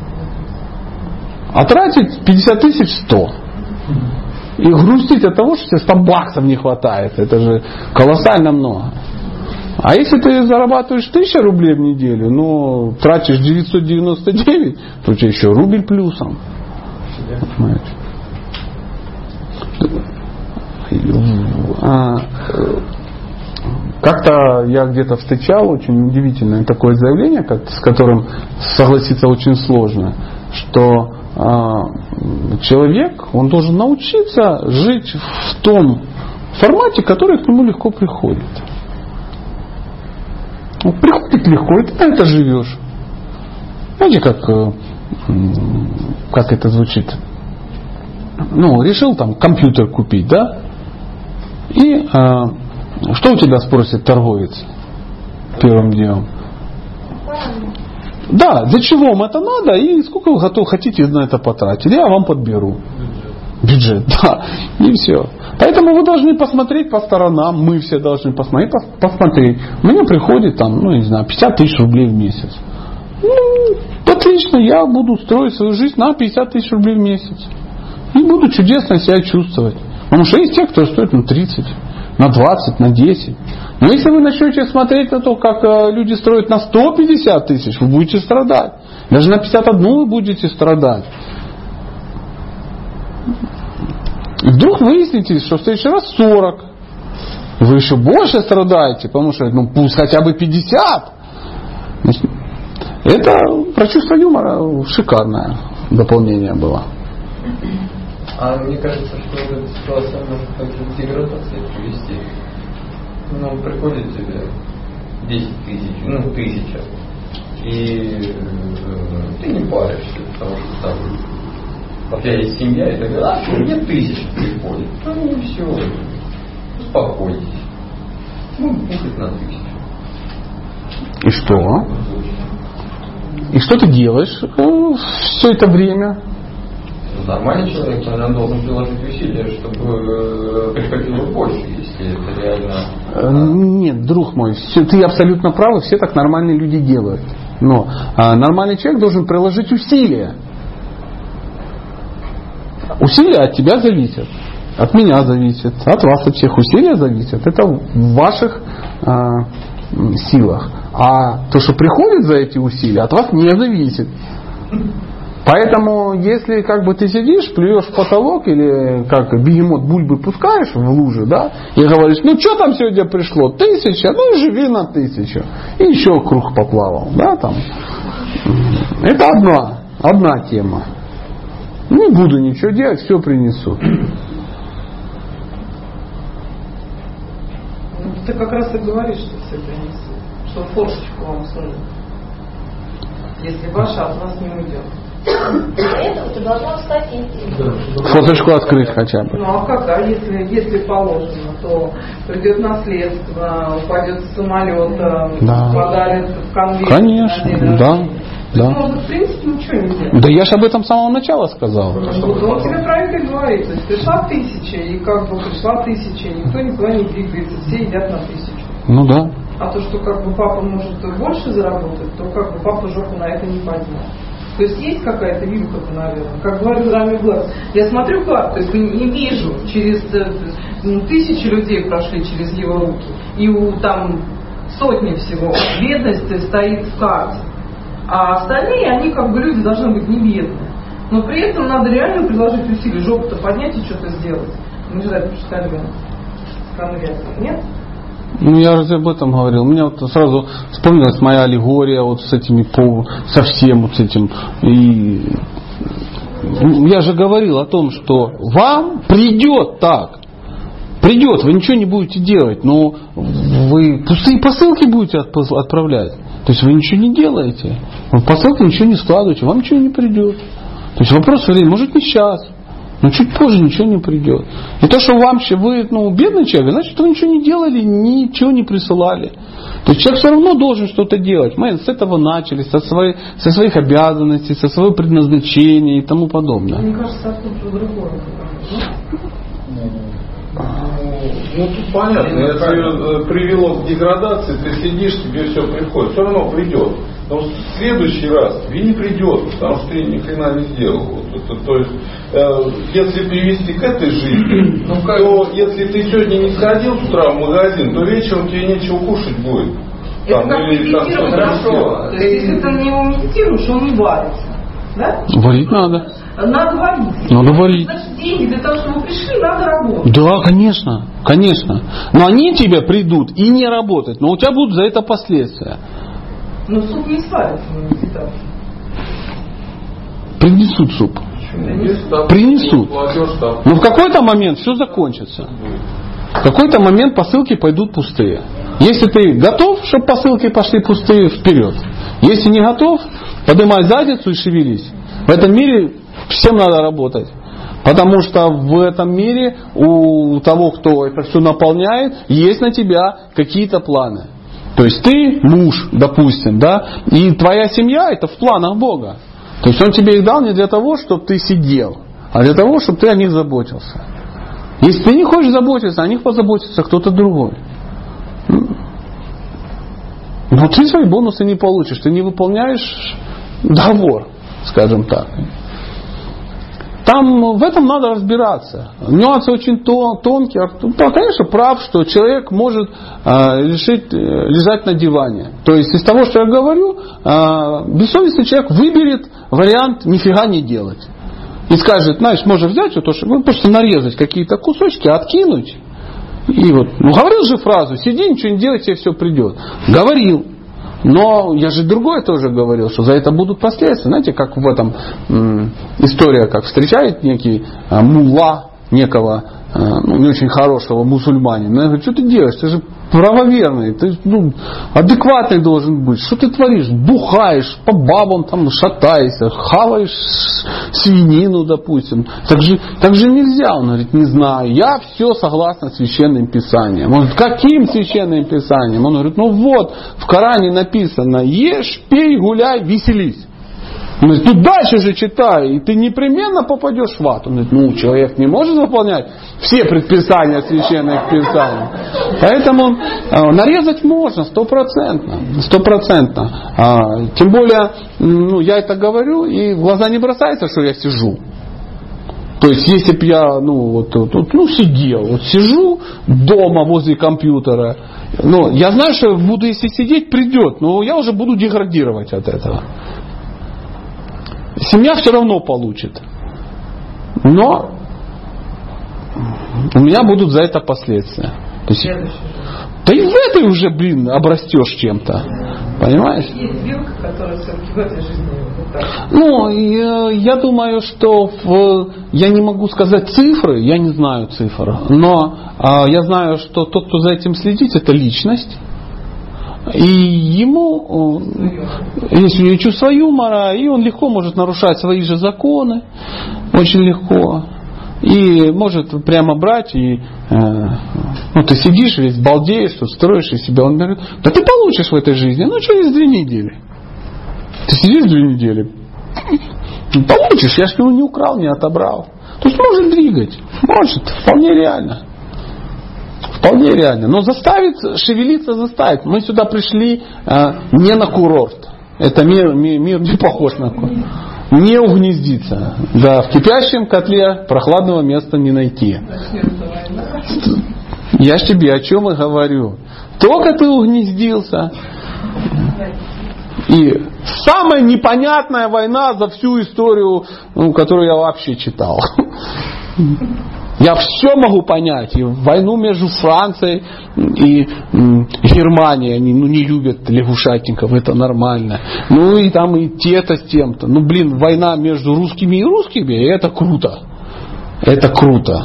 А тратить 50 000 100. И грустить от того, что тебе 100 баксов не хватает. Это же колоссально много. А если ты зарабатываешь 1000 рублей в неделю, но тратишь 999, то у тебя еще рубль плюсом. Как-то я где-то встречал очень удивительное такое заявление, с которым согласиться очень сложно, что человек, он должен научиться жить в том формате, который к нему легко приходит. Приходит легко, и ты на это живешь. Знаете, как это звучит? Решил там компьютер купить, да? И что у тебя спросит торговец первым делом? Да, для чего вам это надо и сколько вы хотите на это потратить? Я вам подберу. Бюджет, да. И все. Поэтому вы должны посмотреть по сторонам, мы все должны посмотреть. Мне приходит там, 50 000 рублей в месяц. Отлично, я буду строить свою жизнь на 50 000 рублей в месяц. И буду чудесно себя чувствовать. Потому что есть те, кто стоит на 30, на 20, на 10. Но если вы начнете смотреть на то, как люди строят на 150 000, вы будете страдать. Даже на 51 вы будете страдать. И вдруг выясните, что в следующий раз 40. Вы еще больше страдаете, потому что пусть хотя бы 50. Это про чувство юмора шикарное дополнение было. А мне кажется, что эта ситуация может также к деградации привести. Приходит тебе 10 000, 1000, и ты не паришься, потому что там у тебя есть семья, и ты говоришь, мне 1000 приходит. И все, успокойтесь. Пухать на 1000. И что? И что ты делаешь все это время? Нормальный человек, он должен приложить усилия, чтобы приходило больше, если это реально... Нет, друг мой, ты абсолютно прав, и все так нормальные люди делают. Но нормальный человек должен приложить усилия. Усилия от тебя зависят, от меня зависят, от вас, от всех усилия зависят. Это в ваших силах. А то, что приходит за эти усилия, от вас не зависит. Поэтому, если ты сидишь, плюешь в потолок или как бегемот бульбы пускаешь в лужи, да, и говоришь, что там сегодня пришло? 1000, живи на 1000. И еще круг поплавал, да, там. Это одна тема. Не буду ничего делать, все принесут. Ты как раз и говоришь, что все принесут. Что форсочку вам сунут. Если ваша от вас не уйдет. Для этого ты должна встать и... Форточку открыть хотя бы. Если положено, то придет наследство, упадет с самолета, подарит в конверт. Конечно, да. Можно, в принципе, ничего не делать. Да я же об этом с самого начала сказал. Он тебе про это и говорит. То есть пришла 1000, и пришла 1000, никто никуда не двигается, все едят на 1000. Да. А то, что папа может больше заработать, то папа жопу на это не поднял. То есть какая-то вилка-то, наверное. Как говорил Рами Глаз. Я смотрю карту, то есть не вижу, через 1000 людей прошли через его руки. И там сотни всего. Бедность стоит в карте. А остальные, они люди должны быть не бедные. Но при этом надо реально приложить усилия. Жопу-то поднять и что-то сделать. Не ждать конверта. Нет? Я уже об этом говорил. У меня сразу вспомнилась моя аллегория с этими со всем с этим. И я же говорил о том, что вам придет так. Придет, вы ничего не будете делать, но вы пустые посылки будете отправлять. То есть вы ничего не делаете. Вы в посылке ничего не складываете, вам ничего не придет. То есть вопрос времени, может не сейчас, Но чуть позже ничего не придет. И то, что вам вы бедный человек, значит, вы ничего не делали, ничего не присылали. То есть человек все равно должен что-то делать. Мы с этого начали, со своих обязанностей, со своего предназначения и тому подобное. Мне кажется, абсолютно другое. Ну, тут понятно. Если привело к деградации, ты сидишь, тебе все приходит. Все равно придет. Потому что в следующий раз тебе не придет, потому что ты ни хрена не сделал. То есть, если привести к этой жизни, то если ты сегодня не сходил с утра в магазин, то вечером тебе нечего кушать будет. Это как медитировать хорошо. То есть, если ты на него медитируешь, он не варится. Да? Варить надо. Надо варить. Надо варить. Значит, деньги для того, чтобы пришли, надо работать. Да, конечно, конечно. Но они тебе придут и не работать. Но у тебя будут за это последствия. Но суп не сварится на медитации. Принесут суп. Принесут. Но в какой-то момент все закончится. В какой-то момент посылки пойдут пустые. Если ты готов, чтобы посылки пошли пустые, вперед. Если не готов, поднимай задницу и шевелись. В этом мире всем надо работать. Потому что в этом мире у того, кто это все наполняет, есть на тебя какие-то планы. То есть ты муж, допустим, да, и твоя семья это в планах Бога. То есть Он тебе их дал не для того, чтобы ты сидел, а для того, чтобы ты о них заботился. Если ты не хочешь заботиться, о них позаботится кто-то другой. Но ты свои бонусы не получишь, ты не выполняешь договор, скажем так. Там в этом надо разбираться. Нюансы очень тонкие. Конечно, прав, что человек может решить лежать на диване. То есть из того, что я говорю, бессовестный человек выберет вариант нифига не делать. И скажет, знаешь, можно взять вот то, что просто нарезать какие-то кусочки, откинуть. И вот, говорил же фразу, сиди, ничего не делай, тебе все придет. Говорил. Но я же другое тоже говорил, что за это будут последствия. Знаете, как в этом история, как встречает некий мулла некого не очень хорошего мусульманина. Я говорю, что ты делаешь? Ты же правоверный, ты адекватный должен быть. Что ты творишь? Бухаешь, по бабам там шатаешься, хаваешь свинину, допустим. Так же нельзя. Он говорит, не знаю. Я все согласно священным писаниям. Он говорит, каким священным писаниям? Он говорит, вот, в Коране написано, ешь, пей, гуляй, веселись. Он говорит, дальше же читай, и ты непременно попадешь в ад. Он говорит, человек не может выполнять все предписания священных писаний. Поэтому нарезать можно, 100%. Тем более, я это говорю, и в глаза не бросается, что я сижу. То есть, если бы я сидел, сижу дома возле компьютера, я знаю, что буду, если сидеть, придет, но я уже буду деградировать от этого. Семья все равно получит. Но у меня будут за это последствия. То есть, да и в этой уже, обрастешь чем-то. Понимаешь? Есть вилка, которая все-таки в этой жизни вот так. Я думаю, что я не могу сказать цифры, я не знаю цифр, но я знаю, что тот, кто за этим следит, это личность. И ему есть у него чувство юмора, и он легко может нарушать свои же законы, очень легко. И может прямо брать и ты сидишь весь балдеешь, тут строишь из себя. Он говорит, да ты получишь в этой жизни, через 2 недели. Ты сидишь 2 недели, получишь, я же его не украл, не отобрал. То есть может двигать, может, вполне реально. Вполне реально. Но заставит, шевелиться заставит. Мы сюда пришли не на курорт. Это мир не похож на курорт. Не угнездиться. Да, в кипящем котле прохладного места не найти. Я ж тебе о чем и говорю. Только ты угнездился. И самая непонятная война за всю историю, которую я вообще читал. Я все могу понять. И войну между Францией и Германией. Они не любят лягушатников. Это нормально. И там и те-то с тем-то. Война между русскими и русскими. Это круто. Это круто.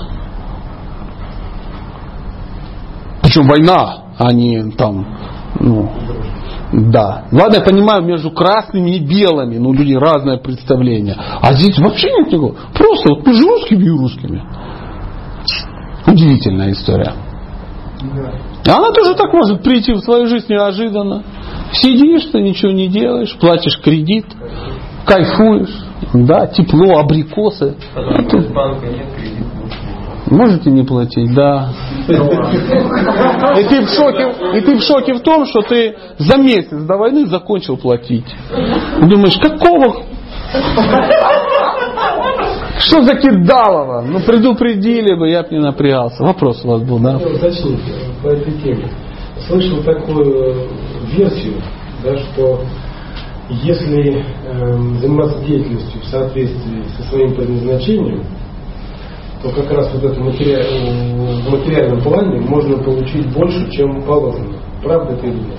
Причем война, а не там Да. Ладно, я понимаю, между красными и белыми, люди разное представление. А здесь вообще нет никакого. Просто вот между русскими и русскими. Удивительная история. Да. Она тоже так может прийти в свою жизнь неожиданно. Сидишь, ты ничего не делаешь, платишь кредит, кайфуешь, да, тепло, абрикосы. Из банка нет кредита. Можете не платить, да. И ты в шоке в том, что ты за месяц до войны закончил платить. Думаешь, какого? Что за кидалово? Предупредили бы, я бы не напрягался. Вопрос у вас был, да? Уточните по этой теме. Слышал такую версию, да, что если заниматься деятельностью в соответствии со своим предназначением, то как раз вот это в материальном плане можно получить больше, чем положено. Правда это или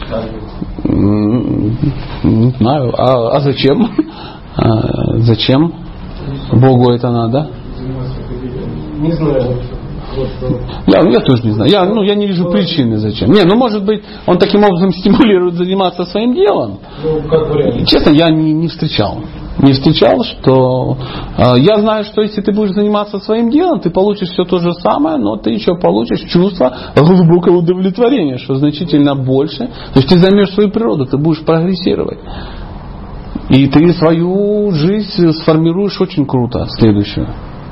нет? Не знаю. А зачем? Зачем? Богу это надо? Не знаю. Я тоже не знаю. Я не вижу причины зачем. Может быть, он таким образом стимулирует заниматься своим делом. Как вариант. Честно, я не встречал. Не встречал, что... Я знаю, что если ты будешь заниматься своим делом, ты получишь все то же самое, но ты еще получишь чувство глубокого удовлетворения, что значительно больше. То есть ты займешь свою природу, ты будешь прогрессировать. И ты свою жизнь сформируешь очень круто, следующую.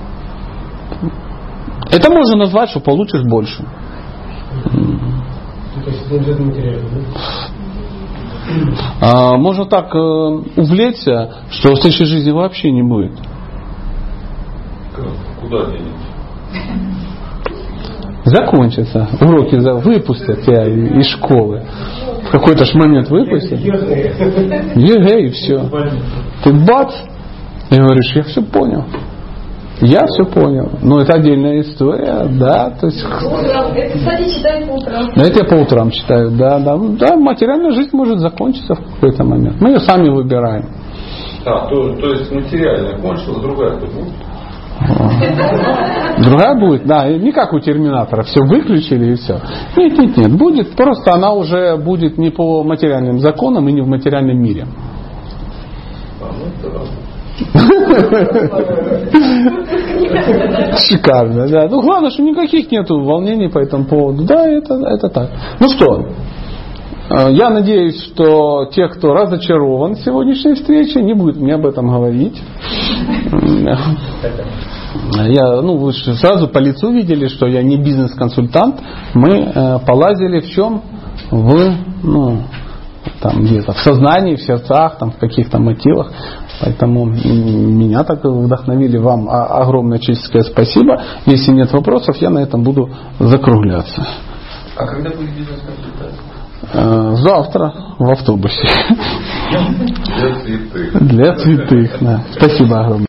Это можно назвать, что получишь больше. То есть это материально, да? Можно так увлечься, что в следующей жизни вообще не будет. Куда денете? Закончатся. Уроки выпустят тебя из школы. В какой-то ж момент выпустят. ЕГЭ и все. Ты бац! И говоришь, я все понял. Я все понял. Но это отдельная история, да. То есть... Это, кстати, читаю по утрам. Да, это я по утрам читаю, да. Материальная жизнь может закончиться в какой-то момент. Мы ее сами выбираем. То есть материальная кончилась, другая-то будет? Другая будет, да, не как у Терминатора, все выключили и все. Нет, будет, просто она уже будет не по материальным законам и не в материальном мире. Шикарно, да. Главное, что никаких нету волнений по этому поводу. Да, это так. Что? Я надеюсь, что те, кто разочарован в сегодняшней встрече, не будут мне об этом говорить. Вы сразу по лицу видели, что я не бизнес-консультант. Мы полазили в чем? Где-то в сознании, в сердцах, в каких-то мотивах. Поэтому меня так вдохновили. Вам огромное человеческое спасибо. Если нет вопросов, я на этом буду закругляться. А когда будет бизнес-консультация? Завтра в автобусе. Для святых. Для святых, да. Спасибо огромное.